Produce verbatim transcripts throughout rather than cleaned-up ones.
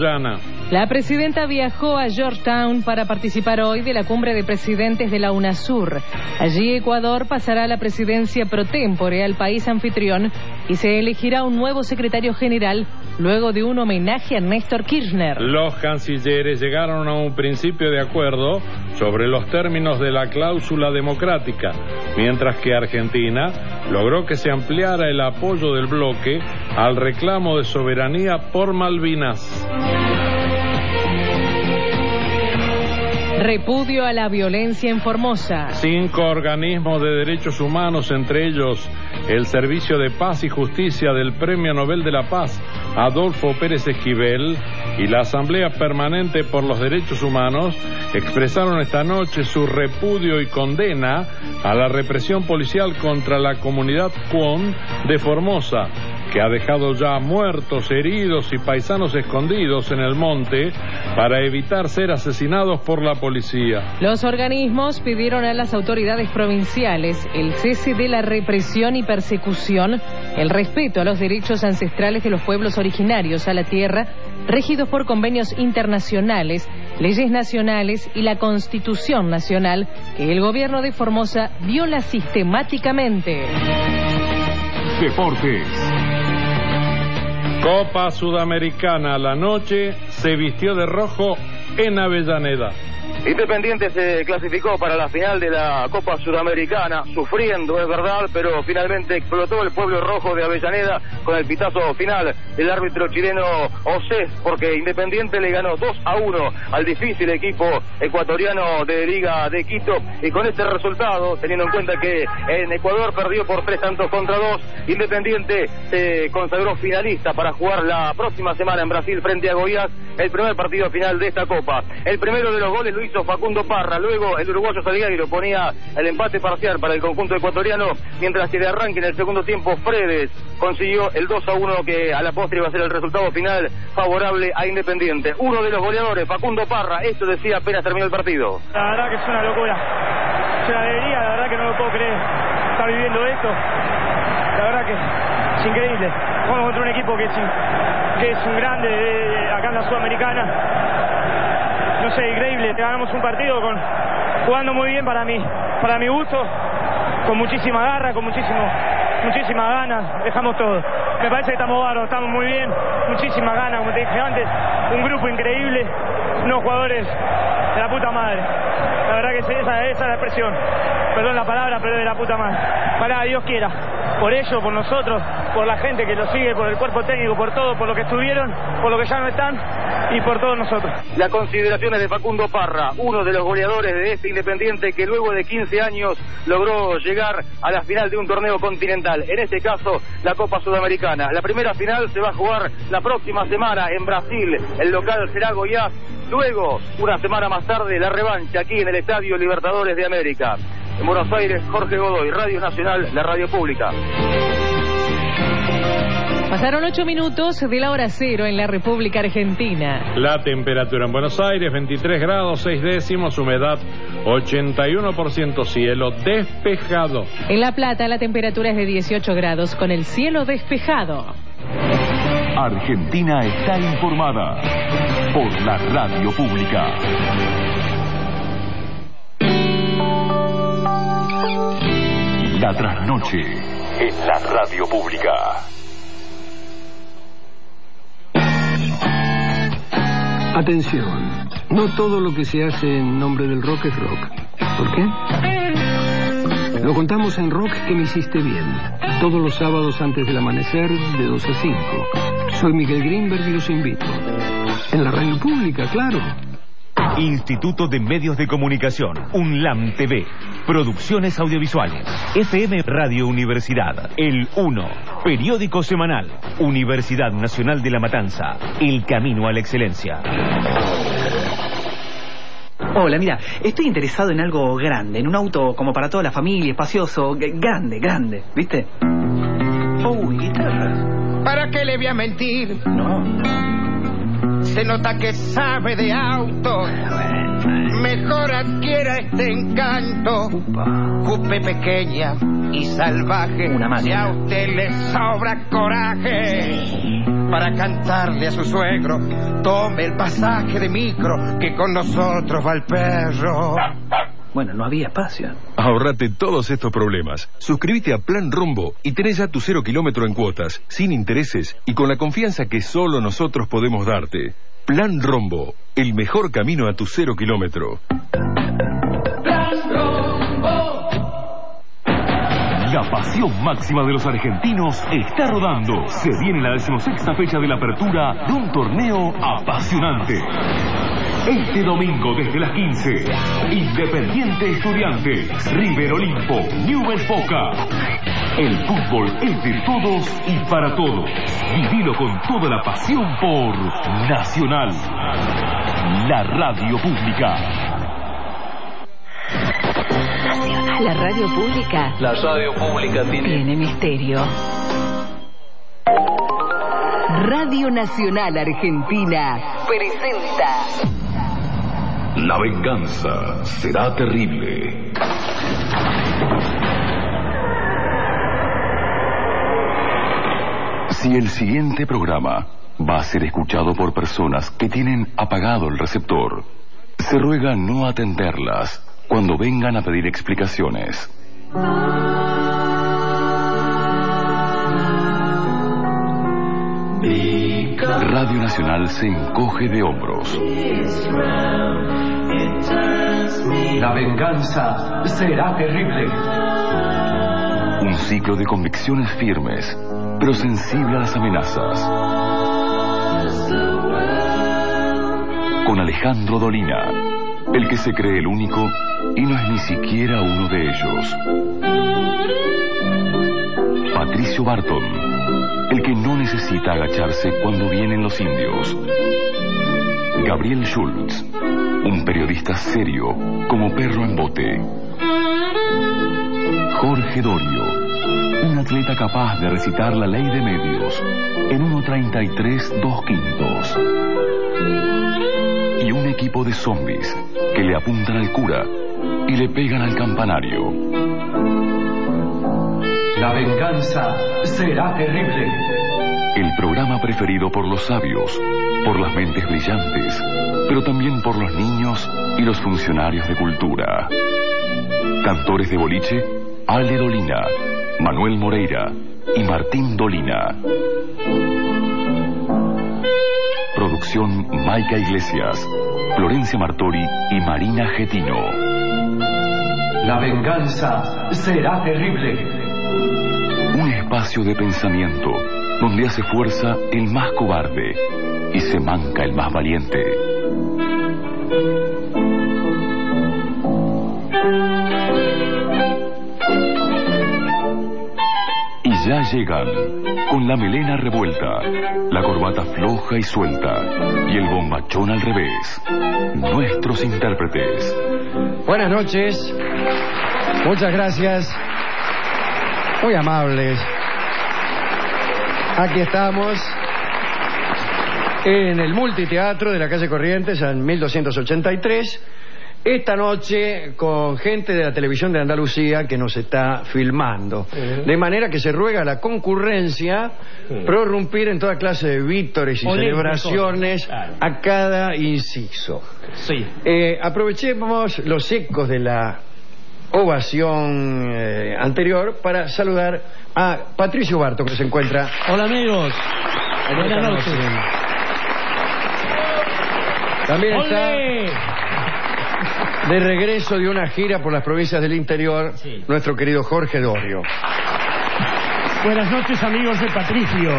La presidenta viajó a Georgetown para participar hoy de la cumbre de presidentes de la UNASUR. Allí Ecuador pasará la presidencia pro tempore al país anfitrión y se elegirá un nuevo secretario general luego de un homenaje a Néstor Kirchner. Los cancilleres llegaron a un principio de acuerdo sobre los términos de la cláusula democrática, mientras que Argentina logró que se ampliara el apoyo del bloque al reclamo de soberanía por Malvinas. Repudio a la violencia en Formosa. Cinco organismos de derechos humanos, entre ellos el Servicio de Paz y Justicia del Premio Nobel de la Paz, Adolfo Pérez Esquivel, y la Asamblea Permanente por los Derechos Humanos, expresaron esta noche su repudio y condena a la represión policial contra la comunidad Cuón de Formosa, que ha dejado ya muertos, heridos y paisanos escondidos en el monte para evitar ser asesinados por la policía. Los organismos pidieron a las autoridades provinciales el cese de la represión y persecución, el respeto a los derechos ancestrales de los pueblos originarios a la tierra, regidos por convenios internacionales, leyes nacionales y la Constitución Nacional, que el gobierno de Formosa viola sistemáticamente. Deportes. Copa Sudamericana. La noche se vistió de rojo en Avellaneda. Independiente se clasificó para la final de la Copa Sudamericana, sufriendo, es verdad, pero finalmente explotó el pueblo rojo de Avellaneda con el pitazo final del árbitro chileno Osés, porque Independiente le ganó dos a uno al difícil equipo ecuatoriano de Liga de Quito, y con este resultado, teniendo en cuenta que en Ecuador perdió por tres tantos contra dos, Independiente se consagró finalista para jugar la próxima semana en Brasil frente a Goiás, el primer partido final de esta Copa. El primero de los goles lo hizo Facundo Parra, luego el uruguayo Salgueiro ponía el empate parcial para el conjunto ecuatoriano, mientras que de arranque en el segundo tiempo Fredes consiguió el dos a uno, que a la postre iba a ser el resultado final favorable a Independiente. Uno de los goleadores, Facundo Parra, esto decía apenas terminó el partido. La verdad que es una locura, es una alegría, la verdad que no lo puedo creer, estar viviendo esto, la verdad que es increíble. Jugamos contra un equipo que es, que es un grande de, acá en la Sudamericana. No sé, increíble, ganamos un partido con, jugando muy bien para mí, para mi gusto, con muchísima garra, con muchísimo, muchísimas ganas, dejamos todo. Me parece que estamos bárbaros, estamos muy bien, muchísimas ganas, como te dije antes, un grupo increíble, unos jugadores de la puta madre. La verdad que esa, esa es la expresión, perdón la palabra, pero de la puta madre. Para Dios quiera, por ellos, por nosotros, por la gente que lo sigue, por el cuerpo técnico, por todo, por lo que estuvieron, por lo que ya no están y por todos nosotros. Las consideraciones de Facundo Parra, uno de los goleadores de este Independiente que luego de quince años logró llegar a la final de un torneo continental, en este caso la Copa Sudamericana. La primera final se va a jugar la próxima semana en Brasil, el local será Goiás, luego una semana más tarde la revancha aquí en el Estadio Libertadores de América. En Buenos Aires, Jorge Godoy, Radio Nacional, la radio pública. Pasaron ocho minutos de la hora cero en la República Argentina. La temperatura en Buenos Aires, veintitrés grados, seis décimos, humedad ochenta y uno por ciento, cielo despejado. En La Plata la temperatura es de dieciocho grados con el cielo despejado. Argentina está informada por la radio pública. La trasnoche en la radio pública. Atención, no todo lo que se hace en nombre del rock es rock. ¿Por qué? Lo contamos en Rock que me hiciste bien, todos los sábados antes del amanecer de dos a cinco. Soy Miguel Greenberg y los invito. En la radio pública, claro. Instituto de Medios de Comunicación, UNLAM T V, Producciones Audiovisuales, F M Radio Universidad, El Uno, Periódico Semanal, Universidad Nacional de La Matanza, El Camino a la Excelencia. Hola, mira, estoy interesado en algo grande, en un auto como para toda la familia, espacioso, grande, grande, ¿viste? Oh, guitarra. ¿Para qué le voy a mentir? No, no. Se nota que sabe de auto. Mejor adquiera este encanto. Coupe pequeña y salvaje. Una máquina. Si a usted le sobra coraje, para cantarle a su suegro. Tome el pasaje de micro, que con nosotros va el perro. Bueno, no había espacio. Ahorrate todos estos problemas. Suscríbete a Plan Rombo y tenés ya tu cero kilómetro en cuotas, sin intereses y con la confianza que solo nosotros podemos darte. Plan Rombo, el mejor camino a tu cero kilómetro. Plan Rombo. La pasión máxima de los argentinos está rodando. Se viene la decimosexta fecha de la apertura de un torneo apasionante. Este domingo desde las quince, Independiente Estudiantes, River Olimpo, Newell's Boca. El fútbol es de todos y para todos. Vivilo con toda la pasión por Nacional, la radio pública. La radio pública. La radio pública tiene... Tiene misterio. Radio Nacional Argentina presenta... La venganza será terrible. Si el siguiente programa va a ser escuchado por personas que tienen apagado el receptor, se ruega no atenderlas cuando vengan a pedir explicaciones. Radio Nacional se encoge de hombros. La venganza será terrible. Un ciclo de convicciones firmes, pero sensible a las amenazas. Con Alejandro Dolina, el que se cree el único y no es ni siquiera uno de ellos. Patricio Barton, el que no necesita agacharse cuando vienen los indios. Gabriel Schultz, un periodista serio como perro en bote. Jorge Dorio, un atleta capaz de recitar la ley de medios en uno treinta y tres dos quintos. Y un equipo de zombies que le apuntan al cura y le pegan al campanario. La venganza será terrible. El programa preferido por los sabios, por las mentes brillantes, pero también por los niños y los funcionarios de cultura. Cantores de boliche, Ale Dolina, Manuel Moreira y Martín Dolina. Producción Maica Iglesias, Florencia Martori y Marina Getino. La venganza será terrible. Un espacio de pensamiento donde hace fuerza el más cobarde y se manca el más valiente. Y ya llegan, con la melena revuelta, la corbata floja y suelta y el bombachón al revés, nuestros intérpretes. Buenas noches, muchas gracias, muy amables. Aquí estamos en el multiteatro de la calle Corrientes, en mil doscientos ochenta y tres. Esta noche con gente de la televisión de Andalucía que nos está filmando. Uh-huh. De manera que se ruega a la concurrencia uh-huh. prorrumpir en toda clase de vítores y Olé, celebraciones claro. a cada inciso. Sí. Eh, aprovechemos los ecos de la ovación eh, anterior para saludar a Patricio Barton, que se encuentra. Hola amigos, buenas noches. También ¡Olé! está de regreso de una gira por las provincias del interior, sí. nuestro querido Jorge Dorio. Buenas noches amigos de Patricio.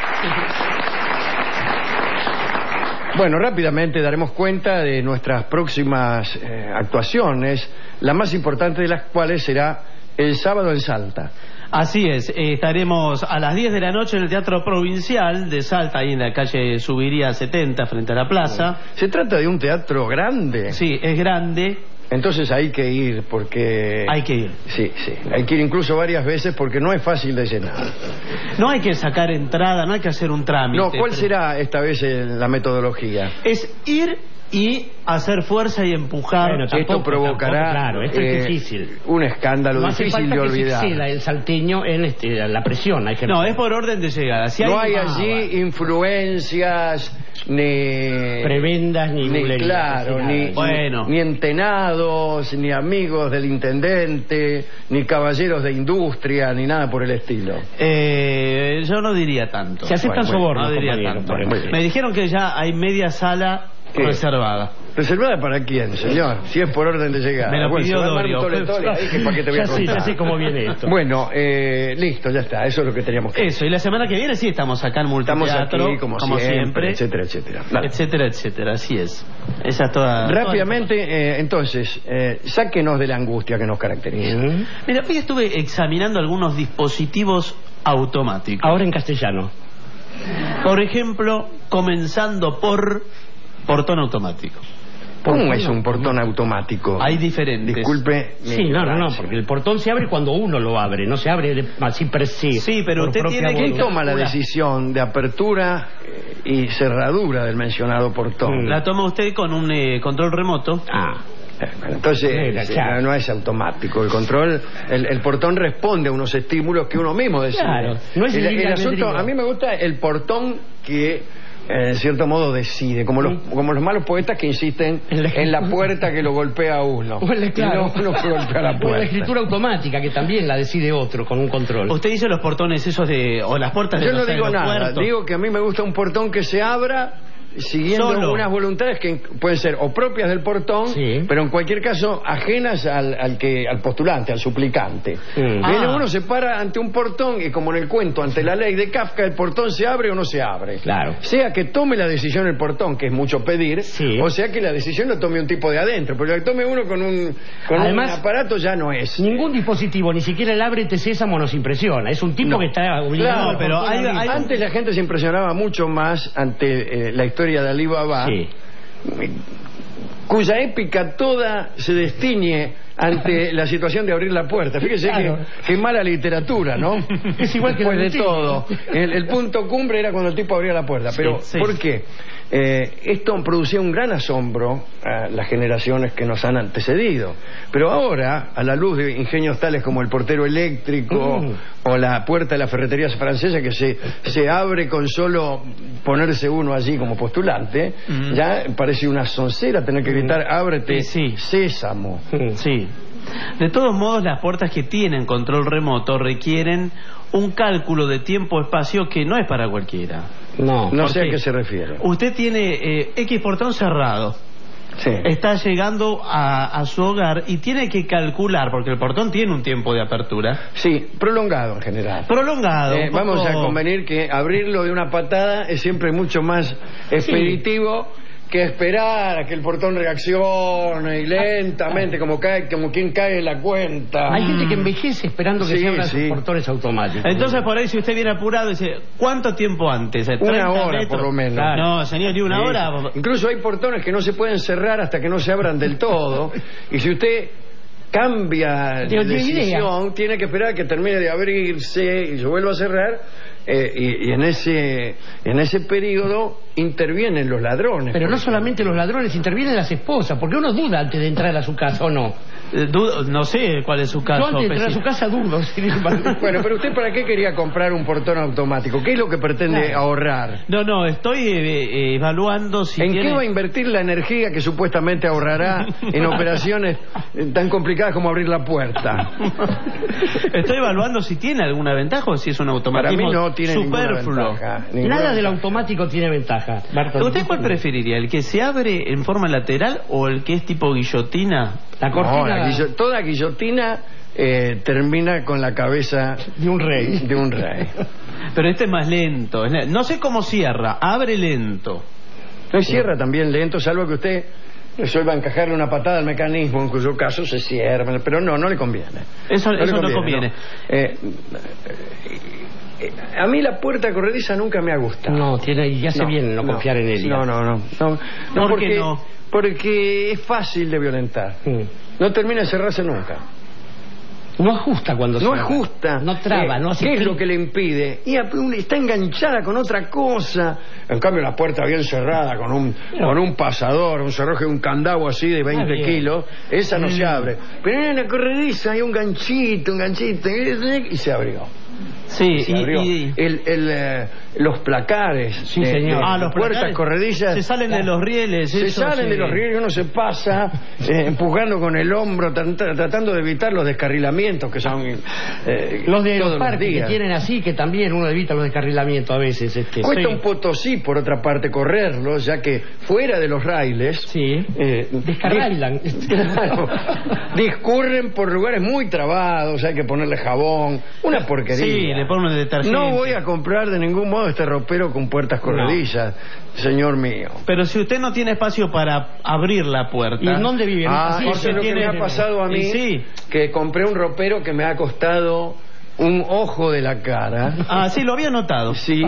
Bueno, rápidamente daremos cuenta de nuestras próximas eh, actuaciones, la más importante de las cuales será el sábado en Salta. Así es, eh, estaremos a las diez de la noche en el Teatro Provincial de Salta, ahí en la calle Subiría setenta, frente a la plaza. ¿Se trata de un teatro grande? Sí, es grande, Entonces hay que ir porque... Hay que ir. Sí, sí. Hay que ir incluso varias veces porque no es fácil de llenar. No hay que sacar entrada, no hay que hacer un trámite. No, ¿cuál será esta vez la metodología? Es ir y hacer fuerza y empujar. Bueno, tampoco, esto provocará tampoco, claro, esto eh, es difícil. Un escándalo no hace difícil falta de que olvidar. se exceda el salteño en este, la presión. Hay que no, es por orden de llegada. Si no hay, hay ah, allí bueno. influencias ni prebendas ni, ni bulerías, claro ni, ni, bueno. ni entenados ni amigos del intendente ni caballeros de industria ni nada por el estilo. Eh, yo no diría tanto. Se aceptan bueno, sobornos, no diría compañero, tanto. bueno. Me dijeron que ya hay media sala ¿Qué? reservada. ¿Reservada para quién, señor? Si es por orden de llegada. Me lo bueno, pidió se va a armar Dorio. un tole, tole, ahí, que para qué te voy a Ya sé, contar. ya sé cómo viene esto. Bueno, eh, listo, ya está. Eso es lo que teníamos que Eso, y la semana que viene sí estamos acá en Estamos Multiteatro. aquí, como, siempre, etcétera, etcétera. Dale. Etcétera, etcétera, así es. Esa es toda... Rápidamente, eh, entonces, eh, sáquenos de la angustia que nos caracteriza. ¿Mm? Mira, hoy estuve examinando algunos dispositivos automáticos. Ahora en castellano. Por ejemplo, comenzando por portón automático. ¿Cómo es un portón automático? Hay diferentes. Disculpe. Sí, no, no, no, porque el portón se abre cuando uno lo abre, no se abre de- así per se. Sí, pero por usted propia tiene que- ¿Quién voluntad. toma la decisión de apertura eh, y cerradura del mencionado portón? La toma usted con un eh, control remoto. Ah. Eh, bueno, Entonces, Mira, eh, claro. no es automático. El control, el, el portón responde a unos estímulos que uno mismo decide. Claro, no es el, libre el asunto, albedrío. a mí me gusta el portón que eh, en cierto modo decide, como los, como los malos poetas que insisten En la- en la puerta que lo golpea a uno. O en la- claro. Y no uno que golpea la O en la puerta. escritura automática, que también la decide otro con un control. Usted dice los portones esos de... o las puertas de Yo no los digo nada, aeropuertos. digo que a mí me gusta un portón que se abra siguiendo Solo. unas voluntades que pueden ser o propias del portón, Sí. pero en cualquier caso ajenas al, al que al postulante, al suplicante. Mm. Viene Ah. uno, se para ante un portón y como en el cuento, ante la ley de Kafka, el portón se abre o no se abre. Claro. Sea que tome la decisión el portón, que es mucho pedir, Sí. o sea que la decisión la tome un tipo de adentro, pero que tome uno con un, con Además, un aparato ya no es. Ningún dispositivo, ni siquiera el ábrete sésamo nos impresiona. Es un tipo No. que está obligado. Claro, al pero portón hay- a abrir. hay- Antes la gente se impresionaba mucho más ante eh, la historia de Alibaba, Sí. cuya épica toda se destiñe ante la situación de abrir la puerta. Fíjese Claro. que, que mala literatura, ¿no? Es igual que Después de Agustín. todo. El, el punto cumbre era cuando el tipo abría la puerta. Pero, Sí, sí. ¿por qué? Eh, esto producía un gran asombro a las generaciones que nos han antecedido. Pero ahora, a la luz de ingenios tales como el portero eléctrico Mm. o la puerta de la ferretería francesa que se, se abre con solo ponerse uno allí como postulante, Mm. ya parece una soncera tener que gritar, ábrete, Sí, sí. sésamo. Sí. De todos modos, las puertas que tienen control remoto requieren un cálculo de tiempo-espacio que no es para cualquiera. No. No ¿Por sé a qué? qué se refiere. Usted tiene eh, X portón cerrado. Sí. Está llegando a, a su hogar y tiene que calcular, porque el portón tiene un tiempo de apertura Sí, prolongado en general. prolongado. Eh, un poco- Vamos a convenir que abrirlo de una patada es siempre mucho más expeditivo que esperar a que el portón reaccione y lentamente, como cae, como quien cae en la cuenta. Hay gente que envejece esperando que Sí, se abran sí. sus portones automáticos. Entonces, por ahí, si usted viene apurado, dice, ¿cuánto tiempo antes? Una ¿treinta hora metros? por lo menos. Claro. No, señor, ¿y una Sí. hora? Incluso hay portones que no se pueden cerrar hasta que no se abran del todo. Y si usted cambia de Yo tengo decisión, tiene que esperar a que termine de abrirse y se vuelva a cerrar. eh, y, y en ese en ese periodo intervienen los ladrones. Pero por no ejemplo. solamente los ladrones, intervienen las esposas, porque uno duda antes de entrar a su casa o no. Eh, dudo- no sé cuál es su caso. Yo antes de entrar a Pesi. su casa dudo. Bueno, pero usted ¿para qué quería comprar un portón automático? ¿Qué es lo que pretende Claro. ahorrar? No, no, estoy eh, eh, evaluando si ¿En tiene... qué va a invertir la energía que supuestamente ahorrará en operaciones eh, tan complicadas como abrir la puerta? Estoy evaluando si tiene alguna ventaja o si es un Para automatismo mí no tiene ninguna superfluo. ventaja. Ninguna Nada del ventaja. automático tiene ventaja. Bartolomé. ¿Usted cuál preferiría? ¿El que se abre en forma lateral o el que es tipo guillotina? La No, cortina la guillo- toda guillotina eh, termina con la cabeza de un rey. de un rey. Pero este es más lento. es le- No sé cómo cierra. Abre lento. No cierra también lento, salvo que usted resuelva encajarle una patada al mecanismo, en cuyo caso se cierra, pero no, no le conviene. Eso, le eso no conviene. no. Eh, eh, a mí la puerta corrediza nunca me ha gustado. No, tiene, y hace No, bien no, no, confiar en él. No, no, no. no, no, ¿Por porque, qué no? porque Porque es fácil de violentar. Mm. No termina de cerrarse nunca. No ajusta cuando No cierra. ajusta. No traba, Eh, no hace ¿Qué es clic. lo que le impide? Y ap- está enganchada con otra cosa. En cambio, la puerta bien cerrada, con un, Pero- con un pasador, un cerroje, un candado así de veinte bien. kilos, esa no Mm. se abre. Pero en la corrediza hay un ganchito, un ganchito, y se abrió. Sí, Se y- abrió. y- El, el, eh, los placares Sí, de, señor. de Ah, los puertas placares corredizas se salen de los rieles. se eso salen sí. de los rieles y uno se pasa eh, empujando con el hombro, trat- tratando de evitar los descarrilamientos que son eh, Los de todos los parques que días. tienen así, que también uno evita los descarrilamientos a veces. Este, Cuesta sí. un potosí, por otra parte, correrlos, ya que fuera de los raíles Sí. eh, Descarrilan. dis- claro, discurren por lugares muy trabados, hay que ponerle jabón, una porquería. Sí, le ponen el detergente. No voy a comprar de ningún modo este ropero con puertas corredizas, señor mío. Pero si usted no tiene espacio para abrir la puerta... ¿Y en dónde vive? Ah, Sí, eso sí, es lo que tiene- me ha pasado a mí, Y sí. que compré un ropero que me ha costado un ojo de la cara. Ah, sí, lo había notado. Sí.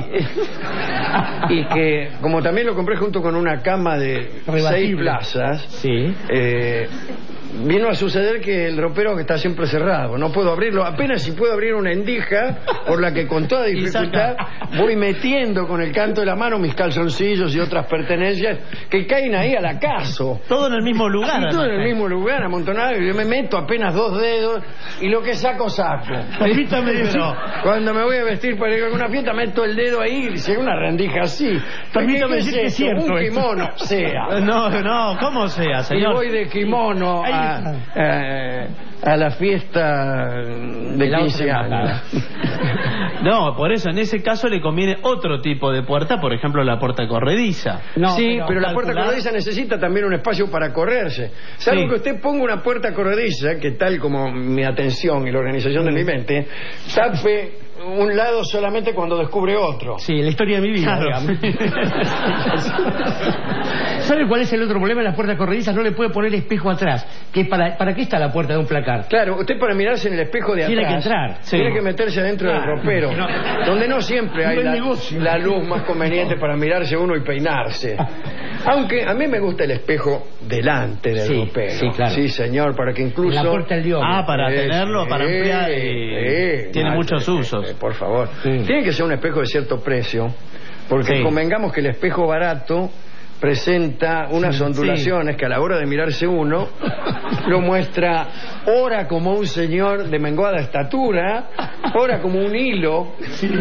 Y que, como también lo compré junto con una cama de Rebatible. seis plazas, Sí. eh, vino a suceder que el ropero que está siempre cerrado, no puedo abrirlo, apenas si puedo abrir una endija por la que con toda Y dificultad voy metiendo con el canto de la mano mis calzoncillos y otras pertenencias que caen ahí al acaso. Todo en el mismo lugar. Y todo en el además. mismo lugar, amontonado, y yo me meto apenas dos dedos y lo que saco, saco. Permítame, pero- Cuando me voy a vestir para ir a alguna fiesta, meto el dedo ahí y se ve una rendija así. Permítame ¿Qué es decir que es esto? cierto Un esto. kimono, sea. No, no, ¿cómo sea, Y señor? voy de kimono Ahí a, a, a la fiesta de La quince otra años. No, por eso, en ese caso le conviene otro tipo de puerta, por ejemplo, la puerta corrediza. No, sí, pero pero, la puerta calcular- corrediza necesita también un espacio para correrse. Salvo Sí. que usted ponga una puerta corrediza, que tal como mi atención y la organización de mi mente, tape un lado solamente cuando descubre otro. Sí, la historia de mi vida, Claro. digamos. ¿Sabe cuál es el otro problema? En las puertas corredizas no le puede poner espejo atrás. Que para, ¿Para qué está la puerta de un placar? Claro, usted para mirarse en el espejo de Tiene atrás que entrar, sí. tiene que meterse adentro Claro. del ropero, No. donde no siempre Un hay buen la, negocio. la luz más conveniente para mirarse uno y peinarse. Aunque a mí me gusta el espejo delante del Sí, ropero. sí, claro. Sí, señor, para que incluso... En la puerta del diablo. Ah, para Eh, tenerlo, para sí, ampliar. eh, sí. tiene Ah, muchos sí, usos. sí, por favor. Sí. Tiene que ser un espejo de cierto precio, porque Sí. convengamos que el espejo barato presenta unas Sí. ondulaciones que a la hora de mirarse uno lo muestra ora como un señor de menguada estatura, ora como un hilo,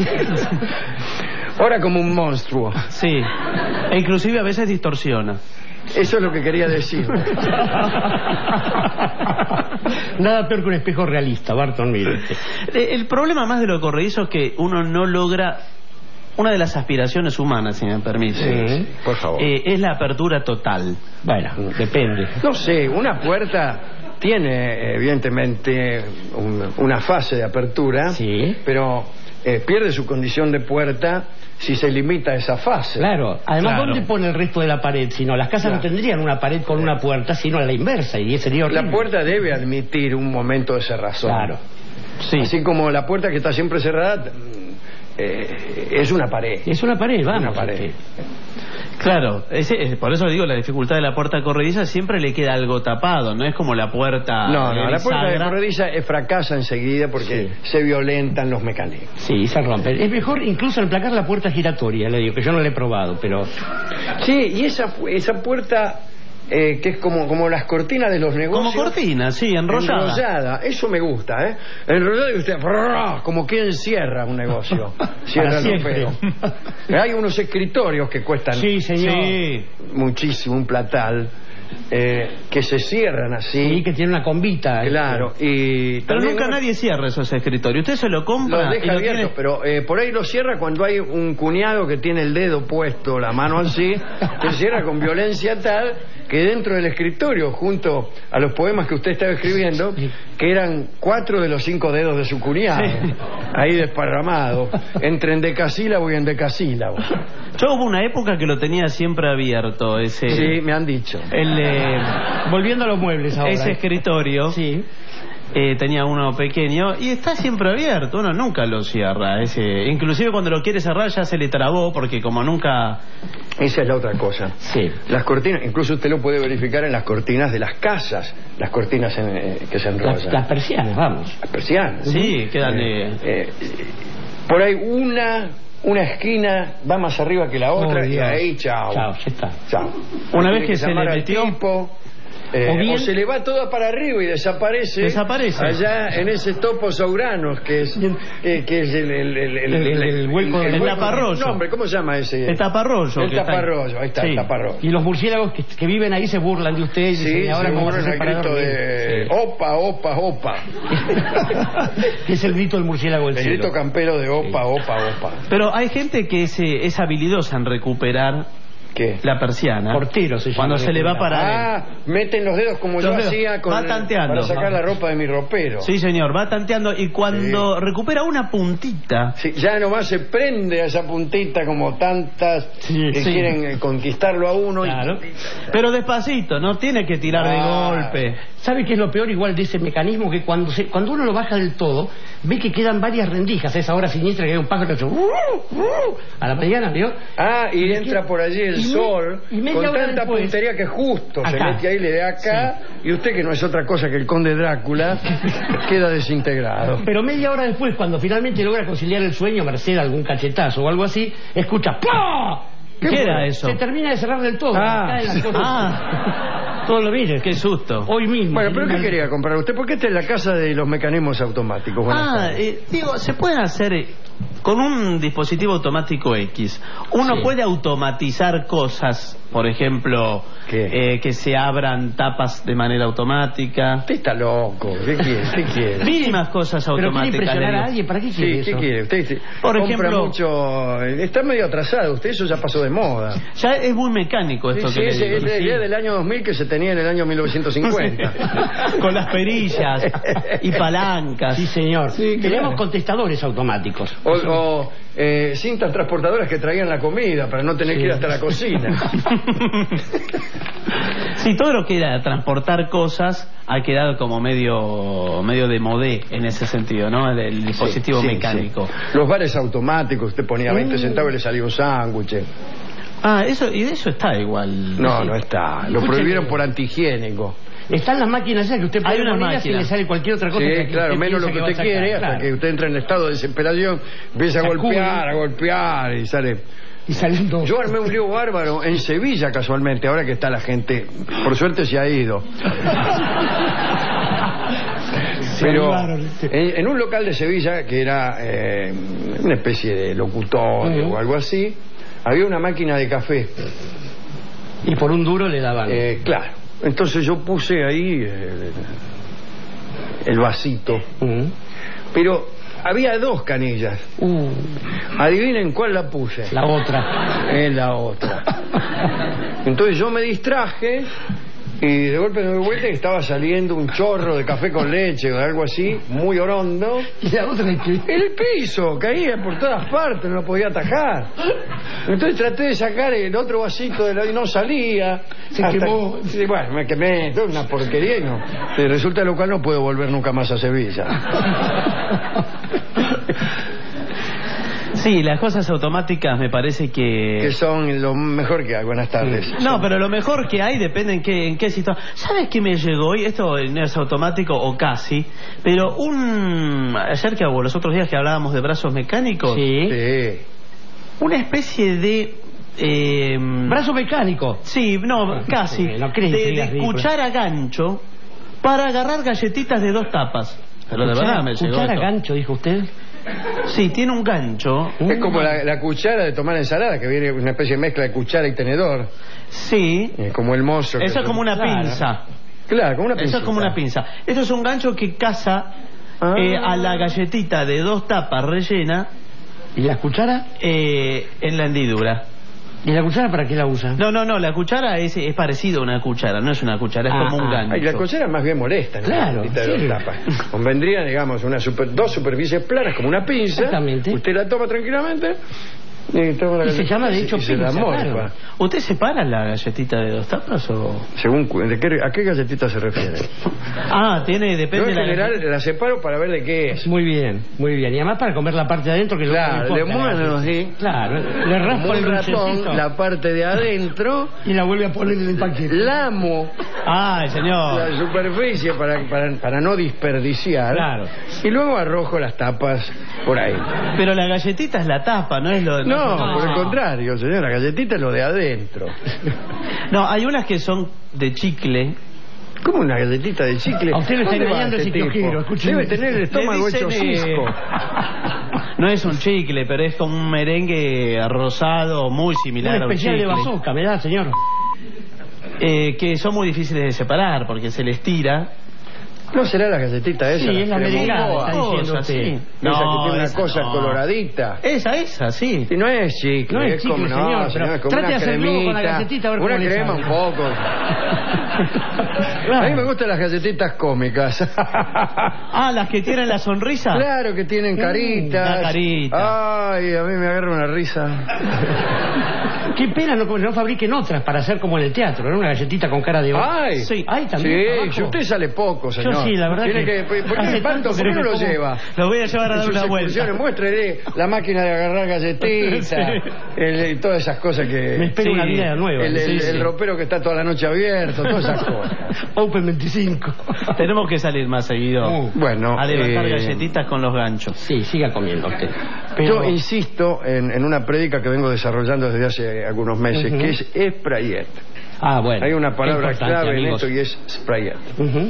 ora como un monstruo. Sí. E inclusive a veces distorsiona. Eso es lo que quería decir. Nada peor que un espejo realista, Barton, mire. Eh, El problema más de lo corredizo es que uno no logra una de las aspiraciones humanas, si me permite. Sí, por favor. Eh, es la apertura total. Bueno, depende. No sé, una puerta tiene evidentemente un- una fase de apertura, Sí. pero eh, pierde su condición de puerta si se limita a esa fase. Claro. Además, Claro. ¿dónde pone el resto de la pared? Si no, las casas Claro. no tendrían una pared con una puerta, sino a la inversa, y sería horrible. La puerta debe admitir un momento de cerrazón. Claro. Sí. Así como la puerta que está siempre cerrada eh, es una pared. Es una pared, vamos. Una pared. este. Claro, ese, es- por eso digo, la dificultad de la puerta corrediza siempre le queda algo tapado, no es como la puerta. No, no, de la puerta de bisagra. corrediza eh, fracasa enseguida porque se violentan los mecanismos. Sí, se rompe. Es mejor incluso emplacar la puerta giratoria, le digo, que yo no la he probado, pero... Sí, y esa, pu- esa puerta eh, que es como, como las cortinas de los negocios. Como cortina, sí, enrollada. Enrollada, eso me gusta, ¿eh? Enrollada y usted, brrr, como quien cierra un negocio. Cierra Para el siempre. ropero. Hay unos escritorios que cuestan Sí, señor. Sí. muchísimo, un platal, eh, que se cierran así. Sí, que tiene una combita. Claro, y Pero también nunca uno nadie cierra esos escritorios. Usted se lo compra los y deja lo abiertos, tiene... pero eh, por ahí lo cierra cuando hay un cuñado que tiene el dedo puesto, la mano así, que cierra con violencia tal que dentro del escritorio, junto a los poemas que usted estaba escribiendo, que eran cuatro de los cinco dedos de su cuñado, ahí desparramados, entre endecasílabo y endecasílabo. Yo hubo una época que lo tenía siempre abierto, ese... Sí, me han dicho. El, eh, Volviendo a los muebles ahora. ese escritorio. Sí. eh, tenía uno pequeño y está siempre abierto, uno nunca lo cierra. Ese, inclusive cuando lo quiere cerrar ya se le trabó porque como nunca... Esa es la otra cosa. Sí. Las cortinas, incluso usted lo puede verificar en las cortinas de las casas, las cortinas en, eh, que se enrollan. Las, las persianas, vamos. Las persianas. Sí, quedan... Eh, eh, por ahí una... Una esquina va más arriba que la otra Oh, y Dios. ahí, chao. Chao, ya está. Chao. Una Tiene vez que se llamar le al metió... tipo, eh, O bien- o se le va toda para arriba y desaparece. Desaparece. Allá en ese topo Souranos, que es, que, que es el, el, el, el, El- el hueco- el taparrollo. No, hombre, ¿cómo se llama ese? El taparrollo. El que está ahí. taparrollo, ahí está, Sí. el taparrollo. Y los murciélagos que, que viven ahí se burlan de usted y Sí, dicen, ¿y ahora cómo vas a seguro hacer el para grito dormir? de Sí. opa, opa, opa. Es el grito del murciélago del El cielo. grito campero de opa, opa, opa. Pero hay gente que es, eh, es habilidosa en recuperar ¿Qué? la persiana. Portero se llama. Cuando se le va para Ah, meten los dedos como Los yo dedos. hacía con Va el- tanteando. para sacar la ropa de mi ropero. Sí, señor, va tanteando y cuando recupera una puntita... Sí, ya nomás se prende a esa puntita como tantas Sí, que sí. quieren eh, conquistarlo a uno. y- Claro. Pero despacito, no tiene que tirar de Ah. golpe. ¿Sabe qué es lo peor igual de ese mecanismo? Que cuando se, cuando uno lo baja del todo, ve que quedan varias rendijas. A esa hora siniestra que hay un pájaro que hace, "Uh, uh", a la mañana, ¿vio? Ah, y ¿Y entra qué? por allí el Y me- sol y media con hora tanta después- puntería que justo se Acá. mete ahí, le da acá, y usted, que no es otra cosa que el conde Drácula, queda desintegrado. Pero media hora después, cuando finalmente logra conciliar el sueño, merced a algún cachetazo o algo así, escucha ¡pah! ¿Qué fue? era eso? Se termina de cerrar del todo. Ah. Acá en la cosa. Ah, Todo lo mire. qué susto. Hoy mismo. Bueno, pero ¿qué Mal- quería comprar usted? Porque esta es la casa de los mecanismos automáticos. Buenas Ah, tardes. eh, digo, se pueden hacer eh, con un dispositivo automático X. Uno Sí. puede automatizar cosas, por ejemplo, ¿Qué? eh, que se abran tapas de manera automática. Usted está loco. ¿Qué quiere? ¿Qué quiere? Mínimas cosas Pero quiere automáticas. impresionar le a digo. alguien. ¿Para qué quiere Sí, eso? ¿qué quiere? Usted sí, Por compra ejemplo- mucho. Está medio atrasado. Usted eso ya pasó de moda. Ya es muy mecánico esto Sí, que sí, le es, digo. es la idea del año dos mil que se tenía en el año mil novecientos cincuenta. Con las perillas y palancas. Sí, señor. Sí, Tenemos claro. contestadores automáticos. O, o, eh, cintas transportadoras que traían la comida para no tener Sí. que ir hasta la cocina. Sí, todo lo que era transportar cosas ha quedado como medio medio de modé en ese sentido, ¿no? El, el dispositivo Sí, sí, mecánico. sí. Los bares automáticos, usted ponía veinte Mm. centavos y le salía un sándwich. Ah, eso y de eso está igual. No, Sí. no está. Lo Escúcheme. prohibieron por antihigiénico. Están las máquinas ya que usted puede Hay una poner ellas y máquina. le sale cualquier otra cosa. Sí, que claro, usted menos lo piensa que va a usted sacar, quiere, hasta claro. que usted entra en estado de desesperación, empieza a Sacude. golpear, a golpear y sale. Y salen dos. Yo armé un lío bárbaro en Sevilla casualmente, ahora que está la gente, por suerte se ha ido. Pero animaron. en, en un local de Sevilla que era eh, una especie de locutorio Ujú. o algo así, había una máquina de café. Y por un duro le daban. Eh, claro. Entonces yo puse ahí eh, el vasito. Mm. Pero había dos canillas. Uh, Adivinen cuál la puse. la otra. En la otra. Entonces yo me distraje y de golpe me doy vuelta y estaba saliendo un chorro de café con leche o algo así, muy orondo. Y la otra es que... El piso caía por todas partes, no lo podía atajar. Entonces traté de sacar el otro vasito de la... y no salía. Se Hasta- quemó. Sí, bueno, me quemé, todo una porquería y no. Y resulta lo cual no puedo volver nunca más a Sevilla. Sí, las cosas automáticas me parece que... Que son lo mejor que hay. Buenas tardes. No, pero lo mejor que hay depende en qué, en qué situación. ¿Sabes qué me llegó hoy? Esto no es automático o casi, pero un... Ayer que o los otros días que hablábamos de brazos mecánicos, Sí. Sí. una especie de... eh, Brazo mecánico. Sí, no, casi. Sí, no crees que de, digas de ridículo. cuchara gancho para agarrar galletitas de dos tapas. Pero de verdad me llegó Cuchara esto. gancho, dijo usted. Sí, tiene un gancho. Es como la, la cuchara de tomar ensalada, que viene una especie de mezcla de cuchara y tenedor. Sí. Eh, como el mozo. Eso que- es como una Claro. pinza. Claro, como una pinza. Eso es como una pinza. Eso es un gancho que caza Ah. eh, a la galletita de dos tapas rellena ¿Y la cuchara? eh, en la hendidura. ¿Y la cuchara para qué la usa? No, no, no, la cuchara es, es parecido a una cuchara, no es una cuchara, es Ah, como un ah. gancho. Ay, la cuchara más bien molesta, ¿no? Claro, La de sí. dos tapas. Convendría, digamos, una super- dos superficies planas como una pinza. Exactamente. Usted la toma tranquilamente Y, toma la Y se galletita llama, de hecho, y se la pinza, morfa. claro. ¿Usted separa la galletita de dos tapas o...? Según cu- de qué, ¿a qué galletita se refiere? Ah, tiene, Yo depende en de la general galletita. la separo para ver de qué es. Muy bien, muy bien. Y además para comer la parte de adentro que no Claro, no le importa, mueven la- así. Claro, le raspa Como el un ratón, dulcecito la parte de adentro, y la vuelve a poner en el paquete. lamo Ay, señor. la superficie para, para, para no desperdiciar. Claro. Y luego arrojo las tapas por ahí. Pero la galletita es la tapa, ¿no es lo de... No, no, por el contrario, señor, la galletita es lo de adentro. No, hay unas que son de chicle. ¿Cómo una galletita de chicle? A usted le está ¿Dónde va engañando este el sitio tipo? Giro, escúcheme. Debe tener el estómago Le dicen, hecho eh, cisco. No es un chicle, pero es como un merengue rosado muy Un similar a un especial de chicle. bazooka, me da, señor. Eh, que son muy difíciles de separar porque se les tira. ¿No será la galletita esa? Sí, es la cremosa? merengada, está diciendo Cosa, usted. sí. Esa que tiene una esa cosa no. coloradita. Esa, esa, sí. Si no es chicle, No es es como, chicle, no, señor, señor, pero es como trate una de hacer globo con la cremita, galletita, a ver una cómo le crema sale. un poco. Claro. A mí me gustan las galletitas cómicas. Ah, las que tienen la sonrisa. Claro que tienen caritas. la carita. Ay, a mí me agarra una risa. Qué pena no, no fabriquen otras para hacer como en el teatro, ¿no? Una galletita con cara de... Ay, Sí, ay, también. Sí, abajo. si usted sale poco, señor. Yo sí, la verdad Tiene que- que... ¿Por qué, hace Panto, tanto ¿por que qué no no me lo como- lleva? Lo voy a llevar a En dar sus una excursiones, vuelta. muéstrele la máquina de agarrar galletitas, Sí. el- todas esas cosas que... Me espero Sí, una vida nueva. El, el- Sí, sí. el ropero que está toda la noche abierto, todas esas cosas. Open veinticinco. Tenemos que salir más seguido. Uh, Bueno, A levantar eh, galletitas con los ganchos. Sí, siga comiendo usted. yo insisto en, en una prédica que vengo desarrollando desde hace algunos meses, Ujú. que es sprayet. Ah, bueno. Hay una palabra Importante, clave en amigos. esto y es sprayet. Ujú.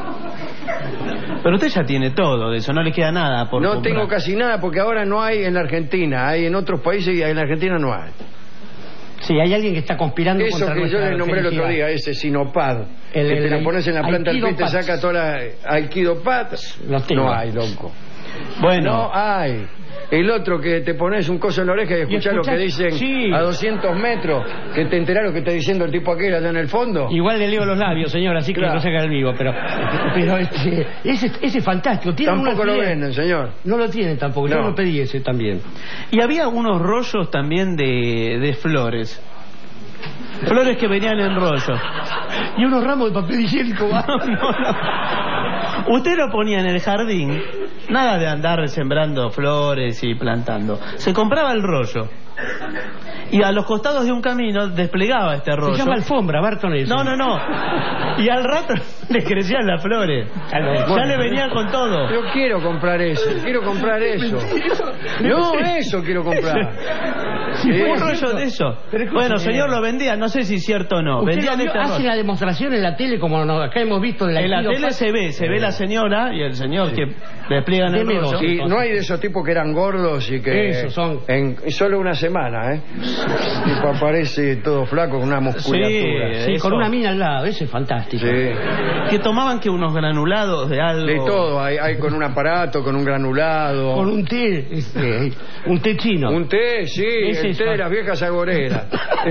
Pero usted ya tiene todo de eso, no le queda nada por No comprar. tengo casi nada porque ahora no hay en la Argentina, hay en otros países y en la Argentina no hay. Sí, hay alguien que está conspirando Eso contra que yo nuestra le nombré el otro felicidad. día, ese Sinopad, El- que te el- lo pones en la planta del pie y te Aikido saca Pads. toda la... Aikidopad, Lo tengo. no hay, loco. Bueno, No hay. El otro que te pones un coso en la oreja y escuchás lo que escuchás- dicen sí. a doscientos metros, que te enterás lo que está diciendo el tipo aquel allá en el fondo. Igual le leo los labios, señor, así que Claro. no saca el vivo, pero, pero este, ese, ese es fantástico. ¿Tiene Tampoco un lo alfiler? venden, señor. No lo tienen tampoco, yo No. lo pedí ese también. y había unos rollos también de, de flores. Flores que venían en rollo. Y unos ramos de papel higiénico. ¿va? No, no. Usted lo ponía en el jardín, nada de andar sembrando flores y plantando. Se compraba el rollo. Y a los costados de un camino desplegaba este rollo. Se llama alfombra, Barton. eso. No, no, no. Y al rato le crecían las flores. Ya le venían con todo. Yo quiero comprar eso, quiero comprar eso. No, eso quiero comprar. Sí, Sí. un rollo de eso. Pero es Bueno, cosa señor, de- lo vendía, no sé si es cierto o no. ¿Usted Vendían lo vio? este Hace rollo. la demostración en la tele como no- acá hemos visto en la En la Aikido tele Pads. se ve, se ve la señora y el señor que despliegan el Deme rollo. dos. Y no hay de esos tipos que eran gordos y que Esos son. en solo una semana, ¿eh? Tipo aparece todo flaco con una musculatura. Sí, Sí, eso. con una mina al lado, ese es fantástico. Sí. Que tomaban que unos granulados de algo. De todo, hay, hay con un aparato, con un granulado. Con un té, este, un té chino. Un té, sí, Ese el es té fa- de las viejas agoreras.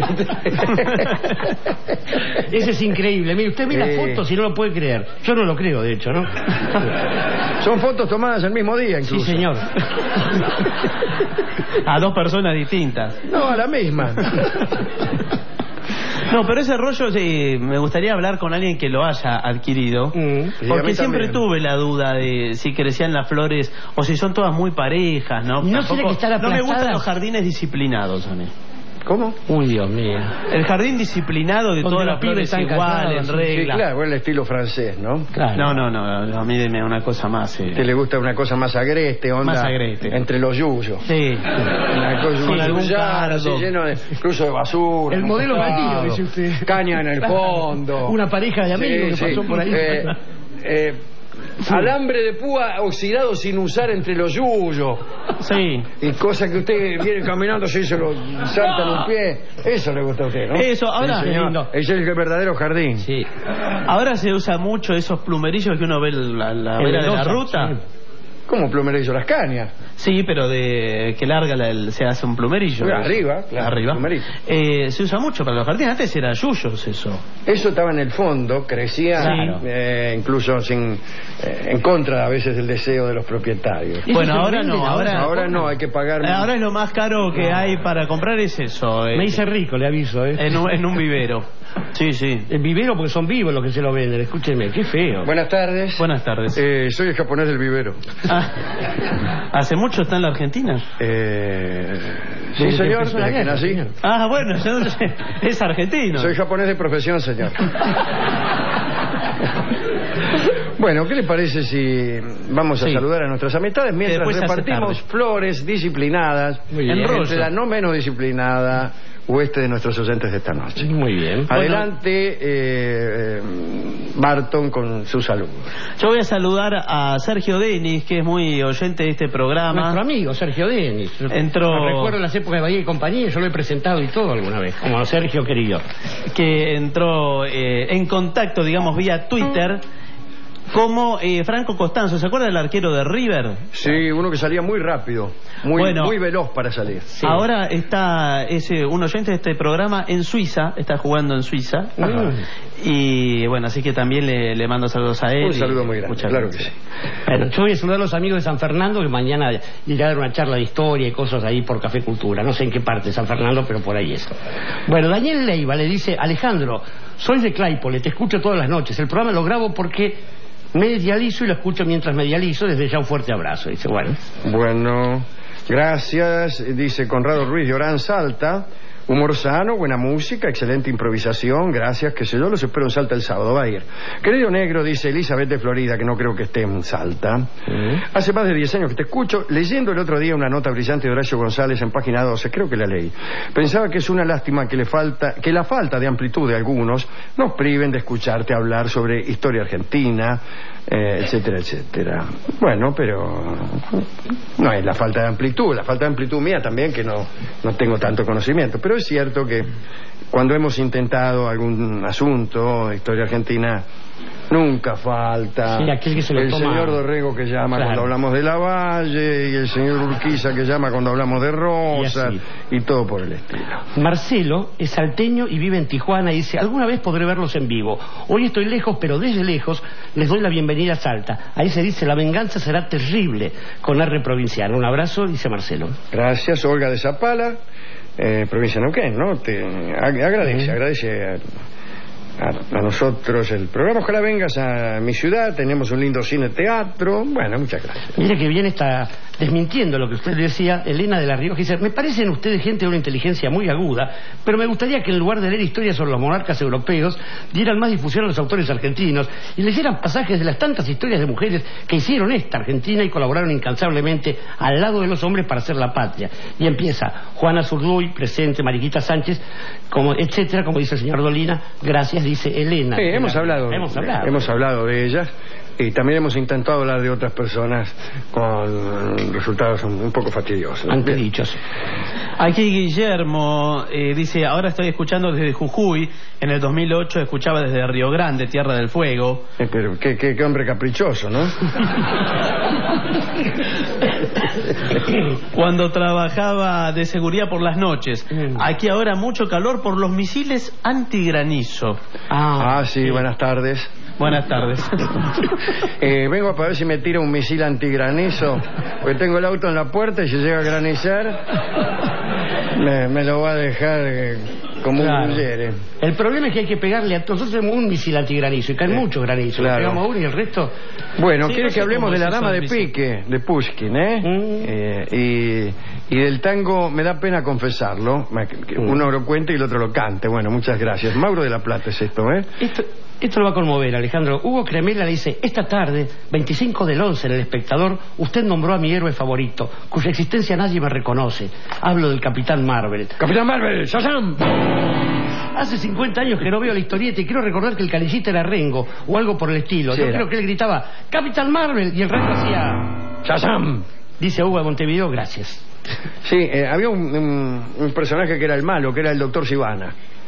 Ese es increíble. Mire, usted ve Sí. las fotos y no lo puede creer. Yo no lo creo, de hecho, ¿no? Son fotos tomadas el mismo día, Sí, incluso. señor. A dos personas distintas. No, a la misma. No, pero ese rollo sí, me gustaría hablar con alguien que lo haya adquirido. Mm. Sí, a Porque mí siempre también. tuve la duda de si crecían las flores o si son todas muy parejas, ¿no? ¿No será que están no me gustan aplastadas? los jardines disciplinados, a mí. ¿Cómo? Uy, Dios mío. El jardín disciplinado de Donde todas los las flores pibes están igual, en casados, sí. Sí, regla. claro, el estilo francés, ¿no? Claro. No, no, no, a mí deme una cosa más. eh. Que le gusta una cosa más agreste, onda. Más agreste. Entre los yuyos. Sí. Una cosa Con un algún yuyar, así cardo. lleno de incluso de basura. El modelo mojado, baldío, dice usted. Caña en el fondo. Una pareja de amigos Sí, que sí. pasó por ahí. Eh, eh, Alambre de púa oxidado sin usar entre los yuyos. Sí. Y cosa que usted viene caminando y se lo salta en un pie. Eso le gusta a usted, ¿no? Eso, ahora- Sí, señor. lindo. Ese es el verdadero jardín. Sí. Ahora se usa mucho esos plumerillos que uno ve en la, la En vera de la Mendoza, ruta. sí. Como plumerillo las cañas. Sí, pero de que larga la, el, se hace un plumerillo. Bueno, arriba, claro, arriba. plumerillo. Eh, se usa mucho para los jardines. Antes era yuyos eso. Eso estaba en el fondo, crecía Claro. eh, incluso sin, eh, en contra a veces del deseo de los propietarios. Bueno, ahora no, ahora, ahora no, hay que pagar. Ahora es lo más caro que hay para comprar es eso. eh. Me hice rico, le aviso, ¿eh? En un, en un vivero. Sí, sí. El vivero porque son vivos los que se lo venden, escúchenme, qué feo. Buenas tardes. Buenas tardes. Eh, soy el japonés del vivero. Ah, ¿hace mucho está en la Argentina? Eh, sí, señor, desde que nací. Ah, bueno, yo no sé, es argentino. Soy japonés de profesión, señor. Bueno, ¿qué le parece si vamos a Sí. saludar a nuestras amistades mientras Después se hace repartimos tarde. flores disciplinadas bien. En entre rollo. la no menos disciplinada oeste de nuestros oyentes de esta noche? Muy bien. Adelante, eh, Barton, con su saludo. Yo voy a saludar a Sergio Denis, que es muy oyente de este programa. Nuestro amigo Sergio Denis. Entró- Me recuerdo las épocas de Bahía y compañía, yo lo he presentado y todo alguna vez, como Sergio querido. Que entró eh, en contacto, digamos, vía Twitter, como eh, Franco Costanzo. ¿Se acuerda del arquero de River? Sí, uno que salía muy rápido, muy, Bueno. muy veloz para salir. Ahora está ese, un oyente de este programa en Suiza, está jugando en Suiza. Ajá. Y bueno, así que también le, le mando saludos a él. Un saludo y muy grande, muchas claro gracias. que sí. Bueno, yo voy a saludar a los amigos de San Fernando que mañana iré a dar una charla de historia y cosas ahí por Café Cultura. No sé en qué parte de San Fernando, pero por ahí es. Bueno, Daniel Leiva le dice: Alejandro, soy de Claypole, te escucho todas las noches. El programa lo grabo porque me dializo y lo escucho mientras me dializo. Desde ya un fuerte abrazo. Dice, bueno. Bueno, gracias, dice Conrado Ruiz de Orán, Salta. Humor sano, buena música, excelente improvisación, gracias, qué sé yo, los espero en Salta el sábado, va a ir. Querido negro, dice Elizabeth de Florida, que no creo que esté en Salta. Mm. Hace más de diez años que te escucho, leyendo el otro día una nota brillante de Horacio González en página doce, creo que la leí. Pensaba que es una lástima que le falta, que la falta de amplitud de algunos nos priven de escucharte hablar sobre historia argentina, eh, etcétera, etcétera. Bueno, pero no es la falta de amplitud, la falta de amplitud mía también, que no, no tengo tanto conocimiento, pero es cierto que cuando hemos intentado algún asunto de historia argentina, nunca falta Sí, aquel que se lo el toma- señor Dorrego que llama Claro. cuando hablamos de Lavalle, y el señor Urquiza que llama cuando hablamos de Rosa, Y y, todo por el estilo. Marcelo es salteño y vive en Tijuana y dice: alguna vez podré verlos en vivo. Hoy estoy lejos, pero desde lejos les doy la bienvenida a Salta. Ahí se dice: la venganza será terrible, con R provincial. Un abrazo, dice Marcelo. Gracias, Olga de Zapala, eh, provincia de Neuquén, ¿no? Te ag- agradece, agradece a, a- a nosotros el programa. Ojalá vengas a mi ciudad, tenemos un lindo cine teatro. Bueno, muchas gracias. Mire que bien está desmintiendo lo que usted decía, Elena de la Rioja. Dice: me parecen ustedes gente de una inteligencia muy aguda, pero me gustaría que en lugar de leer historias sobre los monarcas europeos, dieran más difusión a los autores argentinos y leyeran pasajes de las tantas historias de mujeres que hicieron esta Argentina y colaboraron incansablemente al lado de los hombres para hacer la patria. Y empieza Juana Zurduy, presente, Mariquita Sánchez, como, etcétera, como dice el señor Dolina. Gracias, dice Elena. Sí, hemos hablado, Hemos hablado. hemos hablado de ellas. Y también hemos intentado hablar de otras personas con resultados un, un poco fastidiosos. Antedichos. Aquí Guillermo eh, dice: ahora estoy escuchando desde Jujuy. En el dos mil ocho escuchaba desde Río Grande, Tierra del Fuego. Eh, pero qué, qué, qué hombre caprichoso, ¿no? Cuando trabajaba de seguridad por las noches. Mm. Aquí ahora mucho calor por los misiles antigranizo. Ah, sí, buenas tardes. Buenas tardes. Eh, vengo para ver si me tira un misil antigranizo, porque tengo el auto en la puerta y si llega a granizar, me, me lo va a dejar eh, como Claro. un bullere. El problema es que hay que pegarle a todos. Nosotros tenemos un misil antigranizo y caen Sí, muchos granizos. Le claro. pegamos a uno y el resto. Bueno, Sí, quiere no sé que hablemos cómo de la es eso dama de del misil. pique, de Pushkin, ¿eh? Mm. Eh, y, y del tango, me da pena confesarlo, ma- que Mm. uno lo cuente y el otro lo cante. Bueno, muchas gracias. Mauro de la Plata es esto, ¿eh? Esto, esto lo va a conmover, Alejandro. Hugo Cremela le dice: esta tarde, veinticinco del once, en El Espectador, usted nombró a mi héroe favorito, cuya existencia nadie me reconoce. Hablo del Capitán Marvel. ¡Capitán Marvel! ¡Shazam! Hace cincuenta años que no veo la historieta y quiero recordar que el canillita era Rengo o algo por el estilo. Sí, Yo era. creo que él gritaba Capitán Marvel y el resto hacía ¡Shazam! Dice Hugo de Montevideo: gracias. Sí, eh, había un, un- un personaje que era el malo, que era el doctor Sivana.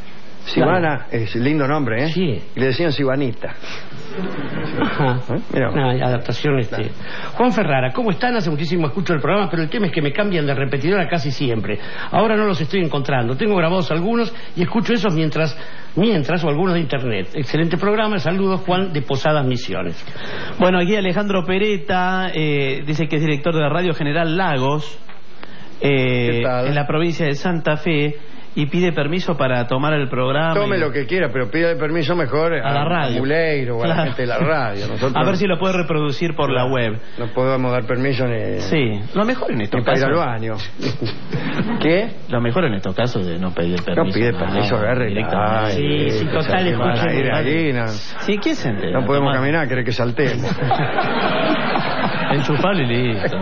Sibana es lindo nombre, ¿eh? Sí. Y le decían Sibanita. Ajá. ¿Eh? Mira. Una adaptación este. Juan Ferrara, ¿cómo están? Hace muchísimo escucho el programa, pero el tema es que me cambian de repetidora casi siempre. Ahora no los estoy encontrando. Tengo grabados algunos y escucho esos mientras, mientras o algunos de internet. Excelente programa. Saludos, Juan de Posadas Misiones. Bueno, aquí Alejandro Pereta eh, dice que es director de la Radio General Lagos, eh, en la provincia de Santa Fe, y pide permiso para tomar el programa. Tome y... lo que quiera, pero pide permiso mejor a, a la radio, a Muleiro o a la gente de la radio. Nosotros a ver si lo puede reproducir por claro, la web. No podemos dar permiso ni... Sí, lo mejor en estos ni para ir casos... al baño. ¿Qué? Lo mejor en estos casos de no pedir permiso. No pide permiso, agarre directamente. Sí, sí, total, escuchen. No. Sí, ¿qué se entera? No podemos Tomás. caminar, quiere que saltemos. Enchufalo y listo.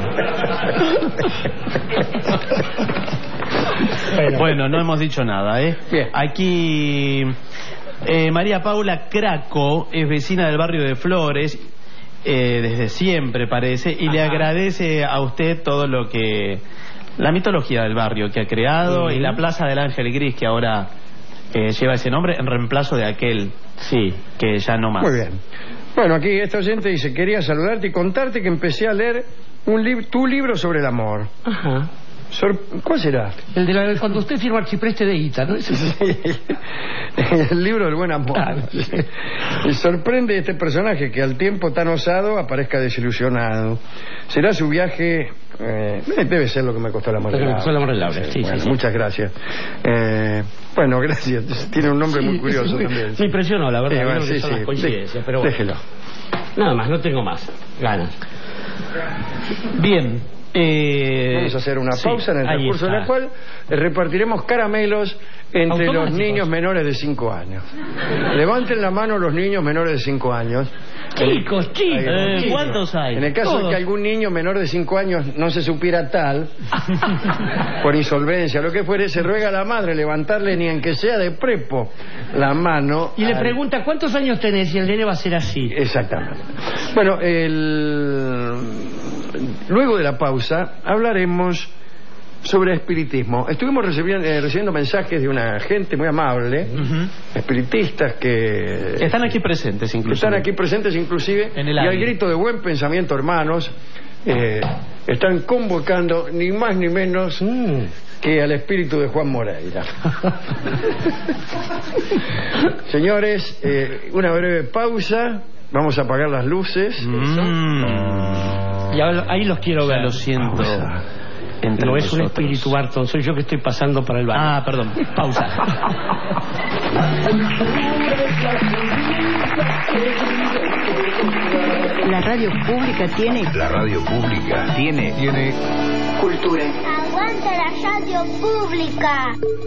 Bueno. bueno, no hemos dicho nada, ¿eh? Bien. Aquí eh, María Paula Craco es vecina del barrio de Flores, eh, desde siempre parece, y Ajá. le agradece a usted todo lo que... la mitología del barrio que ha creado uh-huh. y la Plaza del Ángel Gris, que ahora eh, lleva ese nombre en reemplazo de aquel, sí, que ya no más. Muy bien. Bueno, aquí esta oyente dice, quería saludarte y contarte que empecé a leer un lib- tu libro sobre el amor. Ajá. Sor- ¿Cuál será? El de la, cuando usted firma archipreste de Ita, ¿no? Sí, el libro del buen amor. Claro. Y sorprende este personaje que al tiempo tan osado aparezca desilusionado. Será su viaje... Eh, debe ser lo que me costó la amor. Lo que me costó el amor del Laura. Sí, bueno, sí, sí. Muchas gracias. Eh, bueno, gracias. Tiene un nombre sí, muy curioso me, también. Me impresionó, la verdad. Sí, bueno, no sí, son sí. las coincidencias, De, pero bueno. Déjelo. Nada más, no tengo más ganas. Bien. Eh, Vamos a hacer una pausa sí, en el transcurso de la cual repartiremos caramelos entre los niños menores de cinco años. Levanten la mano los niños menores de cinco años. Chicos, chicos. Eh, ¿Cuántos hay? En el caso Todos. de que algún niño menor de cinco años no se supiera tal, por insolvencia, lo que fuere, se ruega a la madre levantarle, ni aunque sea de prepo, la mano. Y le al... pregunta, ¿cuántos años tenés? Y el nene va a ser así. Exactamente. Bueno, el... luego de la pausa hablaremos sobre espiritismo. Estuvimos recibiendo, eh, recibiendo mensajes de una gente muy amable, uh-huh. espiritistas que... Están aquí presentes inclusive. Están aquí presentes inclusive. En el y al aire. grito de buen pensamiento, hermanos, eh, están convocando ni más ni menos mm. que al espíritu de Juan Moreira. Señores, eh, una breve pausa. Vamos a apagar las luces. Mm. Y ahí los quiero ver. Ya lo siento. Pausa. Entre no nosotros. Es un espíritu, Barton, soy yo que estoy pasando para el baño. Ah, perdón. Pausa. La radio pública tiene... La radio pública tiene... Tiene... Cultura. ¡Aguanta la radio pública!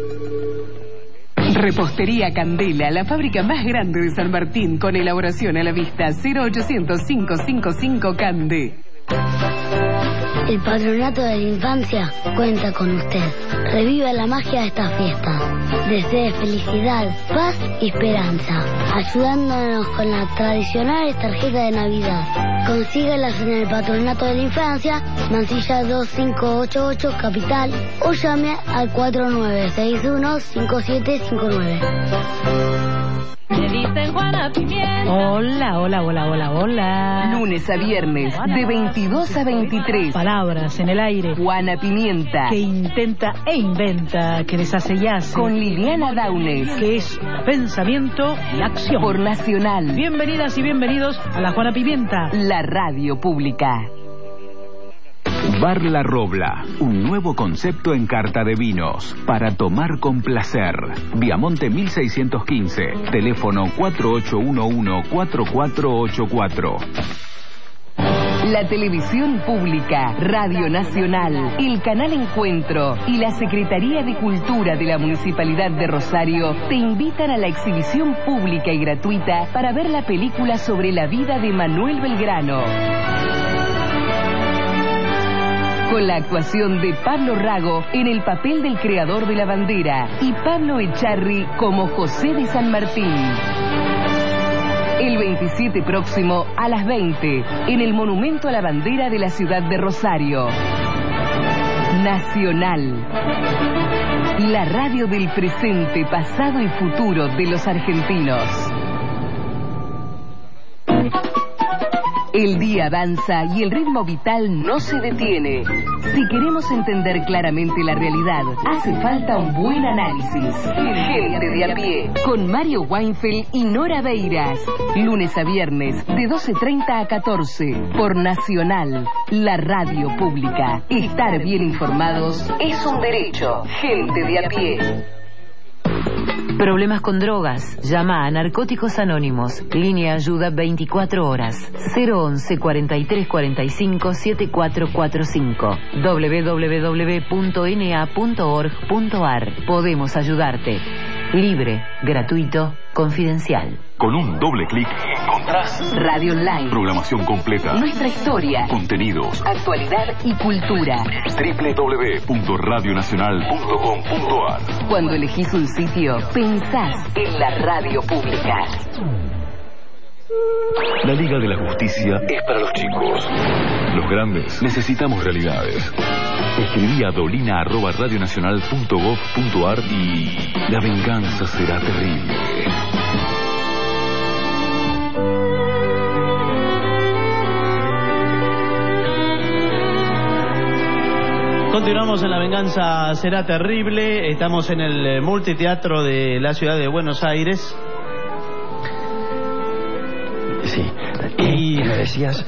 Repostería Candela, la fábrica más grande de San Martín, con elaboración a la vista. Cero ochocientos, cinco cinco cinco Cande. El Patronato de la Infancia cuenta con usted. Reviva la magia de esta fiesta. Desee felicidad, paz y esperanza, ayudándonos con las tradicionales tarjetas de Navidad. Consígalas en el Patronato de la Infancia, Mansilla dos cinco ocho ocho, Capital, o llame al cuatro nueve seis uno, cinco siete cinco nueve. Me dicen Juana Pimienta. Hola, hola, hola, hola, hola. Lunes a viernes, de veintidós a veintitrés. Palabras en el aire. Juana Pimienta. Que intenta e inventa, que deshace y hace. Con Liliana Daunes. Que es pensamiento y acción. Por Nacional. Bienvenidas y bienvenidos a la Juana Pimienta. La radio pública. Bar La Robla, un nuevo concepto en carta de vinos, para tomar con placer. Viamonte mil seiscientos quince, teléfono cuatro ocho uno uno, cuatro cuatro ocho cuatro. La televisión pública, Radio Nacional, el Canal Encuentro y la Secretaría de Cultura de la Municipalidad de Rosario te invitan a la exhibición pública y gratuita para ver la película sobre la vida de Manuel Belgrano. Con la actuación de Pablo Rago en el papel del creador de la bandera y Pablo Echarri como José de San Martín. El veintisiete próximo a las veinte en el Monumento a la Bandera de la ciudad de Rosario. Nacional. La radio del presente, pasado y futuro de los argentinos. El día avanza y el ritmo vital no se detiene. Si queremos entender claramente la realidad, hace falta un buen análisis. Gente de a pie, con Mario Weinfeld y Nora Beiras. Lunes a viernes, de doce treinta a catorce, por Nacional, la radio pública. Estar bien informados es un derecho. Gente de a pie. Problemas con drogas. Llama a Narcóticos Anónimos. Línea ayuda veinticuatro horas. cero once cuarenta y tres cuarenta y cinco setenta y cuatro cuarenta y cinco. doble u doble u doble u punto ene a punto org punto a r. Podemos ayudarte. Libre, gratuito, confidencial. Con un doble clic encontrás Radio Online, programación completa, nuestra historia, contenidos, actualidad y cultura. doble u doble u doble u punto radio nacional punto com punto a r. Cuando elegís un sitio, pensás en la radio pública. La Liga de la Justicia es para los chicos. Los grandes necesitamos realidades. Escribí a dolina arroba radionacional punto gov punto a r y la venganza será terrible. Continuamos en La Venganza Será Terrible. Estamos en el multiteatro de la ciudad de Buenos Aires. Sí. Y ¿Me decías?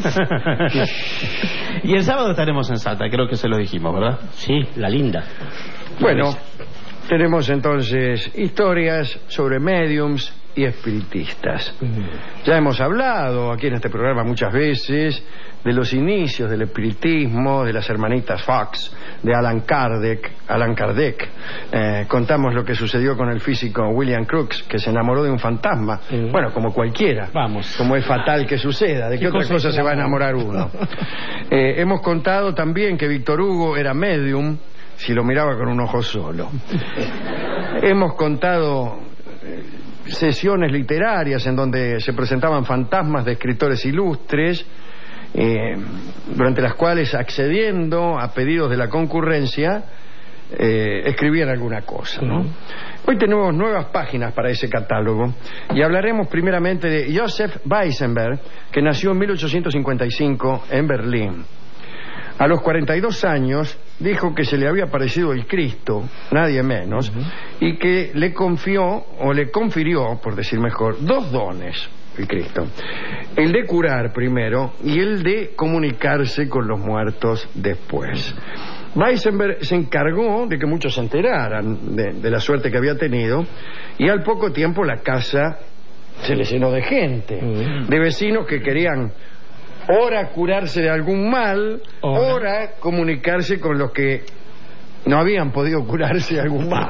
Y el sábado estaremos en Salta, creo que se lo dijimos, ¿verdad? Sí, la linda. Bueno, tenemos entonces historias sobre médiums y espiritistas. Ya hemos hablado aquí en este programa muchas veces de los inicios del espiritismo, de las hermanitas Fox, de Alan Kardec. Alan Kardec. Eh, contamos lo que sucedió con el físico William Crookes, que se enamoró de un fantasma. Mm. Bueno, como cualquiera. Vamos. Como es fatal que suceda. ¿De qué, qué otra cosa se va a enamorar uno? eh, hemos contado también que Víctor Hugo era medium si lo miraba con un ojo solo. Hemos contado sesiones literarias en donde se presentaban fantasmas de escritores ilustres, eh, durante las cuales, accediendo a pedidos de la concurrencia, eh, escribían alguna cosa, ¿no? Uh-huh. Hoy tenemos nuevas páginas para ese catálogo y hablaremos primeramente de Joseph Weisenberg, que nació en mil ochocientos cincuenta y cinco en Berlín. A los cuarenta y dos años dijo que se le había aparecido el Cristo, nadie menos, uh-huh. y que le confió, o le confirió, por decir mejor, dos dones, el Cristo. El de curar primero y el de comunicarse con los muertos después. Weisenberg se encargó de que muchos se enteraran de, de la suerte que había tenido, y al poco tiempo la casa se le llenó de gente, uh-huh. de vecinos que querían ora curarse de algún mal, ora. ora comunicarse con los que no habían podido curarse de algún mal.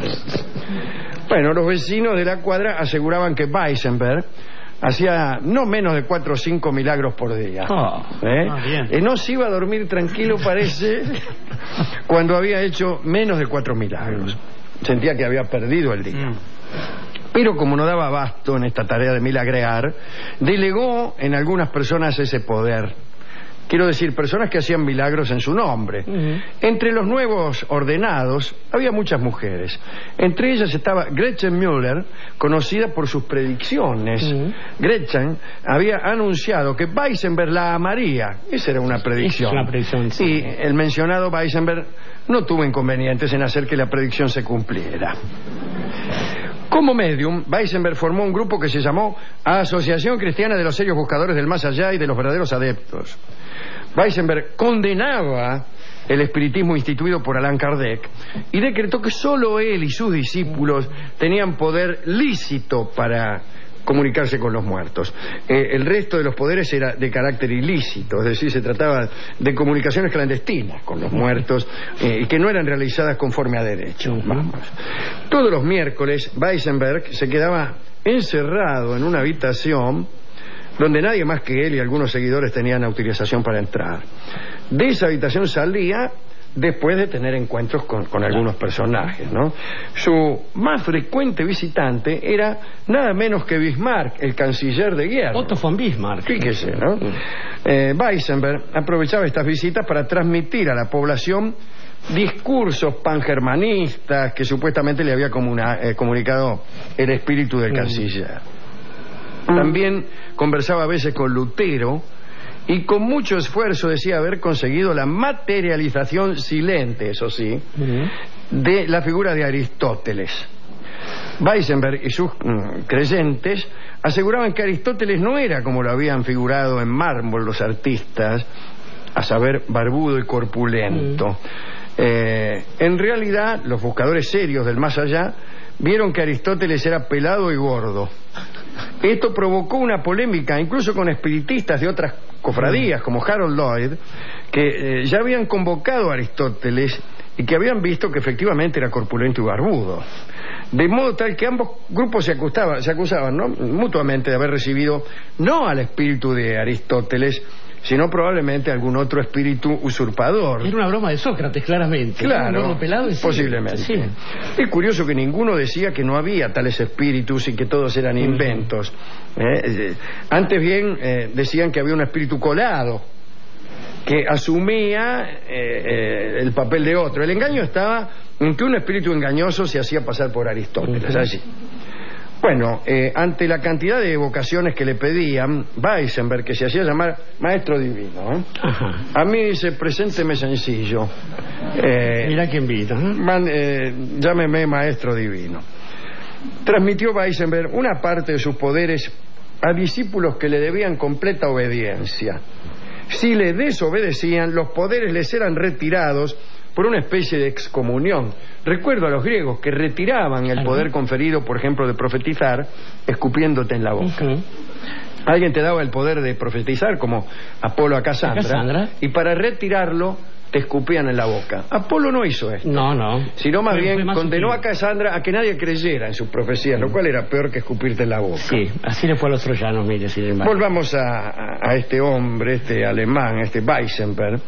Bueno, los vecinos de la cuadra aseguraban que Weisenberg hacía no menos de cuatro o cinco milagros por día. Oh, ¿eh? Ah, bien. Y no se iba a dormir tranquilo, parece, cuando había hecho menos de cuatro milagros. Sentía que había perdido el día. Mm. Pero como no daba abasto en esta tarea de milagrear, delegó en algunas personas ese poder. Quiero decir, personas que hacían milagros en su nombre. Uh-huh. Entre los nuevos ordenados había muchas mujeres. Entre ellas estaba Gretchen Müller, conocida por sus predicciones. Uh-huh. Gretchen había anunciado que Weisenberg la amaría. Esa era una predicción. Es una predicción, sí. Y el mencionado Weisenberg no tuvo inconvenientes en hacer que la predicción se cumpliera. Como medium, Weisenberg formó un grupo que se llamó Asociación Cristiana de los Serios Buscadores del Más Allá y de los Verdaderos Adeptos. Weisenberg condenaba el espiritismo instituido por Allan Kardec y decretó que solo él y sus discípulos tenían poder lícito para comunicarse con los muertos. Eh, el resto de los poderes era de carácter ilícito, es decir, se trataba de comunicaciones clandestinas con los muertos eh, y que no eran realizadas conforme a derecho. Vamos. Todos los miércoles Weisenberg se quedaba encerrado en una habitación donde nadie más que él y algunos seguidores tenían autorización para entrar. De esa habitación salía después de tener encuentros con, con algunos personajes, ¿no? Su más frecuente visitante era nada menos que Bismarck, el canciller de guerra. Otto von Bismarck. Fíjese, ¿no? Eh, Weisenberg aprovechaba estas visitas para transmitir a la población discursos pangermanistas que supuestamente le había comuna, eh, comunicado el espíritu del canciller. También conversaba a veces con Lutero y con mucho esfuerzo decía haber conseguido la materialización silente, eso sí, de la figura de Aristóteles. Weisenberg y sus mm, creyentes aseguraban que Aristóteles no era como lo habían figurado en mármol los artistas, a saber, barbudo y corpulento. Mm. Eh, en realidad, los buscadores serios del más allá vieron que Aristóteles era pelado y gordo. Esto provocó una polémica incluso con espiritistas de otras cofradías, como Harold Lloyd, que eh, ya habían convocado a Aristóteles y que habían visto que efectivamente era corpulento y barbudo. De modo tal que ambos grupos se acusaban, se acusaban ¿no? mutuamente de haber recibido no al espíritu de Aristóteles, sino probablemente algún otro espíritu usurpador. Era una broma de Sócrates, claramente. Claro, ¿no? Pelado y posiblemente. Sí. Es curioso que ninguno decía que no había tales espíritus y que todos eran inventos. ¿Eh? Antes bien eh, decían que había un espíritu colado que asumía eh, eh, el papel de otro. El engaño estaba en que un espíritu engañoso se hacía pasar por Aristóteles, uh-huh. allí. Bueno, eh, ante la cantidad de evocaciones que le pedían, Weisenberg, que se hacía llamar maestro divino, ¿eh? A mí dice, presénteme sencillo. Eh, Mira quién invita. ¿eh? Man, eh, llámeme maestro divino. Transmitió Weisenberg una parte de sus poderes a discípulos que le debían completa obediencia. Si le desobedecían, los poderes les eran retirados por una especie de excomunión. Recuerdo a los griegos que retiraban el poder conferido, por ejemplo, de profetizar, escupiéndote en la boca. Uh-huh. Alguien te daba el poder de profetizar, como Apolo a Casandra, Casandra, y para retirarlo te escupían en la boca. Apolo no hizo esto. No, no. Sino más bien más condenó sutil. a Casandra a que nadie creyera en sus profecías, lo cual era peor que escupirte en la boca. Sí, así le fue a los troyanos, mire, sin embargo. Volvamos a, a, a este hombre, este alemán, este Weisenberg,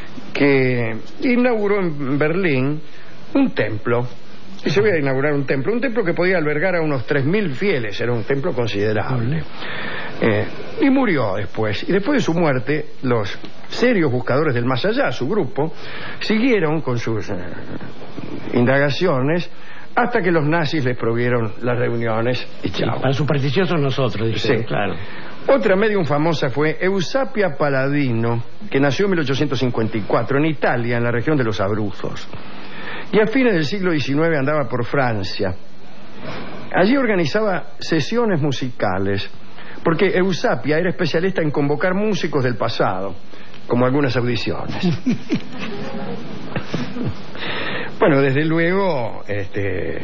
que inauguró en Berlín un templo. Y se iba a inaugurar un templo, un templo que podía albergar a unos tres mil fieles, era un templo considerable. Eh, y murió después. Y después de su muerte, los serios buscadores del más allá, su grupo, siguieron con sus eh, indagaciones hasta que los nazis les provieron las reuniones y chao. Sí, para supersticiosos nosotros, dice, sí. Claro. Otra medium famosa fue Eusapia Paladino, que nació en mil ochocientos cincuenta y cuatro en Italia, en la región de los Abruzos. Y a fines del siglo diecinueve andaba por Francia. Allí organizaba sesiones musicales, porque Eusapia era especialista en convocar músicos del pasado, como algunas audiciones. Bueno, desde luego, este,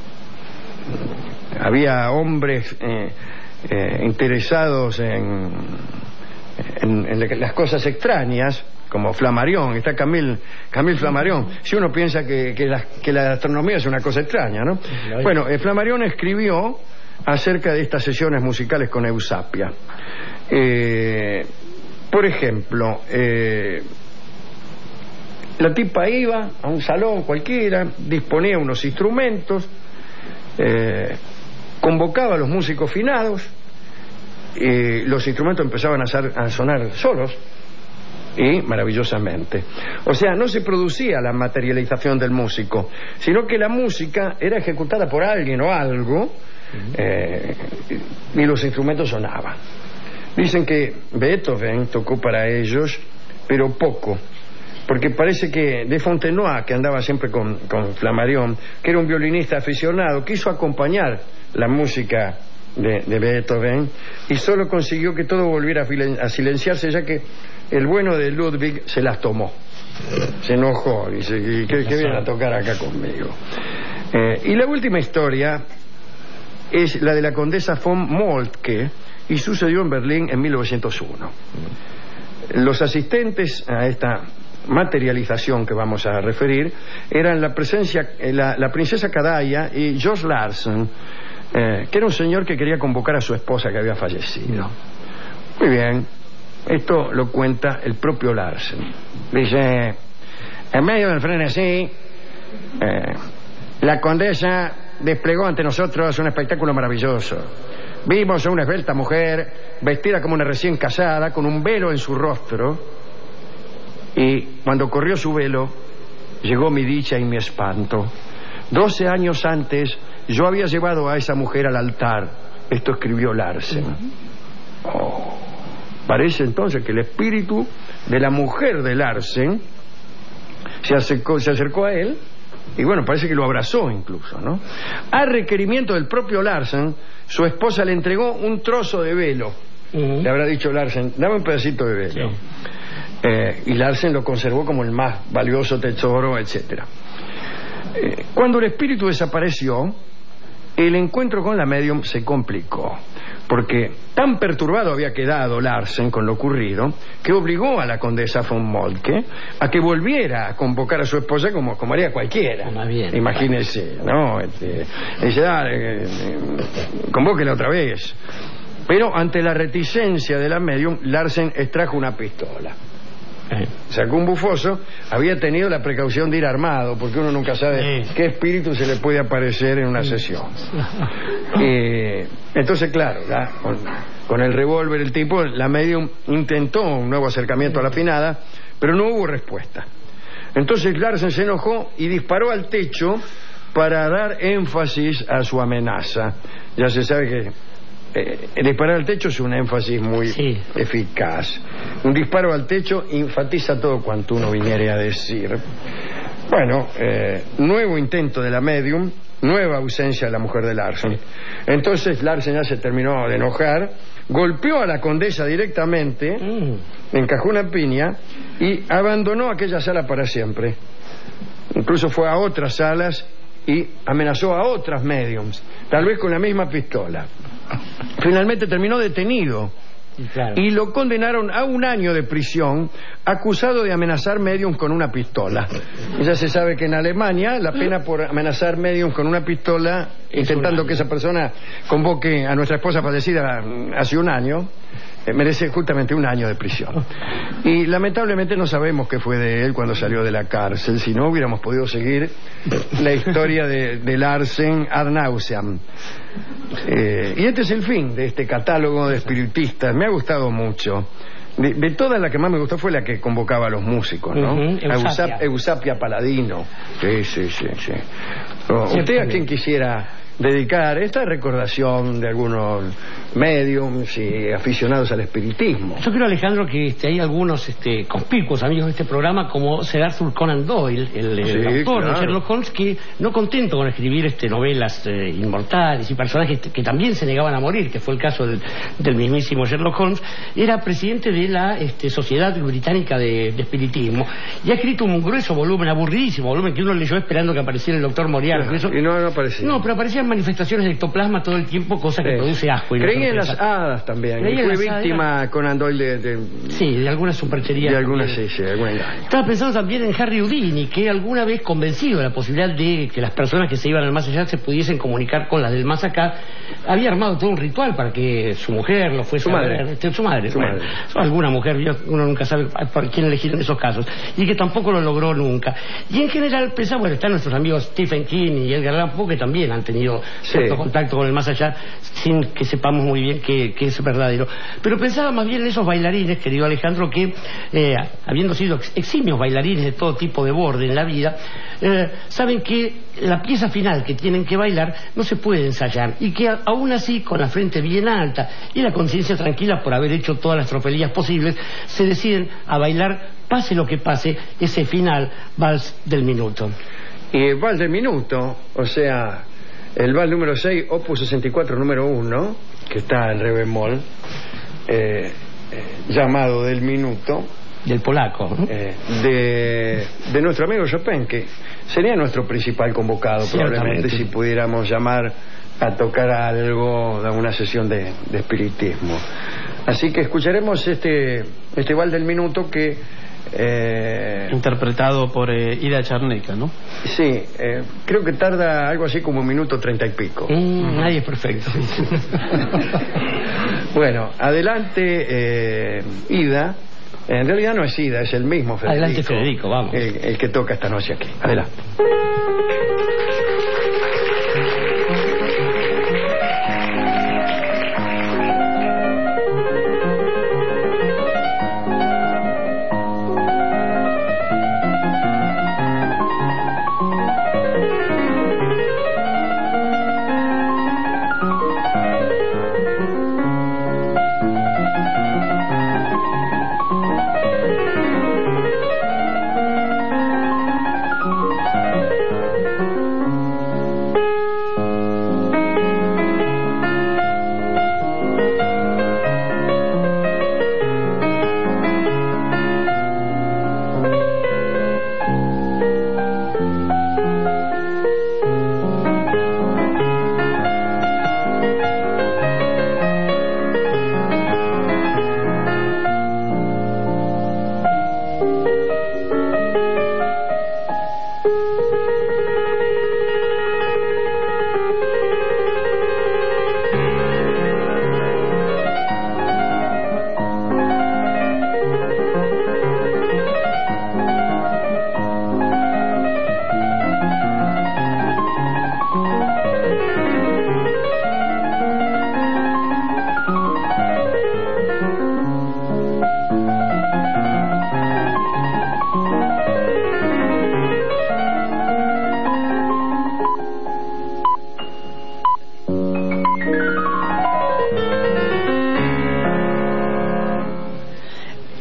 había hombres eh, eh, interesados en, en, en las cosas extrañas, como Flammarion. Está Camille, Camille Flammarion. Si uno piensa que, que, la, que la astronomía es una cosa extraña, ¿no? Bueno, eh, Flammarion escribió acerca de estas sesiones musicales con Eusapia. Eh, por ejemplo, eh, la tipa iba a un salón cualquiera, disponía unos instrumentos, eh, convocaba a los músicos finados, y los instrumentos empezaban a, ser, a sonar solos, y maravillosamente. O sea, no se producía la materialización del músico, sino que la música era ejecutada por alguien o algo, eh, y los instrumentos sonaban. Dicen que Beethoven tocó para ellos, pero poco, porque parece que de Fontenoy, que andaba siempre con, con Flammarion, que era un violinista aficionado, quiso acompañar la música de, de Beethoven y solo consiguió que todo volviera a, a silenciarse, ya que el bueno de Ludwig se las tomó, se enojó, dice, ¿qué, qué viene a tocar acá conmigo? Eh, y la última historia es la de la condesa von Moltke, y sucedió en Berlín en mil novecientos uno. Los asistentes a esta materialización que vamos a referir eran la presencia, la, la princesa Kadaya y George Larsen, eh, que era un señor que quería convocar a su esposa que había fallecido. Muy bien, esto lo cuenta el propio Larsen. Dice, en medio del frenesí, eh, la condesa desplegó ante nosotros un espectáculo maravilloso. Vimos a una esbelta mujer vestida como una recién casada, con un velo en su rostro, y cuando corrió su velo, llegó mi dicha y mi espanto. Doce años antes yo había llevado a esa mujer al altar. Esto escribió Larsen. Oh. Parece entonces que el espíritu de la mujer de Larsen se acercó, se acercó a él y bueno, parece que lo abrazó incluso, ¿no? A requerimiento del propio Larsen, su esposa le entregó un trozo de velo. Uh-huh. Le habrá dicho Larsen, dame un pedacito de velo. Sí. Eh, y Larsen lo conservó como el más valioso tesoro, etcétera. Eh, cuando el espíritu desapareció, el encuentro con la medium se complicó, porque tan perturbado había quedado Larsen con lo ocurrido que obligó a la condesa von Moltke a que volviera a convocar a su esposa como, como haría cualquiera. Más bien. Imagínese, ¿no? Este, dice, ah, eh, eh, convóquela otra vez. Pero ante la reticencia de la medium, Larsen extrajo una pistola. Sacó un bufoso, había tenido la precaución de ir armado, porque uno nunca sabe sí. qué espíritu se le puede aparecer en una sesión. Eh, entonces, claro, la, con, con el revólver el tipo, la medium intentó un nuevo acercamiento a la finada, pero no hubo respuesta. Entonces Larsen se enojó y disparó al techo para dar énfasis a su amenaza. Ya se sabe que Eh, el disparar al techo es un énfasis muy sí. eficaz. Un disparo al techo enfatiza todo cuanto uno viniera a decir. Bueno, eh, nuevo intento de la medium, nueva ausencia de la mujer de Larsen. Entonces Larsen ya se terminó de enojar, golpeó a la condesa directamente, mm. encajó una piña y abandonó aquella sala para siempre. Incluso fue a otras salas y amenazó a otras mediums, tal vez con la misma pistola. Finalmente terminó detenido claro. y lo condenaron a un año de prisión acusado de amenazar mediums con una pistola. Ya se sabe que en Alemania la pena por amenazar mediums con una pistola es intentando un que esa persona convoque a nuestra esposa fallecida hace un año eh, merece justamente un año de prisión. Y lamentablemente no sabemos qué fue de él cuando salió de la cárcel. Si no hubiéramos podido seguir la historia de, de Larsen ad nauseam. Eh, y este es el fin de este catálogo de espiritistas. Me ha gustado mucho. De, de todas, la que más me gustó fue la que convocaba a los músicos, ¿no? Uh-huh. Eusapia. Eusapia Paladino. Sí, sí, sí, sí. Oh, ¿usted a quién quisiera dedicar esta recordación de algunos mediums y aficionados al espiritismo? Yo creo, Alejandro, que este, hay algunos este, conspicuos amigos de este programa, como Sir Arthur Conan Doyle, el, el sí, autor claro. de Sherlock Holmes, que no contento con escribir este, novelas eh, inmortales y personajes que también se negaban a morir, que fue el caso del, del mismísimo Sherlock Holmes, era presidente de la este, Sociedad Británica de, de Espiritismo y ha escrito un grueso volumen, aburridísimo volumen, que uno leyó esperando que apareciera el doctor Moriarty. Claro, eso, y no, no aparecía. No, pero aparecían manifestaciones de ectoplasma todo el tiempo, cosa que sí. produce asco. Y creía en las hadas también. Creía y fue víctima era... Conan Doyle de, de... Sí, de algunas supercherías. De algunas, sí, sí, de alguna engaño. Estaba pensando también en Harry Houdini, que alguna vez convencido de la posibilidad de que las personas que se iban al más allá se pudiesen comunicar con las del más acá, había armado todo un ritual para que su mujer lo fuese su madre. a ver. Este, su madre. Su bueno, madre. Alguna mujer, uno nunca sabe por quién elegir en esos casos. Y que tampoco lo logró nunca. Y en general pensaba, bueno, están nuestros amigos Stephen King y Edgar Allan Poe, que también han tenido cierto sí. contacto con el más allá, sin que sepamos muy bien qué, qué es verdadero. Pero pensaba más bien en esos bailarines, querido Alejandro, que eh, habiendo sido eximios bailarines de todo tipo de borde en la vida, eh, saben que la pieza final que tienen que bailar no se puede ensayar y que a, aún así, con la frente bien alta y la conciencia tranquila por haber hecho todas las tropelías posibles, se deciden a bailar, pase lo que pase, ese final vals del minuto. Y el vals del minuto, o sea, el vals número seis, opus sesenta y cuatro, número uno, que está en re bemol, eh, eh, llamado del minuto, del polaco, ¿no? eh, de, de nuestro amigo Chopin, que sería nuestro principal convocado probablemente si pudiéramos llamar a tocar algo de una sesión de, de espiritismo. Así que escucharemos este este vals del minuto que eh, interpretado por eh, Ida Charneca, ¿no? Sí, eh, creo que tarda algo así como un minuto treinta y pico. Mm, nadie es perfecto. Bueno, adelante, eh, Ida. En realidad no es Ida, es el mismo Federico. Adelante, Federico, vamos. El, el que toca esta noche aquí. Adelante.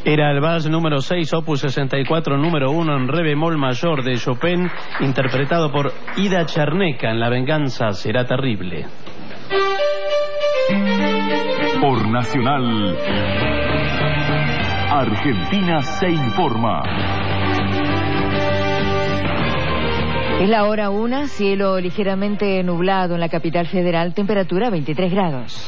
Era el vals número seis, opus sesenta y cuatro, número uno en re bemol mayor de Chopin, interpretado por Ida Chernecka en La venganza será terrible. Por Nacional, Argentina se informa. Es la hora una, cielo ligeramente nublado en la capital federal, temperatura veintitrés grados.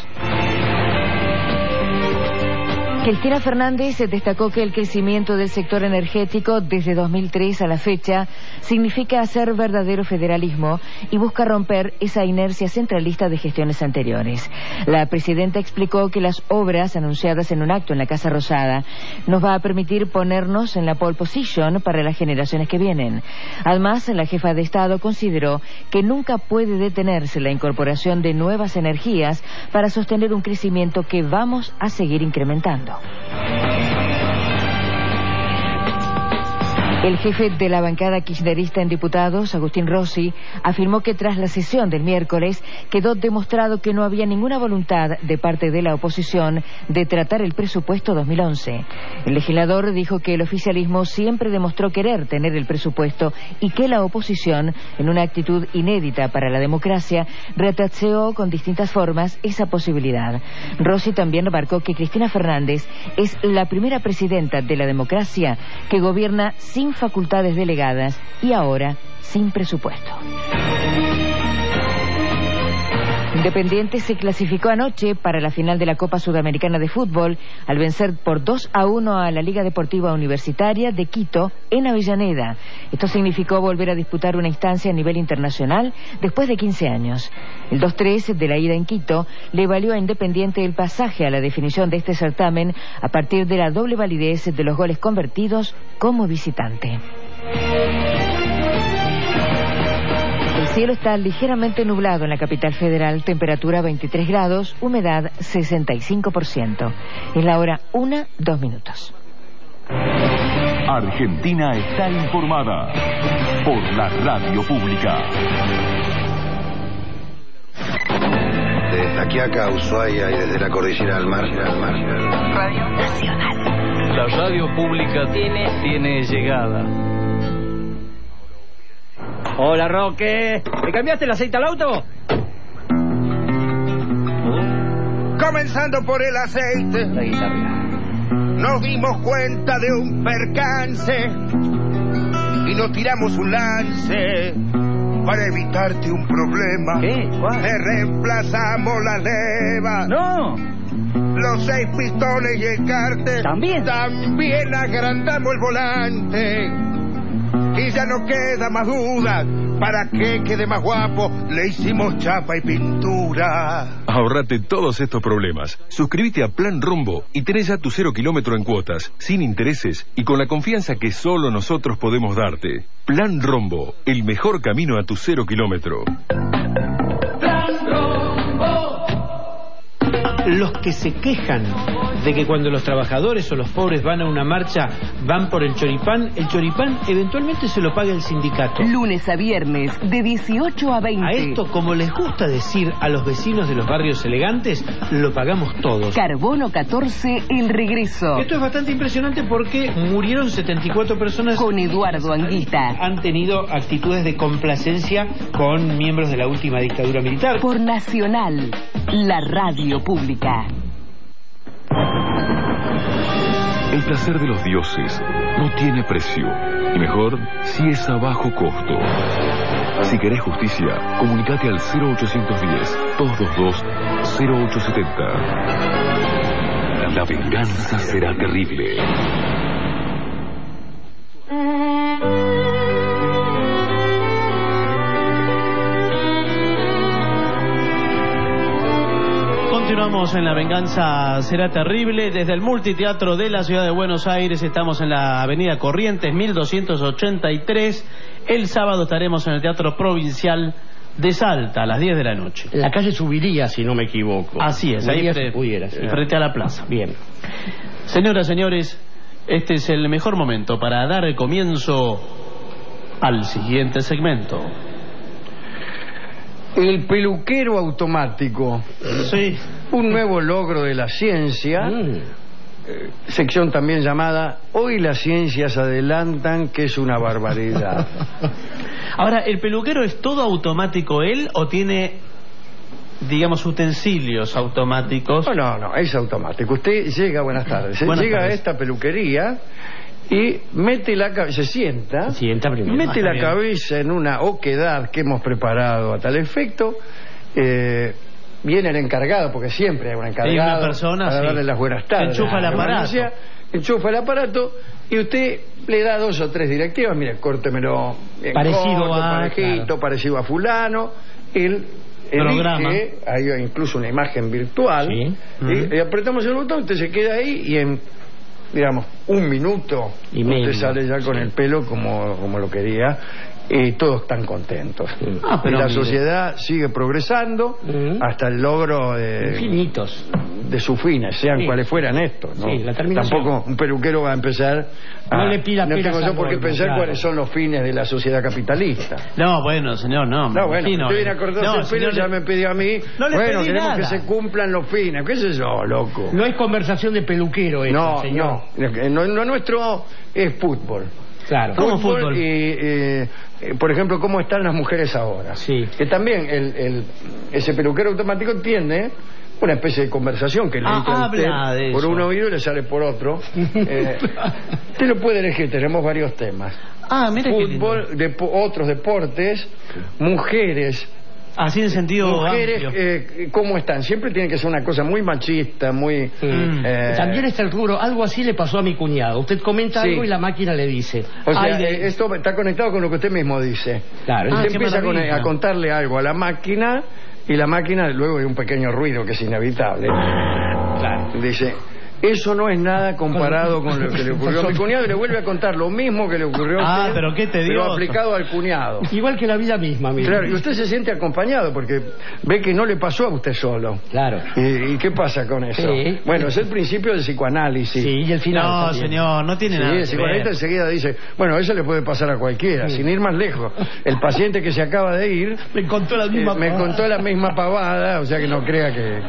Cristina Fernández destacó que el crecimiento del sector energético desde dos mil tres a la fecha significa hacer verdadero federalismo y busca romper esa inercia centralista de gestiones anteriores. La presidenta explicó que las obras anunciadas en un acto en la Casa Rosada nos va a permitir ponernos en la pole position para las generaciones que vienen. Además, la jefa de Estado consideró que nunca puede detenerse la incorporación de nuevas energías para sostener un crecimiento que vamos a seguir incrementando. El jefe de la bancada kirchnerista en diputados, Agustín Rossi, afirmó que tras la sesión del miércoles quedó demostrado que no había ninguna voluntad de parte de la oposición de tratar el presupuesto dos mil once. El legislador dijo que el oficialismo siempre demostró querer tener el presupuesto y que la oposición, en una actitud inédita para la democracia, retaseó con distintas formas esa posibilidad. Rossi también remarcó que Cristina Fernández es la primera presidenta de la democracia que gobierna sin facultades delegadas y ahora sin presupuesto. Independiente se clasificó anoche para la final de la Copa Sudamericana de Fútbol al vencer por dos a uno a la Liga Deportiva Universitaria de Quito en Avellaneda. Esto significó volver a disputar una instancia a nivel internacional después de quince años. El dos tres de la ida en Quito le valió a Independiente el pasaje a la definición de este certamen a partir de la doble validez de los goles convertidos como visitante. El cielo está ligeramente nublado en la capital federal, temperatura veintitrés grados, humedad sesenta y cinco por ciento. Es la hora una, dos minutos. Argentina está informada por la radio pública. Desde Aquiaca a Ushuaia y desde la cordillera al mar, al mar. Radio Nacional. La radio pública tiene, tiene llegada. Hola, Roque. ¿Le cambiaste el aceite al auto? Comenzando por el aceite, La guitarra. nos dimos cuenta de un percance y nos tiramos un lance para evitarte un problema. ¿Qué? ¿Cuál? Te reemplazamos la leva. ¡No! Los seis pistones y el cárter. ¿También? También agrandamos el volante. Y ya no queda más duda. Para que quede más guapo, le hicimos chapa y pintura. Ahorrate todos estos problemas. Suscríbete a Plan Rombo y tenés ya tu cero kilómetro en cuotas, sin intereses y con la confianza que solo nosotros podemos darte. Plan Rombo, el mejor camino a tu cero kilómetro. Los que se quejan de que cuando los trabajadores o los pobres van a una marcha van por el choripán, el choripán eventualmente se lo paga el sindicato. Lunes a viernes, de dieciocho a veinte. A esto, como les gusta decir a los vecinos de los barrios elegantes, lo pagamos todos. Carbono catorce, el regreso. Esto es bastante impresionante porque murieron setenta y cuatro personas. Con Eduardo Anguita. Han tenido actitudes de complacencia con miembros de la última dictadura militar. Por Nacional, la radio pública. El placer de los dioses no tiene precio, y mejor si es a bajo costo. Si querés justicia, comunicate al cero ochocientos diez, doscientos veintidós, cero ochocientos setenta. La venganza será terrible. Continuamos en La venganza será terrible. Desde el multiteatro de la ciudad de Buenos Aires estamos en la avenida Corrientes mil doscientos ochenta y tres. El sábado estaremos en el Teatro Provincial de Salta a las diez de la noche. La calle Subiría, si no me equivoco. Así es, ahí se pudiera, sí. frente a la plaza. Bien. Señoras, señores, este es el mejor momento para dar el comienzo al siguiente segmento. El peluquero automático. Sí. Un nuevo logro de la ciencia. Mm. eh, sección también llamada Hoy las ciencias adelantan, que es una barbaridad. Ahora, ¿el peluquero es todo automático él o tiene, digamos, utensilios automáticos? No, no, no, es automático. Usted llega, buenas tardes, Buenas llega tardes. a esta peluquería y mete la cabeza, se sienta, Se sienta primero. mete Ah, la está bien. cabeza en una oquedad que hemos preparado a tal efecto. eh, viene el encargado, porque siempre hay un encargado, Hay una persona, para sí. darle las buenas tardes. Enchufa el La aparato. policía enchufa el aparato y usted le da dos o tres directivas. Mire, córtemelo bien Parecido corto, a- parejito, claro. parecido a fulano. Él Programa. elige, hay incluso una imagen virtual, Sí. y, y apretamos el botón, usted se queda ahí y en, digamos, un minuto Y usted medio. sale ya con Sí. el pelo como, como lo quería. Y todos están contentos. Ah, pero y la mire. sociedad sigue progresando Mm. hasta el logro de, Infinitos. de sus fines, sean Sí. cuales fueran estos, ¿no? Sí, la terminación. Tampoco un peluquero va a empezar a... No le pida no peras tengo yo al por qué olmo, pensar claro. cuáles son los fines de la sociedad capitalista. No, bueno, señor, no. me No, bueno, imagino. usted viene a cortarse No, el pelo señor, y ya le- me pidió a mí. No le bueno, pedí queremos nada. que se cumplan los fines. ¿Qué sé yo, loco? No es conversación de peluquero esta, No, señor. no, no, no, nuestro es fútbol. Claro. ¿Cómo fútbol? Y, eh, eh, por ejemplo, ¿cómo están las mujeres ahora? Sí. Que también el, el- ese peluquero automático tiene una especie de conversación que le Ah, entra a usted habla de por eso. un oído y le sale por otro. Eh, usted lo puede elegir, tenemos varios temas. Ah, mire qué lindo. Fútbol, depo- otros deportes, mujeres. Así en sentido Mujeres, amplio. eh, ¿cómo están? Siempre tiene que ser una cosa muy machista, muy... Mm. eh, También está el rubro, algo así le pasó a mi cuñado. Usted comenta Sí. algo y la máquina le dice. O sea, Ay, de- eh, esto está conectado con lo que usted mismo dice. Claro. Usted Ah, qué empieza con- maravilla. a contarle algo a la máquina y la máquina luego hay un pequeño ruido que es inevitable. Claro. Dice, eso no es nada comparado con lo que le ocurrió a mi cuñado y le vuelve a contar lo mismo que le ocurrió a Ah, usted, pero qué tedioso. pero aplicado al cuñado. Igual que la vida misma, mire. Claro, y usted se siente acompañado porque ve que no le pasó a usted solo. Claro. ¿Y, y qué pasa con eso? Sí. Bueno, es el principio del psicoanálisis. Sí, y el final No, también. señor, no tiene Sí, nada el que psicoanalista ver. enseguida dice, bueno, eso le puede pasar a cualquiera, sin ir más lejos. El paciente que se acaba de ir Me contó la eh, misma me pavada. contó la misma pavada, o sea que no crea que...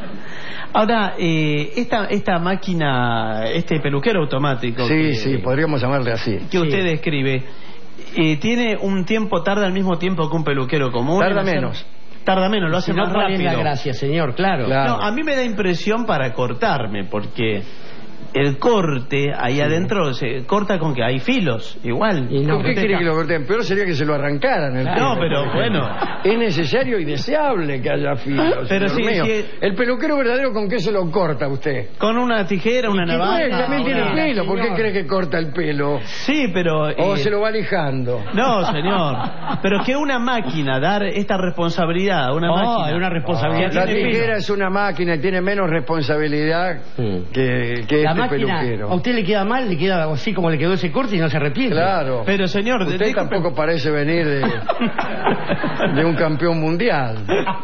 Ahora, eh, esta, esta máquina, este peluquero automático Sí, que, sí, podríamos llamarle así. que usted describe, eh, ¿tiene un tiempo, tarda al mismo tiempo que un peluquero común? Tarda en hacer- menos. Tarda menos, lo hace Si no, más ¿cuál es rápido. la gracia, señor? Claro. Claro. No, a mí me da impresión para cortarme, porque el corte ahí adentro se corta con que hay filos, igual. Y no, ¿Por qué Usted- quiere que lo corten? Peor sería que se lo arrancaran. El No, pelo. pero bueno. Es necesario y deseable que haya filos. Pero señor sí, mío. sí. El peluquero verdadero, ¿con qué se lo corta usted? Con una tijera, una Y navaja. bueno, también tiene una- pelo. ¿Por qué señor. cree que corta el pelo? Sí, pero... O eh, se lo va lijando. No, señor. Pero que una máquina, dar esta responsabilidad a una Oh, máquina... es una responsabilidad. La tiene tijera pelo. es una máquina y tiene menos responsabilidad que, que La este máquina, peluquero. a usted le queda mal, le queda así como le quedó ese corte y no se arrepiente. Claro. Pero, señor, Usted disculpe- tampoco parece venir de, de un campeón mundial.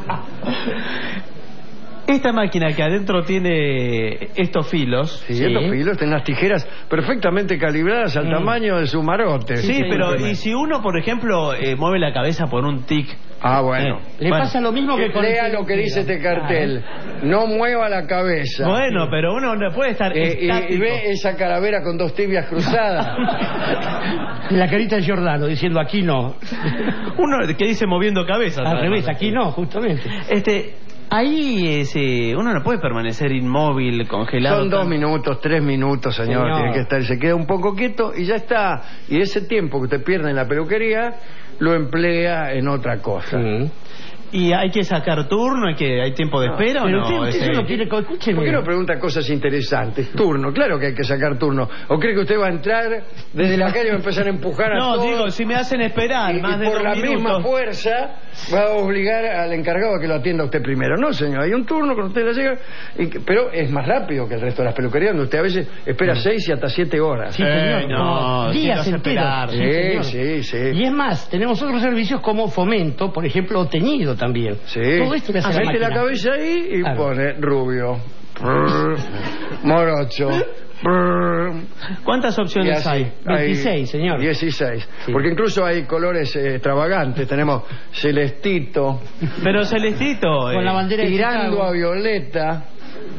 Esta máquina que adentro tiene estos filos... Sí, estos filos tienen las tijeras perfectamente calibradas al Mm. tamaño de su marote. Sí, pero ¿y si uno, por ejemplo, eh, mueve la cabeza por un tic? Ah, bueno. Eh, Le bueno. pasa lo mismo que con Lea el lo que dice este cartel. No mueva la cabeza. Bueno, pero uno no puede estar Eh, y- y, estático. ve esa calavera con dos tibias cruzadas. La carita de Giordano diciendo aquí no. Uno que dice moviendo cabeza. Al revés, aquí no, justamente. Este, ahí ese, uno no puede permanecer inmóvil, congelado. Son dos tan- minutos, tres minutos, señor. Señor. Tiene que estar. Se queda un poco quieto y ya está. Y ese tiempo que usted pierde en la peluquería lo emplea en otra cosa. Y hay que sacar turno, hay que hay tiempo de espera o Pero no. usted, usted Ese- no quiere... Escúcheme. ¿Por qué no pregunta cosas interesantes? Turno, claro que hay que sacar turno. ¿O cree que usted va a entrar desde la calle y va a empezar a empujar a No, todos? digo, si me hacen esperar y, más y de por dos la minutos. misma fuerza va a obligar al encargado a que lo atienda a usted primero. No, señor, hay un turno cuando usted le llega, y que- pero es más rápido que el resto de las peluquerías, donde usted a veces espera seis y hasta siete horas. Sí, señor. Eh, no, sí, días lo hace enteros. esperar. Sí, Sí, señor. sí, sí. Y es más, tenemos otros servicios como fomento, por ejemplo, teñido también. Sí. Todo esto le hace la Mete la máquina. cabeza ahí y Claro. pone rubio, brr, morocho, brr, ¿Cuántas y opciones así. hay? veintiséis, señor. dieciséis. Sí. Porque incluso hay colores eh, extravagantes. Tenemos celestito, Pero Celestito... Con eh, la bandera de tirando Chicago. a violeta.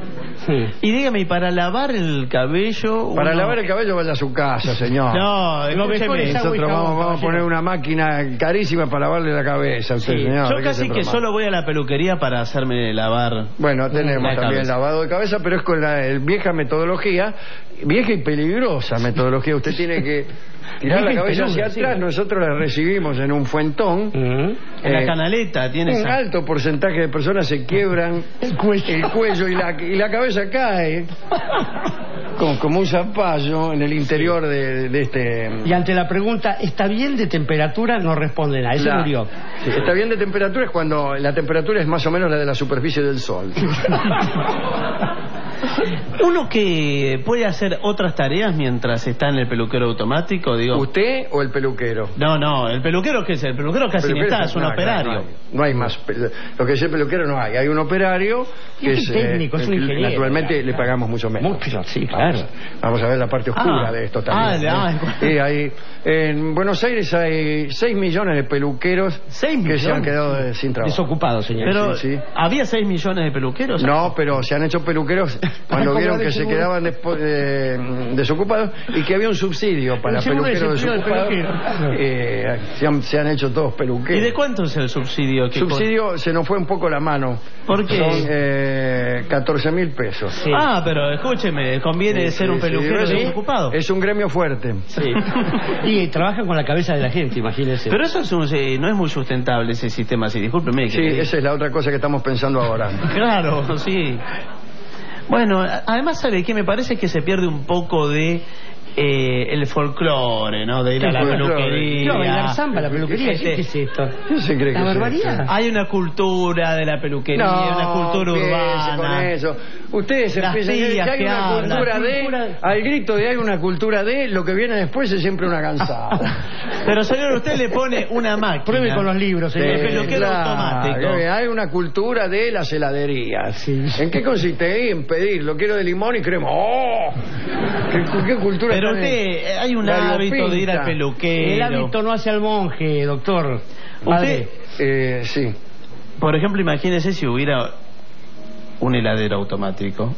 Sí. Y dígame, ¿y para lavar el cabello? Para uno... lavar el cabello vaya a su casa, señor. No, lo mejor es nosotros agua y vamos, jabón, vamos a poner una máquina carísima para lavarle la cabeza a usted, sí. señor. Yo casi que solo voy a la peluquería para hacerme lavar. Bueno, tenemos la también cabeza. lavado de cabeza, pero es con la el vieja metodología, vieja y peligrosa metodología. Usted tiene que tirar la cabeza hacia atrás, sí. Nosotros la recibimos en un fuentón. Uh-huh. En eh, la canaleta tiene un esa... alto porcentaje de personas se quiebran el cuello, el cuello y, la, y la cabeza cae como, como un zapallo en el interior sí. de, de este... Y ante la pregunta, ¿está bien de temperatura? No responden a eso. La, murió. Sí, está bien de temperatura es cuando la temperatura es más o menos la de la superficie del sol. Uno que puede hacer otras tareas mientras está en el peluquero automático, digo. ¿Usted o el peluquero? No, no, el peluquero, ¿qué es? El peluquero casi no está, es un no, operario. No hay, no hay más. Lo que es el peluquero no hay. Hay un operario que es, técnico, eh, es un ingeniero. Naturalmente le pagamos mucho menos. Mucho, sí, claro. Vamos, vamos a ver la parte oscura ah, de esto también. Ah, ¿eh? ah, sí, hay, en Buenos Aires hay seis millones de peluqueros ¿seis que millones? Se han quedado sin trabajo. Desocupados, señor. Pero, sí, sí. ¿había seis millones de peluqueros? No, pero se han hecho peluqueros cuando vieron que se quedaban después, eh, desocupados y que había un subsidio para peluqueros desocupados. Eh, se, han, se han hecho todos peluqueros. ¿Y de cuánto es el subsidio? El subsidio con... se nos fue un poco la mano. ¿Por qué? Son eh, catorce mil pesos. Sí. Ah, pero escúcheme, conviene sí, ser sí, un peluquero sí, desocupado. Es un gremio fuerte. Sí. Y trabajan con la cabeza de la gente, imagínese. Pero eso es un, eh, no es muy sustentable ese sistema así, discúlpeme. Sí, que... esa es la otra cosa que estamos pensando ahora. Claro, sí. Bueno, además, ¿sabe qué? Me parece que se pierde un poco de eh, el folclore, ¿no? De ir a la peluquería. No, bailar samba, la peluquería. ¿Qué, ¿Qué es esto? ¿Qué se cree la que barbaridad. Es Hay una cultura de la peluquería, no, una cultura urbana. Con eso. Ustedes empiezan a decir que hay una hablan, cultura de, cultura... al grito de hay una cultura de, lo que viene después es siempre una cansada. Pero señor, usted le pone una máquina. Pruebe con los libros, señor. El peluquero claro, automático. Hay una cultura de las heladerías. Sí. ¿En qué consiste ahí? En pedir, lo quiero de limón y crema. ¡Oh! ¿Qué, qué cultura? Pero usted, hay un hábito de ir al peluquero. El hábito no hace al monje, doctor. Usted, eh, sí. Por ejemplo, imagínese si hubiera un heladero automático.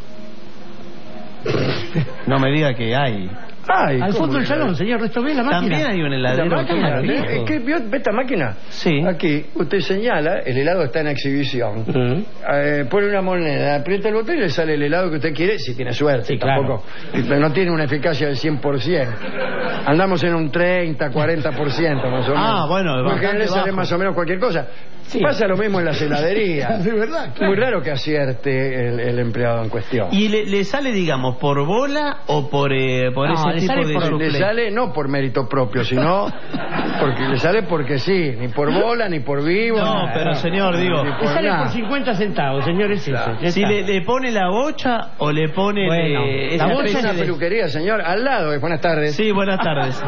No me diga que hay. Ay, al fondo del salón, señor, esto ve la máquina. También hay un heladero automático. ¿Qué, ¿Ve esta máquina? Sí. Aquí, usted señala, el helado está en exhibición. Uh-huh. eh, pone una moneda, aprieta el botón y le sale el helado que usted quiere, si tiene suerte. Sí, tampoco. Claro. No tiene una eficacia del cien por ciento. Andamos en un treinta, cuarenta por ciento más o menos. Ah, bueno. Porque le sale más o menos cualquier cosa. Sí. Pasa lo mismo en las heladerías. De verdad, claro. Muy raro que acierte el, el empleado en cuestión. ¿Y le, le sale, digamos, por bola o por, eh, por no, ese le tipo sale de por, suple? Le sale no por mérito propio, sino porque le sale porque sí. Ni por bola, ni por vivo. No, nada, pero señor, digo... Le sale nada. Por cincuenta centavos, señor, es claro. eso. Si le, le pone la bocha o le pone... Bueno, eh, la bocha es una de... peluquería, señor, al lado. Buenas tardes. Sí, buenas tardes.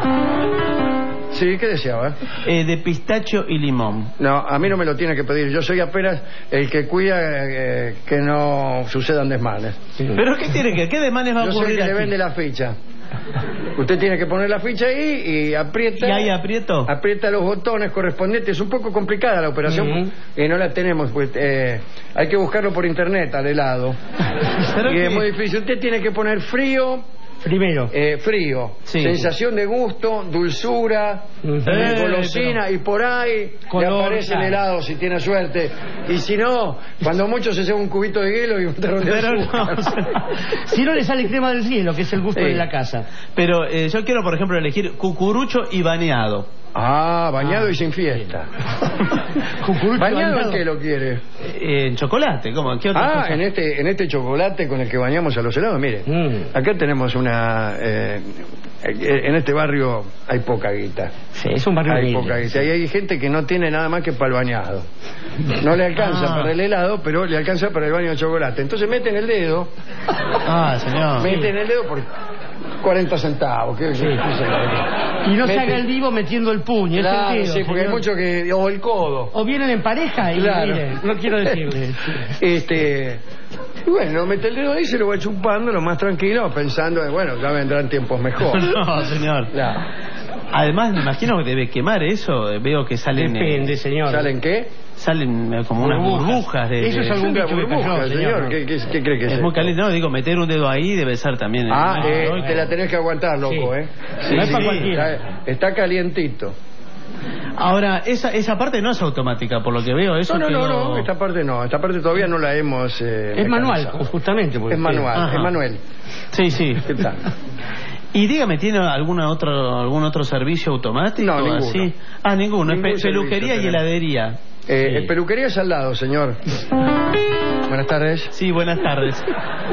Sí, ¿qué deseaba? Eh, de pistacho y limón. No, a mí no me lo tiene que pedir. Yo soy apenas el que cuida eh, que no sucedan desmanes. Sí. ¿Pero qué tiene que? ¿Qué desmanes va a ocurrir? Yo soy el que aquí? le vende la ficha. Usted tiene que poner la ficha ahí y aprieta. ¿Y ahí aprieto? Aprieta los botones correspondientes. Es un poco complicada la operación uh-huh. y no la tenemos. Pues eh, hay que buscarlo por internet al helado. Y es muy difícil. Usted tiene que poner frío. Primero. Eh, frío. Sí. Sensación de gusto, dulzura, uh-huh. eh, golosina pero... y por ahí color, le aparece claro. el helado si tiene suerte. Y si no, cuando mucho se lleva un cubito de hielo y un terrón de azúcar. No. Si no le sale crema del cielo, que es el gusto sí. de la casa. Pero eh, yo quiero, por ejemplo, elegir cucurucho y bañado. Ah, bañado ah, y sin fiesta. ¿Bañado en qué lo quiere? Eh, en chocolate, ¿cómo? ¿Qué otra ah, cosa? en este, en este chocolate con el que bañamos a los helados, mire. Mm. Acá tenemos una... Eh, en este barrio hay poca guita. Sí, es un barrio Hay lindo, poca guita. sí. Y hay gente que no tiene nada más que para el bañado. No le alcanza ah. para el helado, pero le alcanza para el baño de chocolate. Entonces meten el dedo. Ah, señor. Meten el dedo por cuarenta centavos. ¿Qué, sí. qué, qué y no meten... se haga el vivo metiendo el puño. Claro, es el dedo, sí, porque señor. hay mucho que... O el codo. O vienen en pareja y claro. miren, no quiero decirle. este... Y bueno, mete el dedo ahí y se lo va chupando lo más tranquilo, pensando, bueno, ya vendrán tiempos mejores. No, señor. Claro. Además, me imagino que debe quemar eso. Veo que salen... Depende, eh... señor. ¿Salen qué? salen eh, como unas burbujas de... Eso es de- algún Una bicho que burbuja, cayó, señor. señor. ¿Qué, qué, qué cree que es? Es muy esto? caliente. No, digo, meter un dedo ahí debe ser también... el- Ah, no, eh, no, te la tenés que aguantar, loco, Sí. ¿eh? No es para cualquiera. Está, está calientito. Ahora, esa, esa parte no es automática, por lo que veo. Eso No, no, no, quedó- no, esta parte no. Esta parte todavía no la hemos... eh, Es manual, mecanizado. justamente. porque- Es manual, Ajá. es Manuel. Sí, sí. ¿Qué tal? Y dígame, ¿tiene alguna otro, algún otro servicio automático? No, ninguno. Así? Ah, ninguno. Ningún es pe- peluquería servicio y tenemos. heladería. Eh, el peluquería es al lado, señor. Buenas tardes. Sí, buenas tardes.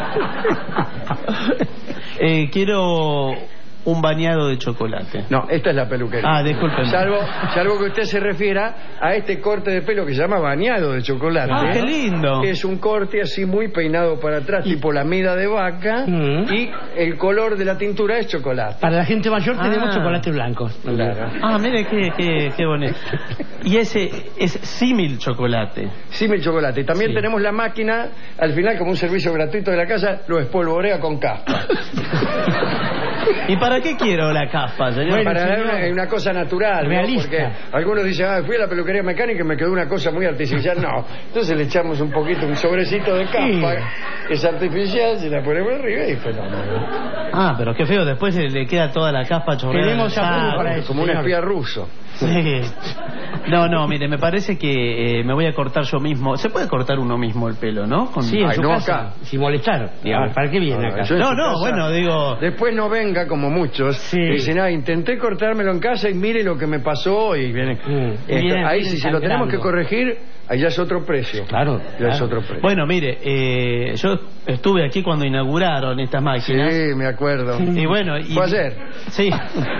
eh, quiero un bañado de chocolate. No, esta es la peluquería. Ah, discúlpeme. Salvo, salvo que usted se refiera a este corte de pelo que se llama bañado de chocolate. Ah, qué lindo. Que es un corte así muy peinado para atrás, tipo la mida de vaca, Mm. y el color de la tintura es chocolate. Para la gente mayor tenemos Ah. chocolate blanco. Claro. Ah, mire qué, qué, qué bonito. Y ese es símil chocolate. Símil chocolate. Y también Sí. tenemos la máquina, al final, como un servicio gratuito de la casa, lo espolvorea con caspa. ¿Y para qué quiero la caspa, señor? para dar Señor. una, una cosa natural, ¿no? Realista. Porque algunos dicen, ah, fui a la peluquería mecánica y me quedó una cosa muy artificial. No, entonces le echamos un poquito, un sobrecito de caspa, es artificial, se la ponemos arriba y fenómeno. Ah, pero qué feo, después le, le queda toda la caspa chorreada. Tenemos en el apuro saco. para eso, Como un señor. espía ruso. Sí. No, no, mire, me parece que eh, me voy a cortar yo mismo. Se puede cortar uno mismo el pelo, ¿no? Con- Sí, en Ay, su no casa, acá. sin molestar. Digamos, Ah, ¿para qué viene no, acá? eso en No, su no, casa. bueno, digo... Después no venga como muchos. Sí. Y dicen, ah, intenté cortármelo en casa y mire lo que me pasó. Y viene. Mm. Esto- Viene- ahí, viene si se lo tenemos que sangrando. corregir, ahí ya es otro precio. Claro, Ya claro. es otro precio. Bueno, mire, eh, yo estuve aquí cuando inauguraron estas máquinas. Sí, me acuerdo. Y bueno, y... Fue ayer. Sí.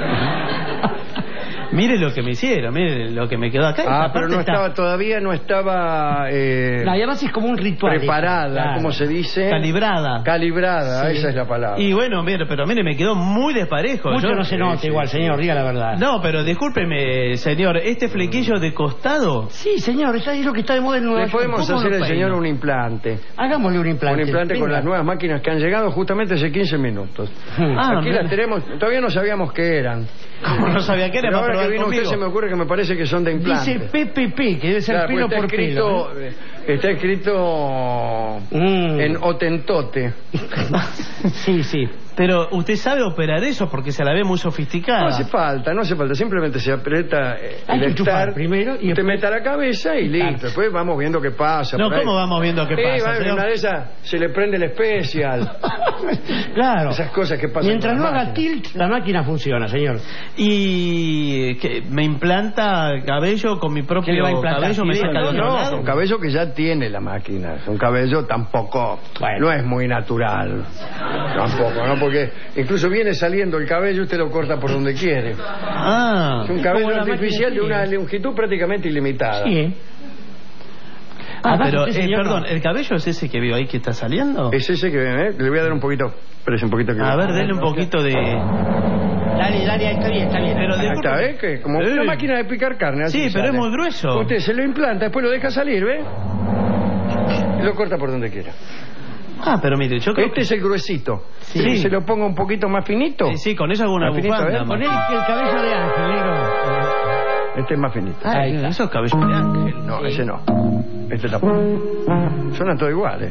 Mire lo que me hicieron, mire lo que me quedó acá. Ah, Esta pero parte no está estaba, todavía no estaba eh, No, y además es como un ritual. preparada, Claro. ¿cómo se dice? calibrada. Calibrada, Sí. esa es la palabra. Y bueno, mire, pero mire, me quedó muy desparejo. Mucho Yo- no se nota igual, señor, diga la verdad. No, pero discúlpeme, señor, este flequillo de costado... Sí, señor, está ahí lo que está de moda en Nueva Le York. podemos ¿Cómo hacer lo al peino? señor un implante. Hagámosle un implante. Un implante con Venga. las nuevas máquinas que han llegado justamente hace quince minutos. Ah, Aquí mira. las tenemos, todavía no sabíamos qué eran. Como no sabía qué era, Pero para ahora que probar vino usted conmigo. se me ocurre que me parece que son de implante. Dice P P P, que debe ser Claro, pelo pues está por escrito, pelo. ¿eh? eh, está escrito Mm. en otentote. Sí, sí. Pero usted sabe operar eso porque se la ve muy sofisticada. No hace falta, no hace falta, simplemente se aprieta eh, Hay el que enchufar estar, primero y usted después- mete la cabeza y listo, después vamos viendo qué pasa. No, por ahí. ¿cómo vamos viendo qué Eh, pasa, va, en señor? una de esas se le prende el especial. Claro. Esas cosas que pasan. Mientras con no las haga máquinas. tilt, la máquina funciona, señor. Y que me implanta cabello con mi propio ¿Qué le va a implantar? cabello, me Sí, saca de No, otro no, lado. son cabello que ya tiene la máquina. Es un cabello tampoco, Bueno. no es muy natural. Tampoco, ¿no? Porque incluso viene saliendo el cabello, usted lo corta por donde quiere. Ah, Es un Como cabello la artificial de máquina una sigue. longitud prácticamente ilimitada. Sí. ah, Además, pero, usted, eh, señor, perdón, no. ¿el cabello es ese que veo ahí que está saliendo? Es ese que ¿eh? le voy a dar un poquito. Espérese un poquito. Que A ver, denle un poquito de... Dale, dale, está bien, está bien. Pero Ahí disculpe- está, ¿ves? Que como Eh. una máquina de picar carne. así Sí, pero sale. es muy grueso. Usted se lo implanta, después lo deja salir, ¿ve? Y lo corta por donde quiera. Ah, pero mire, yo creo Este que... es el gruesito. Sí. Si se lo ponga un poquito más finito. Sí, sí, con eso hago una Más finito, bufanda. ¿eh? más. Con el, el cabello de ángel, negro. Este es más finito. Ah, Ahí está. eso es cabello de ángel. No, ese no. Este tampoco. Suenan todos iguales.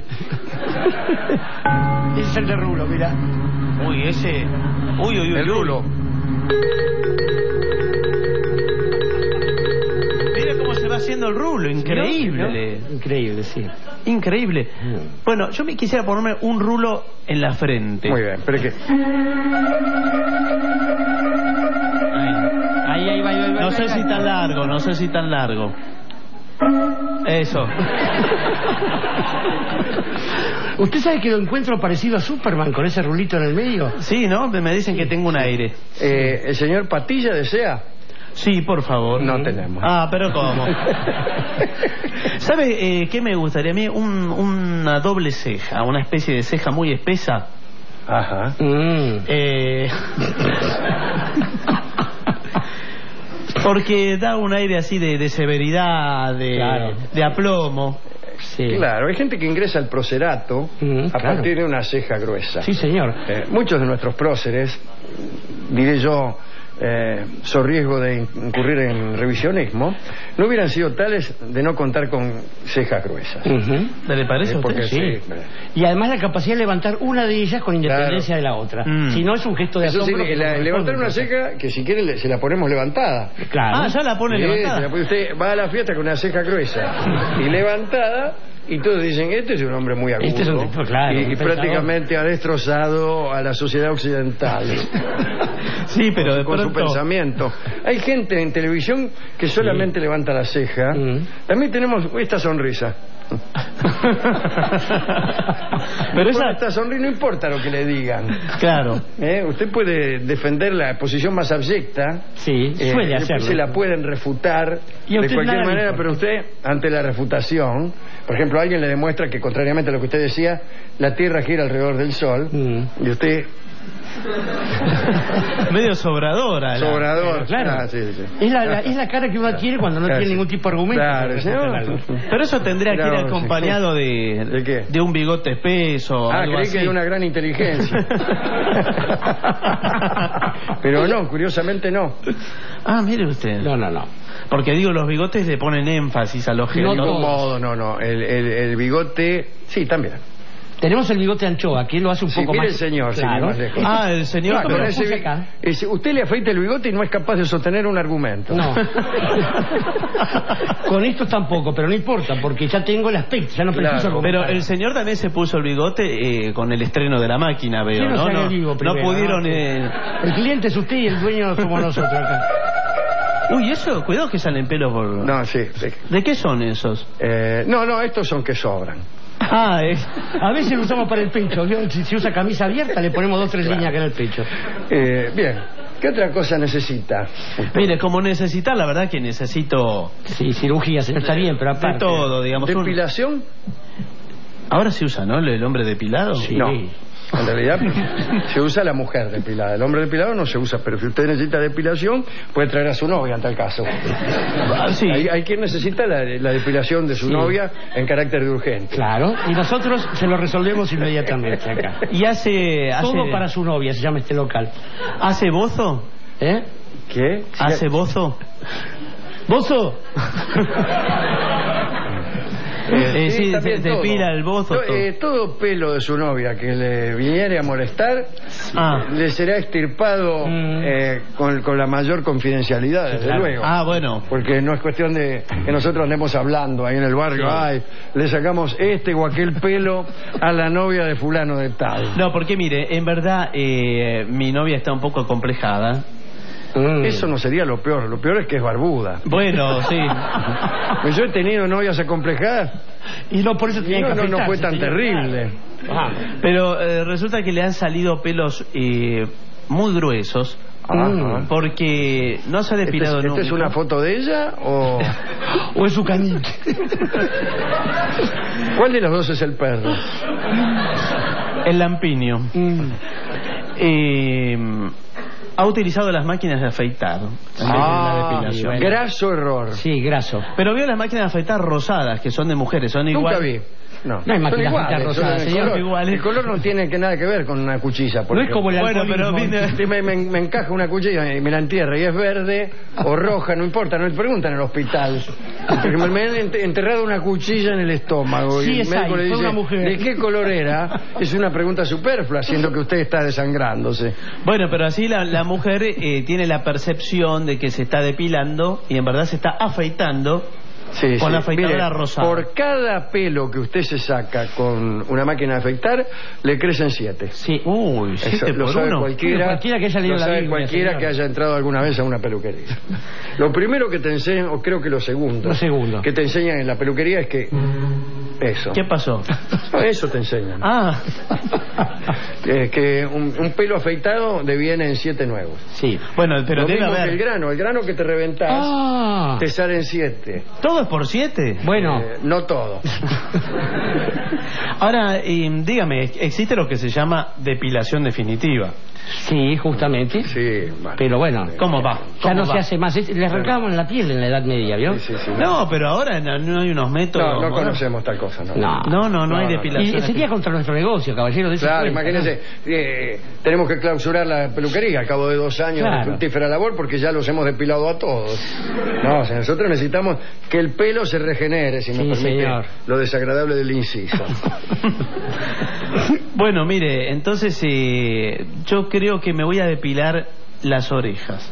Ese es el de rulo, mira. Uy, ese... Uy, uy, uy. El uy. rulo. Mire cómo se va haciendo el rulo, increíble. Increíble, sí. Increíble. Bueno, yo me quisiera ponerme un rulo en la frente. Muy bien, pero que. Ahí, ahí va, ahí va, ahí va. No sé si tan largo, no sé si tan largo. Eso. ¿Usted sabe que lo encuentro parecido a Superman con ese rulito en el medio? Sí, ¿no? Me dicen que tengo un aire. Eh, ¿El señor Patilla desea? Sí, por favor. No tenemos. Ah, pero ¿cómo? ¿Sabe eh, qué me gustaría a mí? Un, una doble ceja, una especie de ceja muy espesa. Ajá. Mm. Eh... Porque da un aire así de, de severidad, de, Claro. de aplomo. Sí. Claro, hay gente que ingresa al procerato Mm, a claro. partir de una ceja gruesa. Sí, señor. Eh, muchos de nuestros próceres, diré yo, eh, so riesgo de incurrir en revisionismo, no hubieran sido tales de no contar con cejas gruesas. Uh-huh. ¿Le parece a Eh, porque usted? sí. Y además la capacidad de levantar una de ellas con independencia de la otra. Mm. Si no es un gesto de Eso asombro. sí, que la- no levantar corresponde. una ceja que si quiere le- se la ponemos levantada. Claro. Ah, ya la pone Sí, levantada. se la pone- usted va a la fiesta con una ceja gruesa y levantada, y todos dicen, este es un hombre muy agudo. Este es un tipo, claro, y, un y pensador. prácticamente ha destrozado a la sociedad occidental. Sí, pero de con su pronto... pensamiento. Hay gente en televisión que solamente levanta la ceja. También tenemos esta sonrisa. Pero esa... esta sonrisa no importa lo que le digan. Claro. ¿Eh? Usted puede defender la posición más abyecta. Sí, suele después hacerlo. se la pueden refutar Y a de usted cualquier nada le manera, importa. pero usted, ante la refutación, por ejemplo, alguien le demuestra que, contrariamente a lo que usted decía, la Tierra gira alrededor del Sol, y usted... Medio sobradora. la- Sobrador. Claro. Ah, sí, sí. Es la, la- es la cara que uno adquiere cuando no Claro, tiene sí. ningún tipo de argumento. Claro, para sí. refutar algo. Pero eso tendría que ir Claro, acompañado de, ¿De qué? de un bigote espeso. Ah, algo creí así. que de una gran inteligencia. Pero no, curiosamente no. Ah, mire usted. No, no, no. Porque digo, los bigotes le ponen énfasis a los De gestos. ningún modo, no, no. El, el, el bigote, sí, también. Tenemos el bigote anchoa, que lo hace un Sí, poco mire más. el señor, sin ir Claro. más lejos. Ah, el señor. No, pero con lo ese puse bi- acá. ese- usted le afeita el bigote y no es capaz de sostener un argumento. No. Con esto tampoco, pero no importa, porque ya tengo el aspecto, ya no preciso Claro, argumentar. Pero el señor también se puso el bigote eh, con el estreno de la máquina, veo, ¿Quién nos ¿no? haga No, el vivo no primero, pudieron... no? eh, El cliente es usted y el dueño somos nosotros acá. Uy, eso, cuidado que salen pelos por... No, sí. sí. ¿De qué son esos? Eh, no, no, estos son que sobran. Ah, es... A veces lo usamos para el pecho. ¿Vio? Si, si usa camisa abierta, le ponemos dos o tres líneas acá en el pecho. Eh, bien, ¿qué otra cosa necesita? Mire, como necesitar, la verdad que necesito... Sí, cirugía, señor, está bien, pero De aparte. todo, digamos. un- ¿Depilación? Ahora se usa, ¿no? El, el hombre depilado. Sí. No. En realidad se usa la mujer depilada. El hombre depilado no se usa, pero si usted necesita depilación, puede traer a su novia en tal caso. Ah, sí. Hay, hay quien necesita la, la depilación de su Sí. novia en carácter de urgente. Claro, y nosotros se lo resolvemos inmediatamente acá. Y hace... hace... Todo para su novia, se llama este local. ¿Hace bozo? ¿Eh? ¿Qué? ¿Hace bozo? ¿Bozo? Eh, sí, también se todo. depila el bozo, To- todo. eh, todo pelo de su novia que le viniere a molestar Ah. le será extirpado eh, con, con la mayor confidencialidad, desde Claro. luego. Ah, bueno. Porque no es cuestión de que nosotros andemos hablando ahí en el barrio, Sí. ay, le sacamos este o aquel pelo a la novia de fulano de tal. No, porque mire, en verdad eh, mi novia está un poco acomplejada. Eso no sería lo peor, lo peor es que es barbuda. Bueno, sí. Pues yo he tenido novias acomplejadas y no por eso y tenía no, que no, no fue afeitarse, tan señor. terrible. Ah. Pero eh, resulta que le han salido pelos eh, muy gruesos. Ajá. Porque no se ha ¿Este es, depilado este nunca. es una foto de ella o...? O es su caniche. ¿Cuál de los dos es el perro? El lampiño. Mm. Eh, ha utilizado las máquinas de afeitar en vez de la depilación. bueno. Graso error. Sí, graso. Pero veo las máquinas de afeitar rosadas, que son de mujeres, son Nunca igual. vi. No, No hay son máquinas iguales, rosadas, son el señor, color. iguales. El color no tiene que nada que ver con una cuchilla. por No es ejemplo. como el Bueno, pero alcoholismo. vine- Si me, me- me encaja una cuchilla y me la entierra y es verde o roja, no importa, no me preguntan en el hospital. Porque me, me han ent- enterrado una cuchilla en el estómago Sí, y el es médico ahí, le fue dice, una mujer. ¿de qué color era? Es una pregunta superflua, siendo que usted está desangrándose. Bueno, pero así la, la mujer eh, tiene la percepción de que se está depilando y en verdad se está afeitando. Sí, Con sí. la afeitadora Mire, rosada. por cada pelo que usted se saca con una máquina de afeitar, le crecen siete. Sí. Uy, Eso siete lo por sabe uno. cualquiera, Cualquiera que haya leído lo la sabe Biblia, cualquiera señor. que haya entrado alguna vez a una peluquería. Lo primero que te enseñan, o creo que lo segundo, Lo segundo. que te enseñan en la peluquería es que eso. ¿Qué pasó? No, eso te enseñan. Ah, Eh, que un, un pelo afeitado deviene en siete nuevos. Sí. bueno, pero Lo debe mismo que el haber. grano, el grano que te reventás Ah. te salen siete. ¿Todo es por siete? Bueno. Eh, no todo. Ahora, eh, dígame, existe lo que se llama depilación definitiva. Sí, justamente. Sí, vale. Pero bueno, ¿Cómo va? ya no ¿Cómo se va? hace más. Es- Le arrancaban la piel en la Edad Media, ¿vio? Sí, sí, sí, No, pero ahora no, no hay unos métodos. No, no modernos. conocemos tal cosa, ¿no? No. No, no, no hay Y depilación. sería contra nuestro negocio, caballero. De eso Claro, cuenta, imagínense, eh, tenemos que clausurar la peluquería al cabo de dos años Claro. de fructífera labor porque ya los hemos depilado a todos. No, o sea, nosotros necesitamos que el pelo se regenere, si Sí, me permite señor. lo desagradable del inciso. Bueno, mire, entonces eh, yo creo que me voy a depilar las orejas.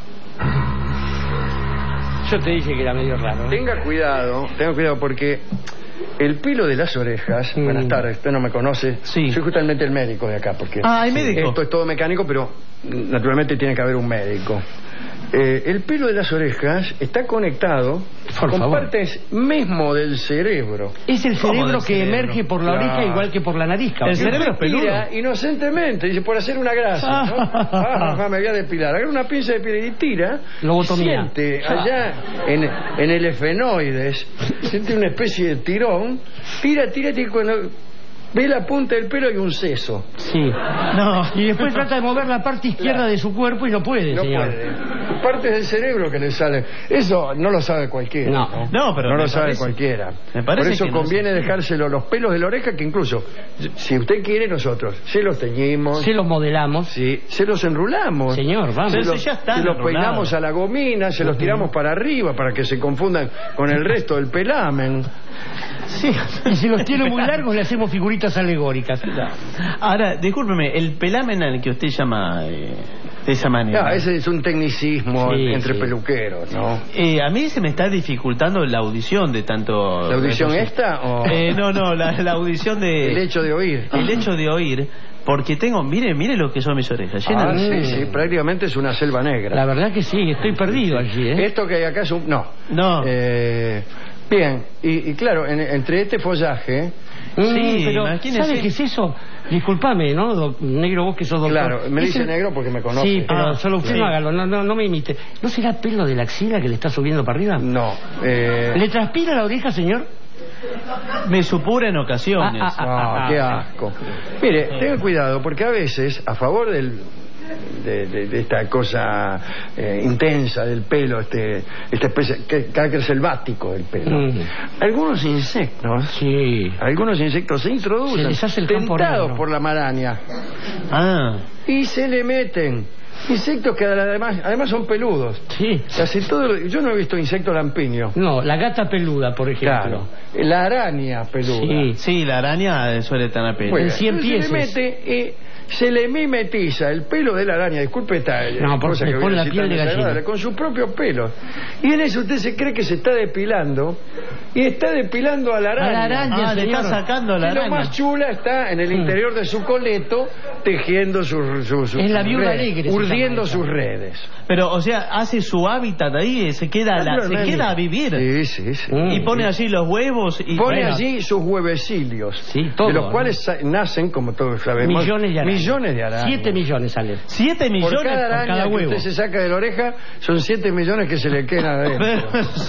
Yo te dije que era medio raro. ¿eh? Tenga cuidado, tenga cuidado porque el pelo de las orejas, Mm. buenas tardes, usted no me conoce, Sí. soy justamente el médico de acá, porque Ah, ¿hay médico? esto es todo mecánico, pero mm, naturalmente tiene que haber un médico. Eh, el pelo de las orejas está conectado Por con favor. partes mismo del cerebro. Es el ¿Cómo cerebro del que cerebro? emerge por la oreja Claro. igual que por la nariz, caballero. El cerebro es peludo. Tira inocentemente, dice, por hacer una grasa, ¿no? Ah, ah, me voy a depilar. Agarra una pinza de piel y tira. Lobotomía. Siente allá en, en el efenoides, siente una especie de tirón. Tira, tira, tira. Cuando ve la punta del pelo y un seso. Sí. No. Y después trata de mover la parte izquierda Claro. de su cuerpo y no puede, No señor. puede. Partes del cerebro que le salen. Eso no lo sabe cualquiera. No. No, pero no me lo sabe parece- cualquiera. me parece Por eso que no conviene sé. dejárselo los pelos de la oreja, que incluso, si usted quiere, nosotros se los teñimos. Se los modelamos. Sí, se los enrolamos. Señor, vamos. Se Pero los, si ya están se los enrolados. peinamos a la gomina, se los tiramos para arriba para que se confundan con el resto del pelamen. Sí. Y si los tiene muy largos, le hacemos figuritas alegóricas. Ahora, discúlpeme, el pelamen al que usted llama eh, de esa manera. Ah, ese es un tecnicismo Sí, entre sí. peluqueros, ¿no? Eh, a mí se me está dificultando la audición de tanto... ¿La audición eso sí. esta o Eh, no, no, la, la audición de... el hecho de oír? El hecho de oír, porque tengo... Mire, mire lo que son mis orejas, llenas Ah, de... sí, sí, prácticamente es una selva negra. La verdad que sí, estoy perdido allí, ¿eh? Esto que hay acá es un... No. No. Eh, bien, y, y claro, en- entre este follaje... Mm, Sí, pero imagínese. ¿sabe qué es eso? Disculpame, ¿no? doc- negro, vos que sos doctor. Claro, me Es dice el- negro porque me conoce. Sí, pero Ah, solo usted sí. no hágalo, no, no, no me imite. ¿No será pelo de la axila que le está subiendo para arriba? No. Eh, ¿Le transpira la oreja, señor? Me supura en ocasiones. Ah, ah, Ah, ah, qué ah. asco. Mire, tenga cuidado, porque a veces, a favor del, de, de- de esta cosa eh, intensa del pelo, este, esta especie, que, carácter selvático del pelo, Mm. algunos insectos, Sí. algunos insectos se Se introducen, les hace el campo tentados negro. por la maraña, Ah, y se le meten. Insectos que además, además son peludos. Sí. Casi todo lo- yo no he visto insecto lampiño. No, la gata peluda, por ejemplo. Claro. La araña peluda. Sí. sí, la araña suele tener pelo. Bueno, En cien entonces se le pieces. mete y se le mimetiza el pelo de la araña, disculpe esta eh, No, porque cosa le que voy pone a la decir piel tan de gallina. desagradable, con sus propios pelos. Y en eso usted se cree que se está depilando y está depilando a la araña. A la araña, Ah, le señor. está sacando la Y lo araña. más chula está en el Mm. interior de su coleto tejiendo sus su, su- Es la sus viuda redes, alegre, se urdiendo llama sus esa. redes. Pero, o sea, hace su hábitat ahí, se queda, la- se Naturalmente. queda a vivir. Sí, sí, sí. Y pone allí los huevos y... Pone bueno, allí sus huevecillos, Sí, todo, de los ¿no? cuales sa- nacen, como todos sabemos, Millones de arañas. millones de arañas. Siete millones salen. Siete millones Por cada por araña cada que huevo. usted se saca de la oreja, son siete millones que se le quedan adentro.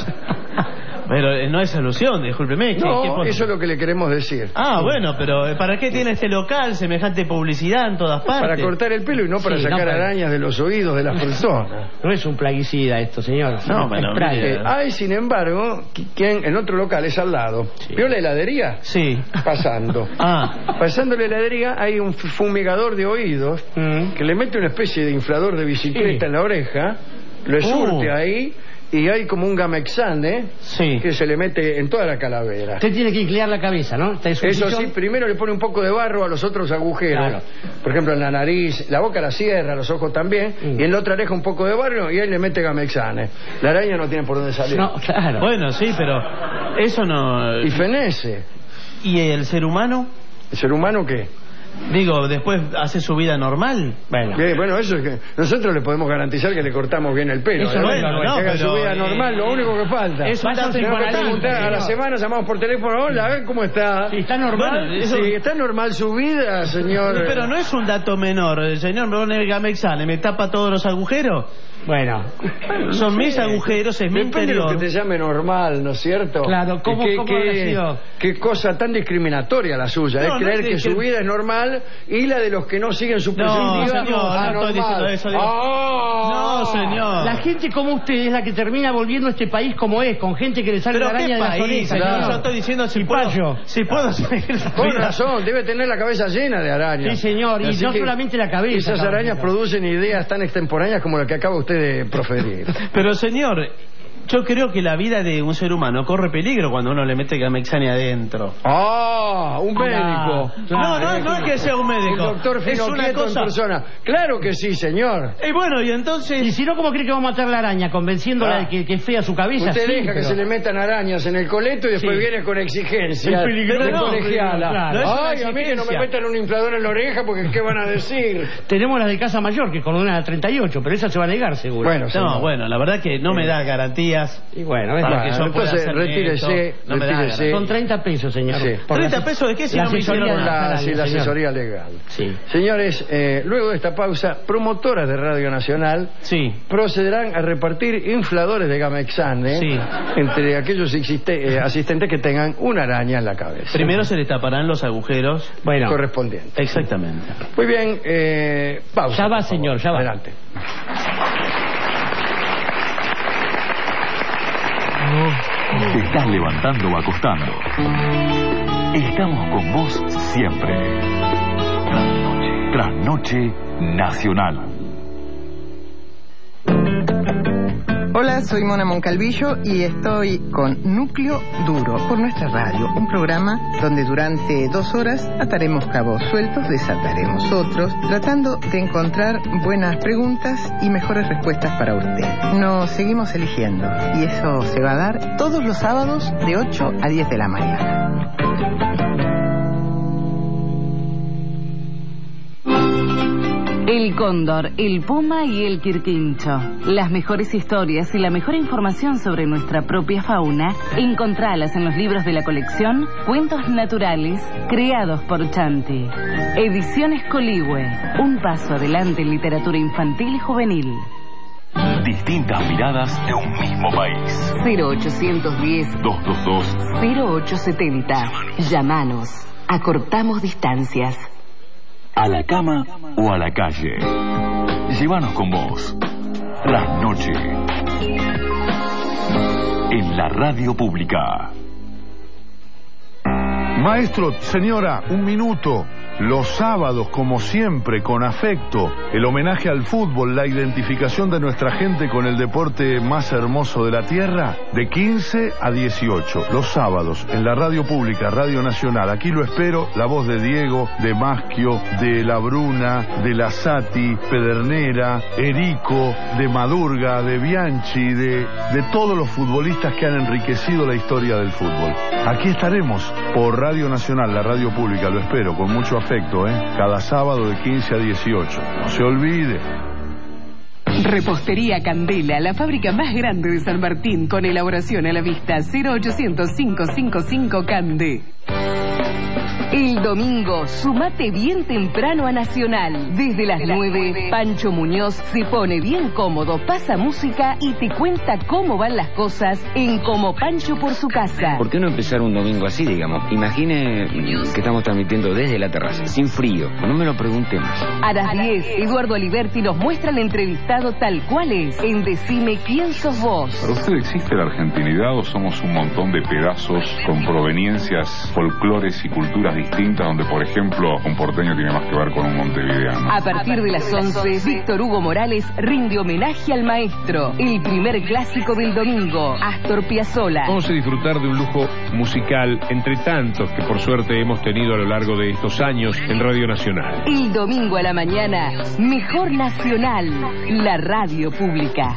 Pero eh, no hay solución, discúlpeme. ¿qué- qué No, pone? eso es lo que le queremos decir. Ah, bueno, pero eh, ¿para qué tiene este local semejante publicidad en todas partes? Para cortar el pelo y no para Sí, no sacar para- arañas de los oídos de las personas. No es un plaguicida esto, señor. No, bueno, Spray. mire. Eh, hay, sin embargo, qui- quien en otro local es al lado. ¿Vio la heladería? Sí. Pasando. Ah, Pasando la heladería hay un f- fumigador de oídos Mm. que le mete una especie de inflador de bicicleta Sí. en la oreja, le surte Uh. ahí y hay como un gamexane sí. que se le mete en toda la calavera. Usted tiene que inclinar la cabeza, ¿no? Está en su Eso sillón. sí, primero le pone un poco de barro a los otros agujeros. Claro. Por ejemplo, en la nariz, la boca la cierra, los ojos también, Mm. y en la otra oreja un poco de barro y ahí le mete gamexane. La araña no tiene por dónde salir. No, claro. Bueno, sí, pero eso no... Y fenece. ¿Y el ser humano? ¿El ser humano qué? Digo, después hace su vida normal. Bueno. Que, bueno, eso es que nosotros le podemos garantizar que le cortamos bien el pelo. Eso ¿eh? no es Que normal, haga no, su pero, vida eh, normal, lo único que falta. es un Tenemos dato que importante, preguntar a la señor. semana, llamamos por teléfono, hola, a ver cómo está. Sí, ¿está normal? Bueno, eso- Sí, ¿está normal su vida, señor? Pero no es un dato menor. El señor me pone el Gamexane, me tapa todos los agujeros. Bueno. Son mis agujeros, es mi Depende de lo interior. que te llame normal, ¿no es cierto? Claro, ¿cómo- ¿Qué, cómo qué- habrá sido? qué cosa tan discriminatoria la suya, No, es no creer es que discrim- su vida es normal normal y la de los que no siguen su perspectiva No, señor, no anormal. estoy diciendo eso. Digo. ¡Ah! No, señor. La gente como usted es la que termina volviendo este país como es, con gente que le sale Pero la araña qué de las país, orejas. señor. señor. Yo estoy diciendo si Y puedo, payo. si puedo seguir la Con vida. razón, debe tener la cabeza llena de arañas. Sí, señor, y Así no que solamente la cabeza. Esas arañas cabrón. producen ideas tan extemporáneas como la que acaba usted de proferir. Pero señor, yo creo que la vida de un ser humano corre peligro cuando uno le mete Gamexania adentro. ¡Ah! Un médico. No, no, no es que sea un médico. El doctor es una Finoquieto cosa. en persona. Claro que sí, señor. Y bueno, y entonces. Y si no, ¿cómo cree que va a matar la araña? Convenciéndola Ah. de que, que es fea su cabeza. Usted Sí, deja que pero- se le metan arañas en el coleto y después Sí. viene con exigencias Es peligroso. de No, colegiala. claro. No es una Ay, a mí que no me exigencia. metan un inflador en la oreja porque ¿qué van a decir? Tenemos las de Casa Mayor, que con una treinta y ocho, pero esa se va a negar, seguro. Bueno, No, señor. bueno, la verdad que no me da garantías. Y bueno, es Para bueno, que yo pueda entonces hacerme retírese, esto, no me da retírese. garantías. son treinta pesos, señor. Sí. Por la- ¿treinta pesos de qué si la no me asesoría hicieron de la, salario, sí, la señor. asesoría legal. Sí. Señores, eh, luego de esta pausa, promotoras de Radio Nacional Sí. procederán a repartir infladores de Gamexane Sí. entre aquellos existe- eh, asistentes que tengan una araña en la cabeza. Primero se le taparán los agujeros. Bueno, Correspondientes. Exactamente. Muy bien, eh, pausa. ya va, por favor. señor, ya va. Adelante. Te estás levantando o acostando. Estamos con vos siempre. Trasnoche Nacional. Hola, soy Mona Moncalvillo y estoy con Núcleo Duro por nuestra radio, un programa donde durante dos horas ataremos cabos sueltos, desataremos otros, tratando de encontrar buenas preguntas y mejores respuestas para usted. Nos seguimos eligiendo y eso se va a dar todos los sábados de ocho a diez de la mañana. El cóndor, el puma y el quirquincho. Las mejores historias y la mejor información sobre nuestra propia fauna, encontralas en los libros de la colección Cuentos Naturales, creados por Chanti. Ediciones Coligüe, un paso adelante en literatura infantil y juvenil. Distintas miradas de un mismo país. cero ochocientos diez, dos dos dos. cero ocho setenta. Llámanos. Acortamos distancias. A la cama o a la calle. Llévanos con vos. Trasnoche. En la radio pública. Maestro, señora, un minuto. Los sábados, como siempre, con afecto, el homenaje al fútbol, la identificación de nuestra gente con el deporte más hermoso de la tierra, de quince a dieciocho. Los sábados, en la radio pública, Radio Nacional. Aquí lo espero, la voz de Diego, de Maschio, de La Bruna, de La Sati, Pedernera, Erico, de Madurga, de Bianchi, de, de todos los futbolistas que han enriquecido la historia del fútbol. Aquí estaremos por Radio Nacional, la radio pública, lo espero, con mucho afecto, ¿eh? Cada sábado de quince a dieciocho. No se olvide. Repostería Candela, la fábrica más grande de San Martín, con elaboración a la vista. Cero ochocientos, cinco cinco cinco Cande. El domingo, sumate bien temprano a Nacional. Desde las nueve, Pancho Muñoz se pone bien cómodo, pasa música y te cuenta cómo van las cosas en Como Pancho por su casa. ¿Por qué no empezar un domingo así, digamos? Imagine que estamos transmitiendo desde la terraza, sin frío. No me lo pregunte más. A las diez, Eduardo Aliberti nos muestra el entrevistado tal cual es en Decime quién sos vos. ¿Para usted existe la argentinidad o somos un montón de pedazos con proveniencias, folclores y culturas distintas donde, por ejemplo, un porteño tiene más que ver con un montevideano? A partir de las once, Víctor Hugo Morales rinde homenaje al maestro. El primer clásico del domingo, Astor Piazzolla. Vamos a disfrutar de un lujo musical entre tantos que por suerte hemos tenido a lo largo de estos años en Radio Nacional. El domingo a la mañana, Mejor Nacional, la radio pública.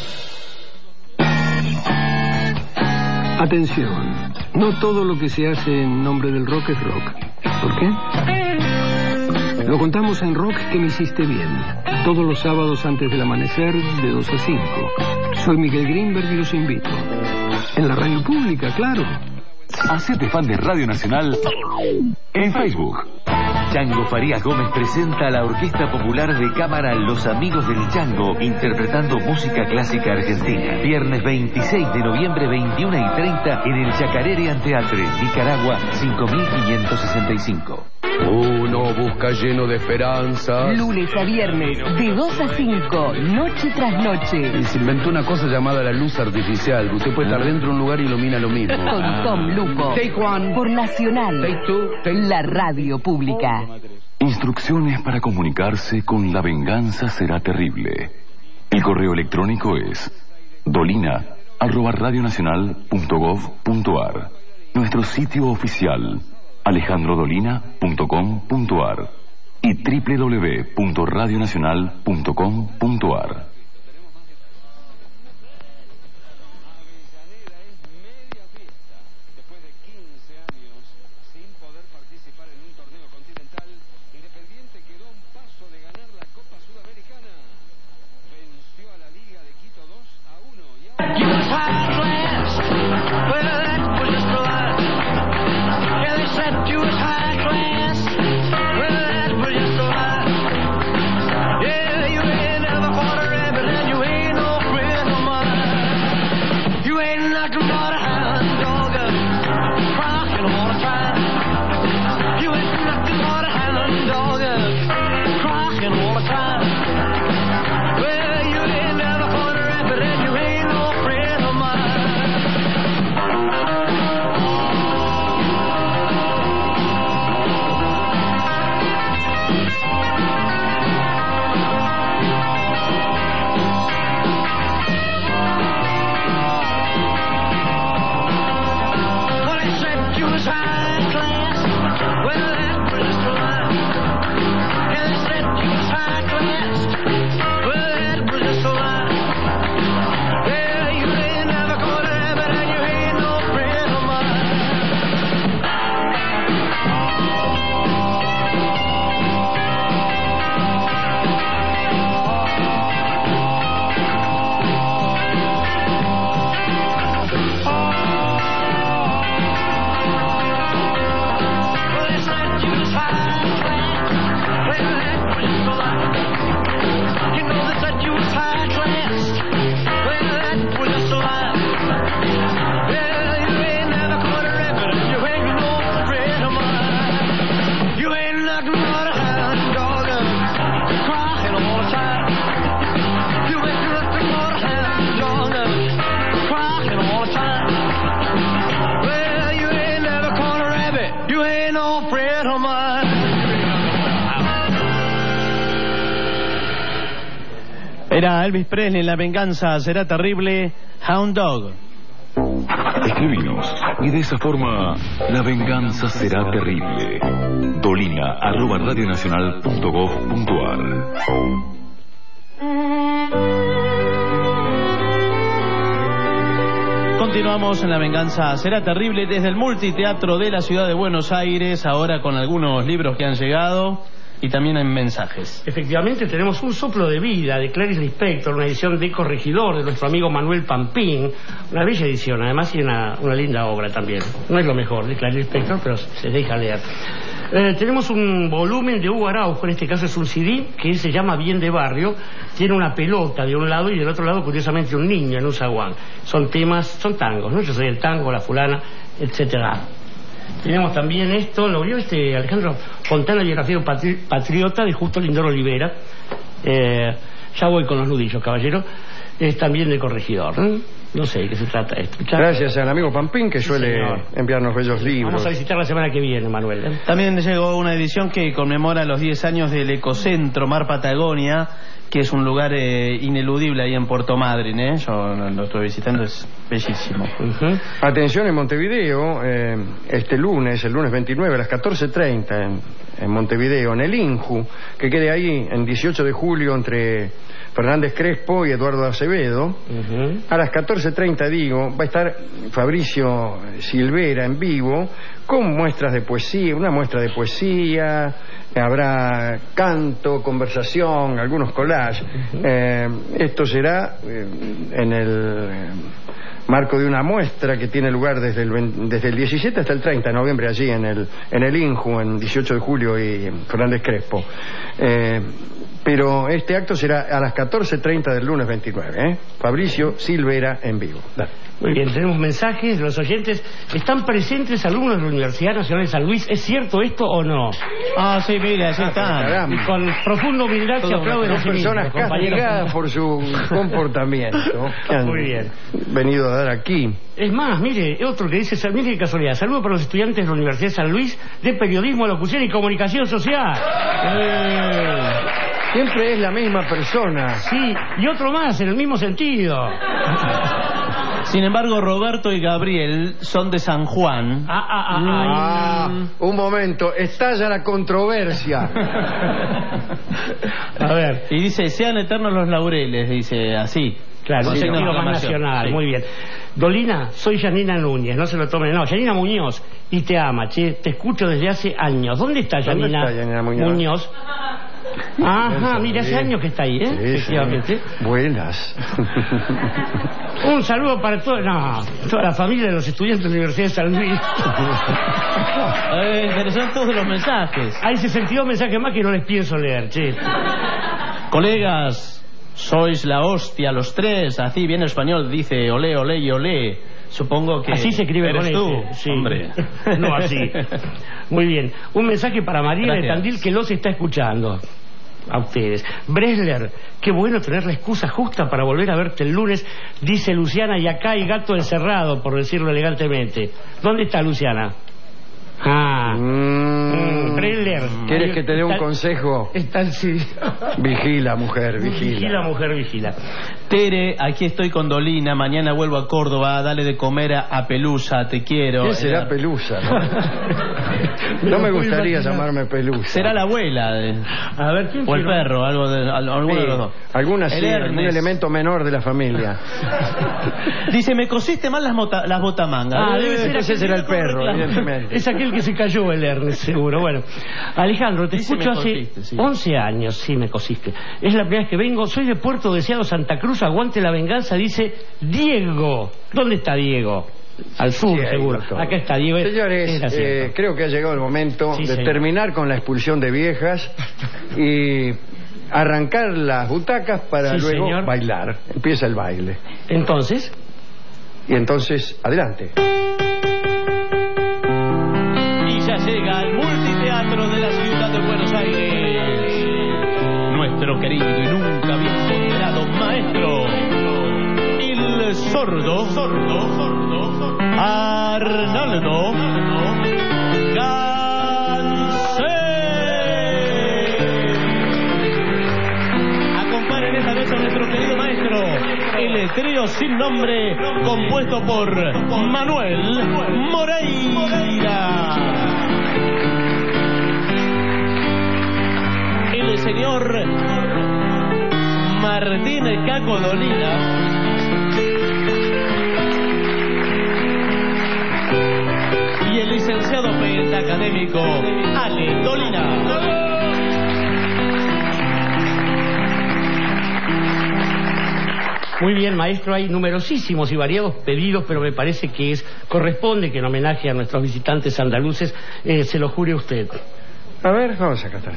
Atención, no todo lo que se hace en nombre del rock es rock. ¿Por qué? Lo contamos en Rock que me hiciste bien, todos los sábados antes del amanecer de dos a cinco. Soy Miguel Greenberg y los invito. En la radio pública, claro. Hacete fan de Radio Nacional en Facebook. Chango Farías Gómez presenta a la Orquesta Popular de Cámara Los Amigos del Chango, interpretando música clásica argentina. Viernes veintiséis de noviembre, veintiuna y treinta, en el Chacarere Anteatre, Nicaragua, cinco mil quinientos sesenta y cinco. Uno busca lleno de esperanza. Lunes a viernes, de dos a cinco, noche tras noche. Y se inventó una cosa llamada la luz artificial, que usted puede estar dentro de un lugar y ilumina lo mismo. Con Tom Lupo. Take one. Por Nacional. Take two. Take... La radio pública. Instrucciones para comunicarse con La Venganza Será Terrible. El correo electrónico es dolina arroba radionacional punto gov punto ar. Nuestro sitio oficial alejandro dolina punto com punto ar y doble u doble u doble u punto radionacional punto com punto ar. Era Elvis Presley, La Venganza Será Terrible, Hound Dog. Escribinos y de esa forma La Venganza Será Terrible. Dolina arroba radionacional punto gov punto ar. Continuamos en La Venganza Será Terrible desde el Multiteatro de la Ciudad de Buenos Aires, ahora con algunos libros que han llegado y también en mensajes. Efectivamente tenemos Un soplo de vida de Clarice Lispector, una edición de Corregidor de nuestro amigo Manuel Pampín, una bella edición, además y una, una linda obra también. No es lo mejor de Clarice Lispector, pero se deja leer. Eh, tenemos un volumen de Hugo Araujo, en este caso es un C D que se llama Bien de Barrio, tiene una pelota de un lado y del otro lado curiosamente un niño en un zaguán. Son temas, son tangos, ¿no? Yo soy el tango, la fulana, etcétera. Tenemos también esto, lo vio este Alejandro Fontana, biografía patri patriota de Justo Lindor Olivera. Eh, ya voy con los nudillos, caballero. Es también de Corregidor, ¿eh? No sé de qué se trata esto. Gracias al amigo Pampín que suele sí, enviarnos bellos libros. Vamos a visitar la semana que viene, Manuel, ¿eh? También llegó una edición que conmemora los diez años del Ecocentro Mar Patagonia, que es un lugar eh, ineludible ahí en Puerto Madryn, ¿eh? Yo lo estuve visitando, es bellísimo. Uh-huh. Atención en Montevideo, eh, este lunes, el lunes veintinueve a las catorce treinta en, en Montevideo, en el INJU, que quede ahí en dieciocho de julio entre Fernández Crespo y Eduardo Acevedo. Uh-huh. A las catorce treinta, digo, va a estar Fabricio Silvera en vivo con muestras de poesía, una muestra de poesía, habrá canto, conversación, algunos collages. Uh-huh. eh, esto será eh, en el eh, marco de una muestra que tiene lugar desde el, desde el diecisiete hasta el treinta de noviembre allí en el, en el INJU, en dieciocho de julio y en Fernández Crespo. Eh, pero este acto será a las catorce treinta del lunes veintinueve, ¿eh? Fabricio Silvera en vivo. Dale. Muy bien, tenemos mensajes de los oyentes. ¿Están presentes alumnos de la Universidad Nacional de San Luis? ¿Es cierto esto o no? Ah, sí, mira, así está. Y con profunda humildad se aplauden a sí mismos, personas castigadas por su comportamiento. Que han Muy bien. venido a dar aquí. Es más, mire, otro que dice, mire qué casualidad. Saludo para los estudiantes de la Universidad de San Luis de Periodismo, Locución y Comunicación Social. Eh. Siempre es la misma persona. Sí, y otro más, en el mismo sentido. Sin embargo, Roberto y Gabriel son de San Juan. Ah, ah, ah, ah, ah. Un momento, estalla la controversia. A ver. Y dice, sean eternos los laureles, dice así. Claro, Con sí, signo de más exclamación. nacional, Sí. muy bien. Dolina, soy Yanina Núñez, no se lo tomen, no, Yanina Muñoz, y te ama, che, te escucho desde hace años. ¿Dónde está ¿Dónde Yanina, está Yanina Muñoz? Muñoz? Ajá, mira, hace Sí. años que está ahí, ¿eh? Sí, Efectivamente. sí. Buenas. Un saludo para todo, no, toda la familia de los estudiantes de la Universidad de San Luis. Eh, interesantes todos los mensajes. Hay sesenta y dos mensajes más que no les pienso leer, che. Colegas, sois la hostia los tres. Así bien español dice olé, olé y olé. Supongo que Así se escribe eres con tú, ese, sí. hombre. No así. Muy bien. Un mensaje para María Gracias. de Tandil que los está escuchando. A ustedes. Bresler, qué bueno tener la excusa justa para volver a verte el lunes, dice Luciana, y acá hay gato encerrado, por decirlo elegantemente. ¿Dónde está Luciana? Ah, mm, Bresler. ¿Quieres que te dé un Está- consejo? Está sí. Vigila, mujer, vigila. Vigila, mujer, vigila. Tere, aquí estoy con Dolina. Mañana vuelvo a Córdoba. Dale de comer a, a Pelusa. Te quiero. ¿Qué será Era- Pelusa? No, no me gustaría llamarme Pelusa. Será la abuela. de- A ver, ¿quién O el quiere? perro. Algo de, al- alguno Sí, de los dos. alguna El sí, algún Ernest. elemento menor de la familia. Dice, me cosiste mal las, mota- las botamangas. Ah, Eh, debe ser Ese aquel será el que perro, reclama. evidentemente. Es aquel que se cayó el Ernest, seguro. Bueno, Alejandro, te Dice, escucho me hace cosiste, sí. once años. Sí, me cosiste. Es la primera vez que vengo. Soy de Puerto Deseado, Santa Cruz. Aguante la venganza, dice Diego. ¿Dónde está Diego? Al sur, Sí, ahí, seguro. doctor. Acá está Diego. Señores, Era eh, cierto. creo que ha llegado el momento Sí, de señor. terminar con la expulsión de viejas y arrancar las butacas para Sí, luego señor. bailar. Empieza el baile. Entonces, Y entonces, adelante. Y ya llega al multiteatro de la ciudad de Buenos Aires. Nuestro querido y nunca bien ponderado maestro. El sordo. Sordo. Sordo. Arnaldo. Gansé. Acompañen esta vez a nuestro querido maestro. El trío sin nombre, compuesto por Manuel Moreira. El señor Martín Caco Dolina. Y el licenciado pentacadémico Ale Dolina. muy bien, maestro, hay numerosísimos y variados pedidos, pero me parece que es corresponde que en homenaje a nuestros visitantes andaluces eh, se lo jure usted. A ver, vamos a cantar.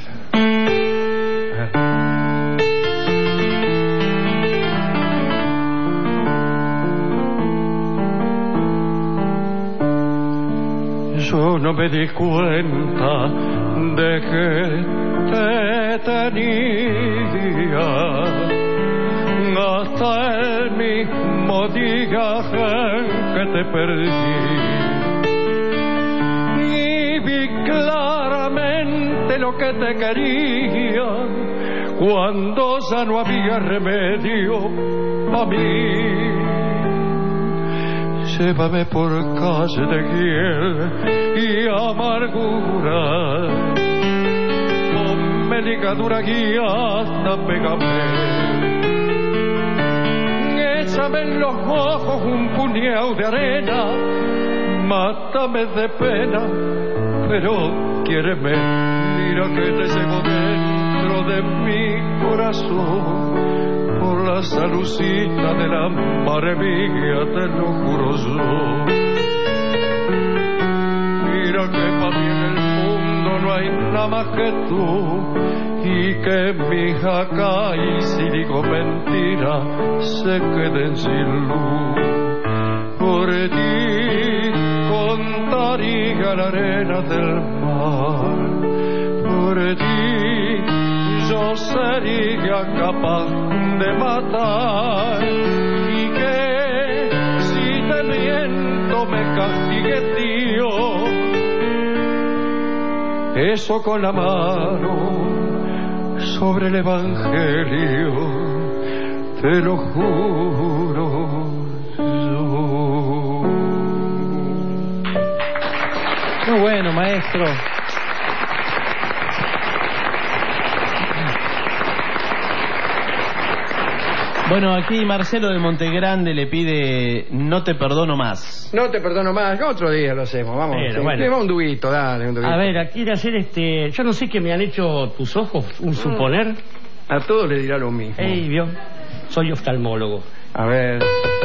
Yo no me di cuenta de que te tenía hasta el mismo día en que te perdí, y vi claramente lo que te quería cuando ya no había remedio a mí. Llévame por calle de hiel y amargura, ponme ligadura y hasta pégame, échame en los ojos un puñado de arena, mátame de pena, pero quiéreme, mira que te llevo dentro de mi corazón. Por la salucita de la madre mía te lo juro yo. Mira que para mí en el mundo no hay nada más que tú, y que mi jaca, y si digo mentira, se queden sin luz. por ti contaría la arena del mar, por ti yo sería capaz de matar, y que si te miento me castigue Dios, eso con la mano sobre el Evangelio, te lo juro yo. Muy bueno, maestro. Bueno, aquí Marcelo de Montegrande le pide No te perdono más. No te perdono más, otro día lo hacemos, vamos. Pero, sí. bueno. Lleva un duito, dale, un duito. A ver, quiere hacer este... Yo no sé qué me han hecho tus ojos, un suponer. A todos le dirá lo mismo. Ey, vio, soy oftalmólogo. A ver...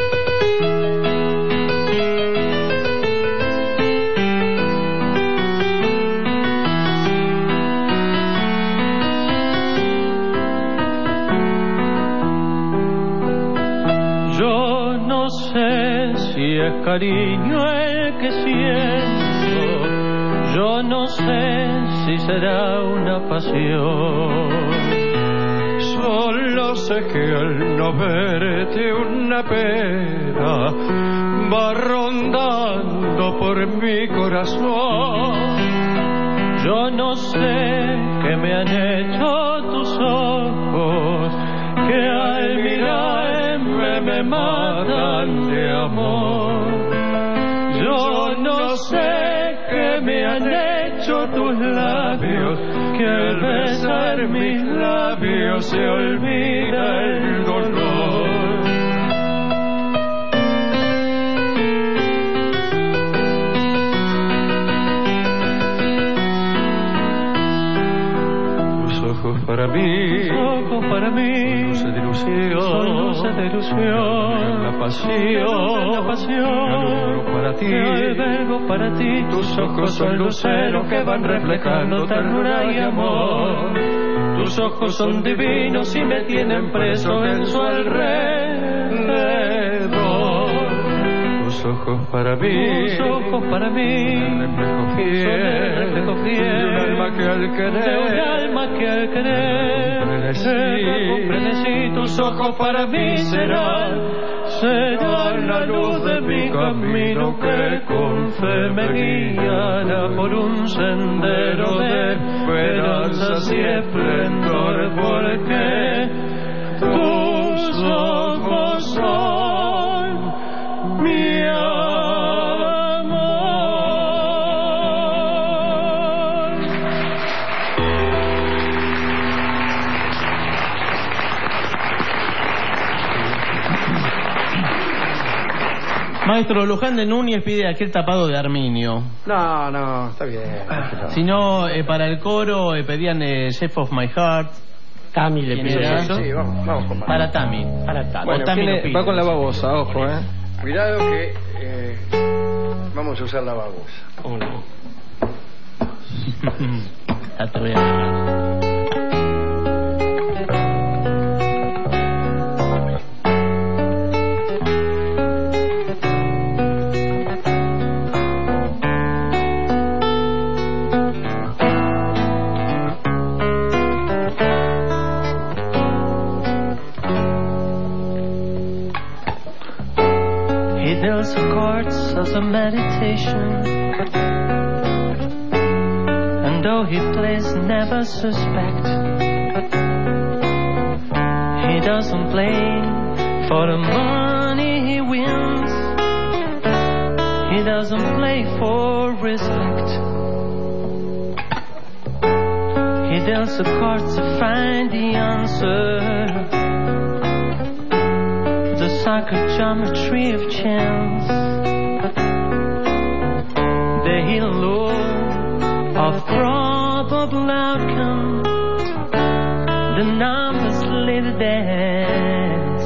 Yo no sé si es cariño el que siento, yo no sé si será una pasión. Solo sé que al no verte una pena va rondando por mi corazón. Yo no sé qué me han hecho tus ojos, que al mirarme me matan de amor. Yo no sé qué me han hecho tus labios, que al besar mis labios se olvida el dolor. Para mí, tus ojos para mí, luces de ilusión, son luces de ilusión, la pasión, la pasión, para ti, albergo para ti, tus ojos son luceros que van reflejando ternura y amor, tus ojos son divinos y me tienen preso en su alrededor. Tus ojos para mí, tus ojos para mí, el reflejo fiel, son el reflejo fiel de un alma que al querer, de un alma que al querer, frenesí, tus ojos para mí serán, serán la luz de mi camino que con fe me guiará por un sendero de esperanzas y esplendor, porque tus ojos son mi amor. Maestro, Luján de Núñez pide aquel tapado de Arminio. No, no, está bien. Si no, eh, para el coro eh, pedían eh, Chef of My Heart. Tami le pide eso. Sí, vamos, vamos con Para Tami. Para Tami. Bueno, O Tami tiene- lo pide. va con la babosa, ojo, eh. Cuidado que eh, vamos a usar la babosa. ¿Cómo no? Ya te voy a ganar. He deals the cards as a meditation, and though he plays never suspect, he doesn't play for the money he wins, he doesn't play for respect. He deals the cards to find the answer, the sacred geometry of chance, the allure of probable outcome, the numbers lead the dance.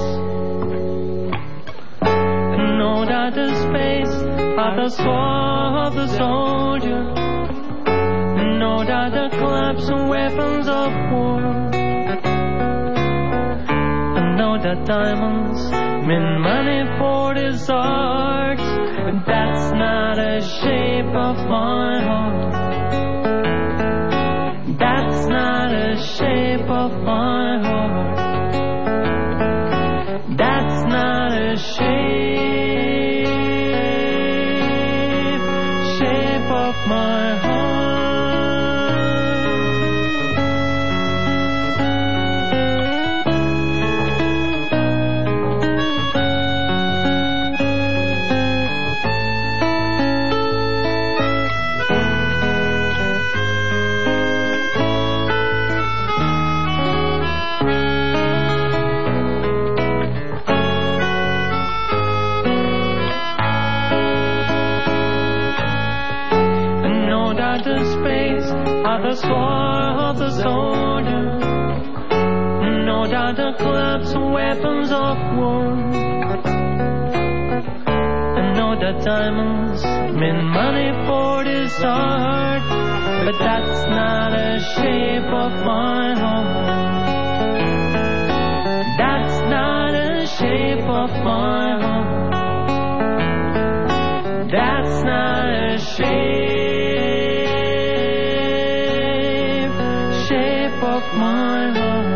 Know that the space at the sword of the soldier, know that the clubs and weapons of war, and know that diamonds mean money for his art. but that's not a shape of my heart. That's not a shape of my heart. That's not a shape, shape of my heart. The soil of the soldier, no doubt the clubs and weapons of war, and no doubt diamonds mean money for this art, but that's not a shape of my heart. That's not a shape of my heart. That's not a shape of my heart.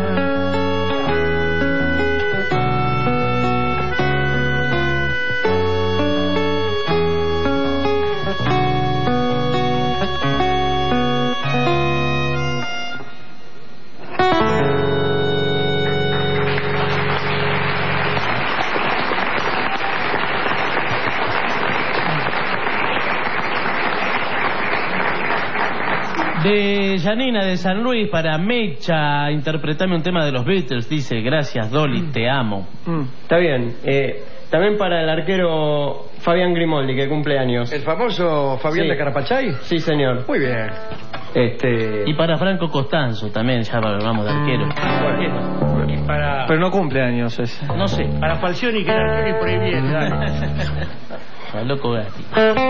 De Janina de San Luis para Mecha, interpretame un tema de los Beatles, dice, gracias Dolly, mm. te amo. Mm. Está bien. Eh, también para el arquero Fabián Grimoldi, que cumple años. ¿El famoso Fabián sí. de Carapachay? Sí, señor. Muy bien. Este... Y para Franco Costanzo también, ya hablamos de arquero. Bueno, para... Pero no cumple años ese. No sé. Para Falcioni, que era arquero y por ahí viene. Al loco Gatti.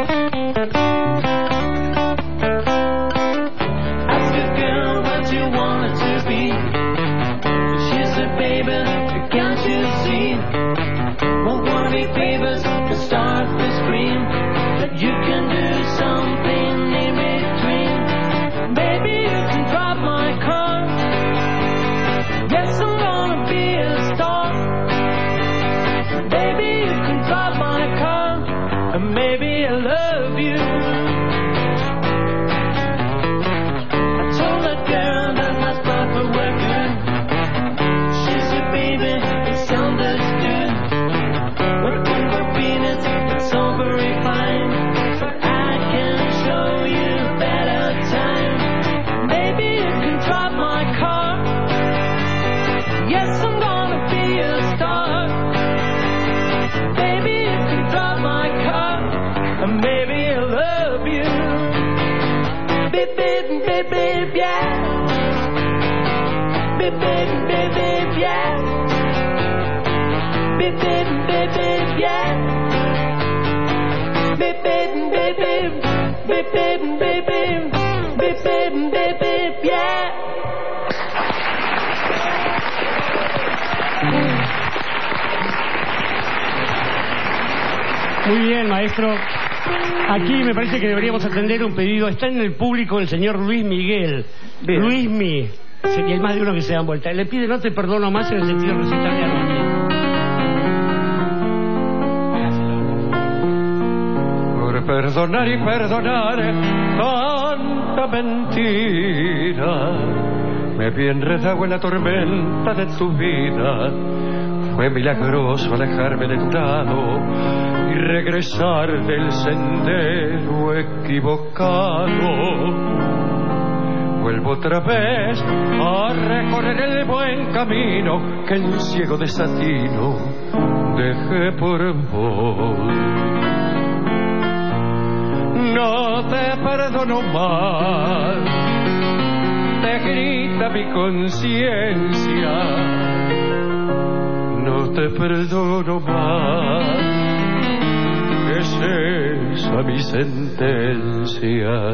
You want it to be. She said, baby, can't you see? Won't wanna be favors to start to scream, but you can do something in between. Baby, you can drive my car. Yes, I'm gonna be a star. Baby, you can drive my car, and maybe I love you. Muy bien, maestro. Aquí me parece que deberíamos atender un pedido. Está en el público el señor Luis Miguel. Bien. Luis Mi. Sería el más de uno que se dan vuelta. Le pide no te perdono más en el sentido de recitarle algo así. Por perdonar y perdonar tanta mentira, me vi enredado en la tormenta de tu vida. Fue milagroso alejarme de tu lado y regresar del sendero equivocado. Vuelvo otra vez a recorrer el buen camino que el ciego desatino dejé por vos. No te perdono más, te grita mi conciencia. No te perdono más, es esa mi sentencia.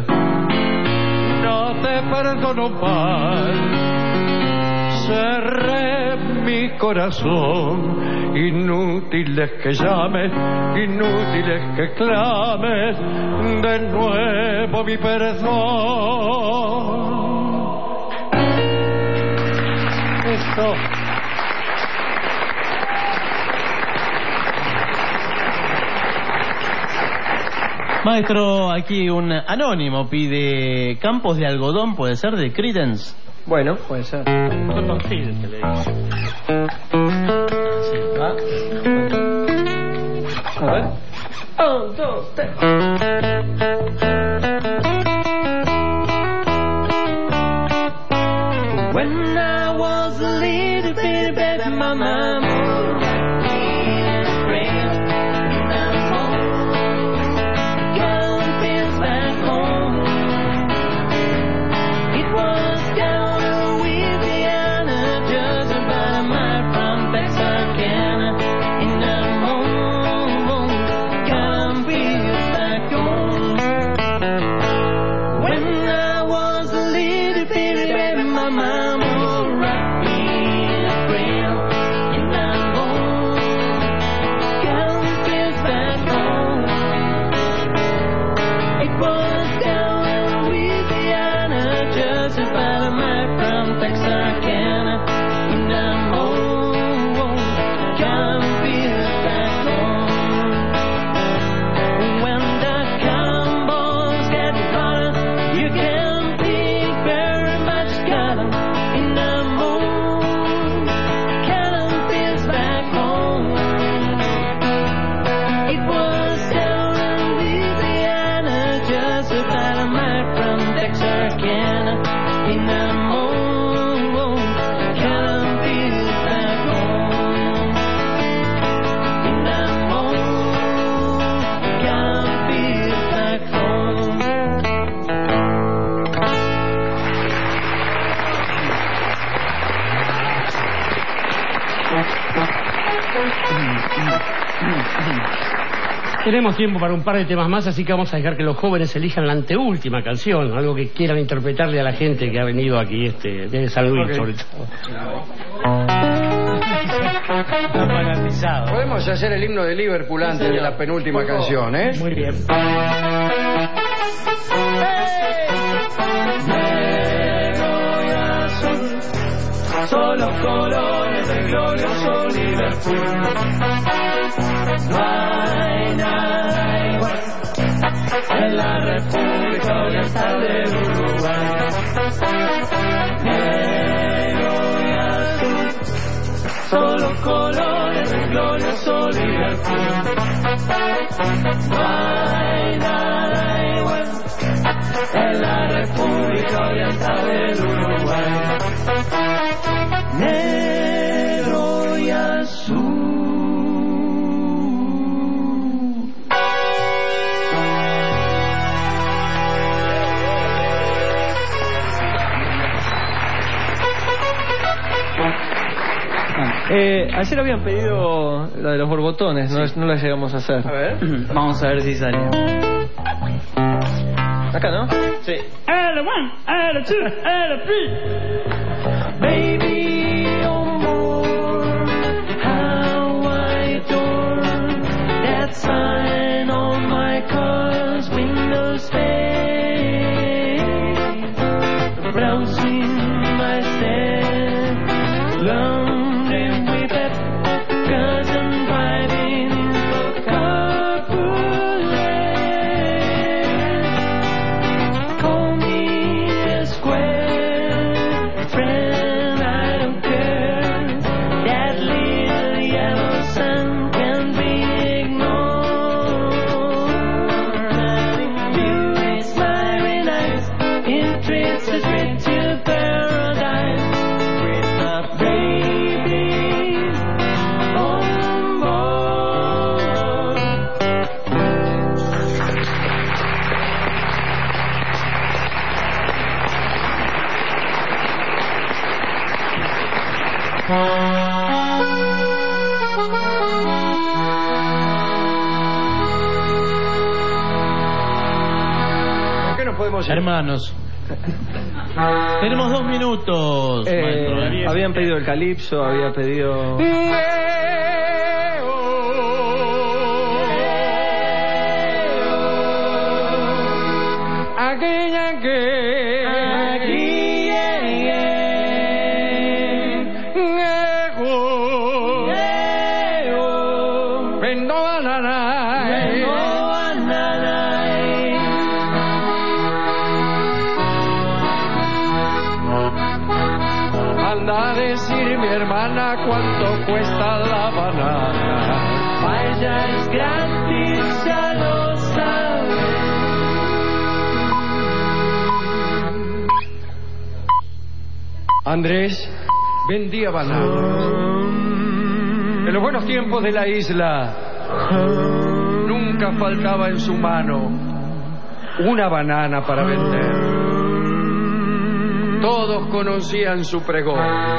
No te perdono más, cerré mi corazón. Inútiles que llames, inútiles que clames de nuevo mi perdón. Eso. Maestro, aquí un anónimo pide Campos de Algodón, ¿puede ser? De Creedence. Bueno, puede ser. Creedence, le dice. Sí, ¿va? A ver. Un, dos, tres. When I was a little bitty baby, my mama Tenemos tiempo para un par de temas más, así que vamos a dejar que los jóvenes elijan la anteúltima canción, algo que quieran interpretarle a la gente que ha venido aquí, este, de San Luis, okay, sobre todo. Podemos hacer el himno de Liverpool antes de la penúltima Por canción, ¿eh? Muy bien. Solo colores de glorioso Liverpool. No hay nada igual en la República Oriental del Uruguay. Negro y azul, solo colores de glorioso Liverpool. No hay nada igual en la República Oriental del Uruguay. Negro y azul. Eh, ayer habían pedido lo de los borbotones, no, no lo llegamos a hacer. A ver, vamos a ver si sale. Acá, ¿no? Sí. L one, L two, L three. Baby, on board, how I adore that sign on my car's windows pane, browsing my stand, London with that cousin driving the carpool lane. Call me a square friend, I don't care. That little yellow sun can be ignored. You is very nice, interest is rich to paradise. With my baby on board. ¿Por qué no podemos ir? Hermanos, Tenemos dos minutos. Eh, maestro Daniel. habían pedido el calipso, había pedido... Aquella que aquí vendo banana, anda a decir mi hermana cuánto cuesta la banana. Vaya es gratis, ya lo sabe. Andrés vendía bananas. En los buenos tiempos de la isla nunca faltaba en su mano una banana para vender. Todos conocían su pregón.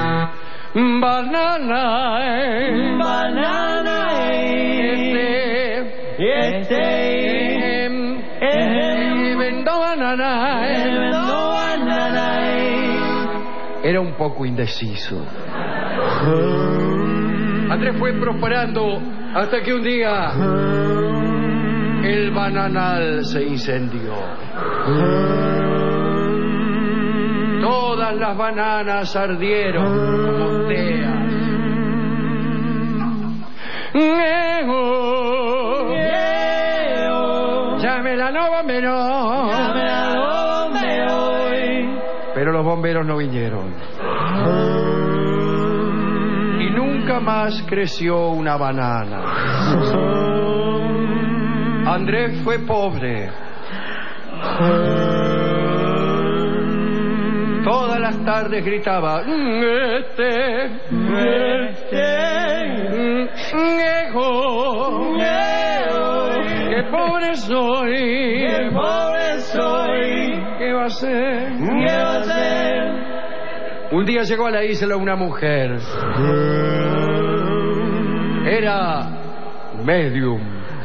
Banana, eh, Banana, este, este, eh, eh, vendo banana, eh, vendo banana. Era un poco indeciso. Andrés fue prosperando hasta que un día el bananal se incendió. Todas las bananas ardieron como teas. Llámela, no bombero. Llámela, no bombero. Pero los bomberos no vinieron. Y nunca más creció una banana. Andrés fue pobre. Todas las tardes gritaba: Este, este, Nejo, qué pobre soy, qué pobre soy. ¿Qué va a ser? ¿Qué va a ser? Un día llegó a la isla una mujer. Era medium.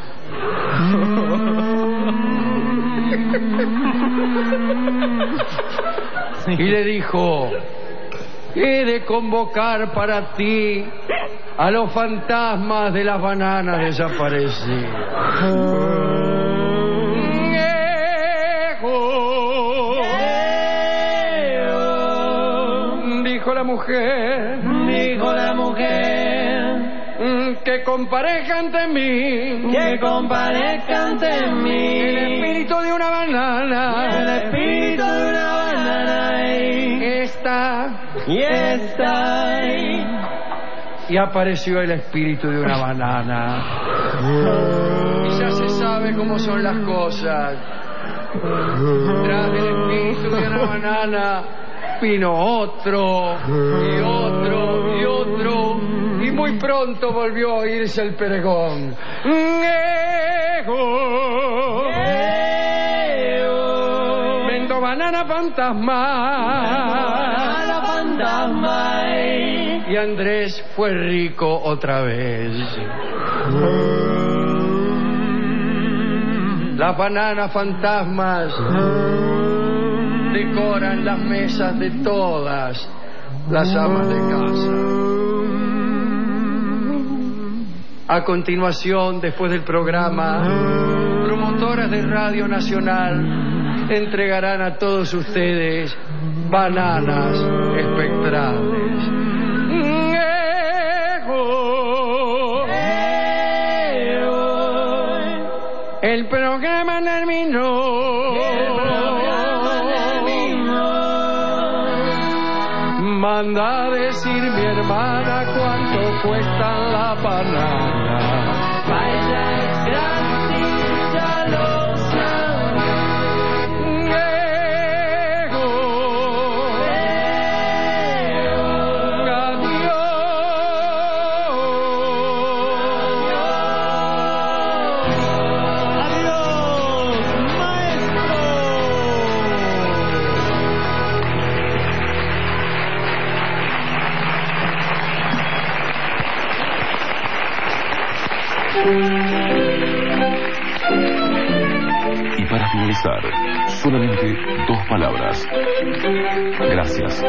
Y le dijo: he de convocar para ti a los fantasmas de las bananas desaparecidas. Dijo la mujer, dijo la mujer, que comparezca ante mí, que comparezca ante mí el espíritu de una banana, el espíritu de una banana, está y está, y apareció el espíritu de una banana. Y ya se sabe cómo son las cosas. Tras del espíritu de una banana vino otro y otro y otro, y muy pronto volvió a oírse el pregón. Nego, vendo banana fantasma, banana fantasma. Y Andrés fue rico otra vez. Las bananas fantasmas decoran las mesas de todas las amas de casa. A continuación, después del programa, promotoras de Radio Nacional entregarán a todos ustedes bananas espectrales. El programa terminó. Manda a decir mi hermana cuánto cuestan la banana. Vaya es gratis, ya lo sabe. Nego, adiós. Adiós, maestro. Y para finalizar, solamente dos palabras. Gracias.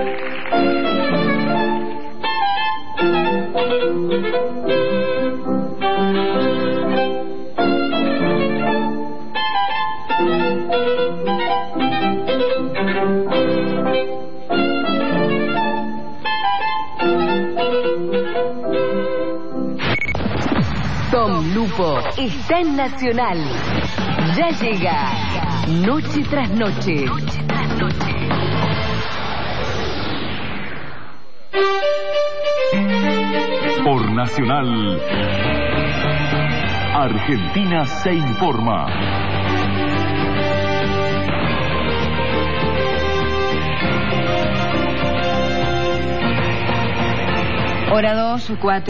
Tom Lupo está en Nacional. Ya llega Noche tras Noche. Noche tras Noche. Por Nacional, Argentina se informa. Hora dos, cuatro.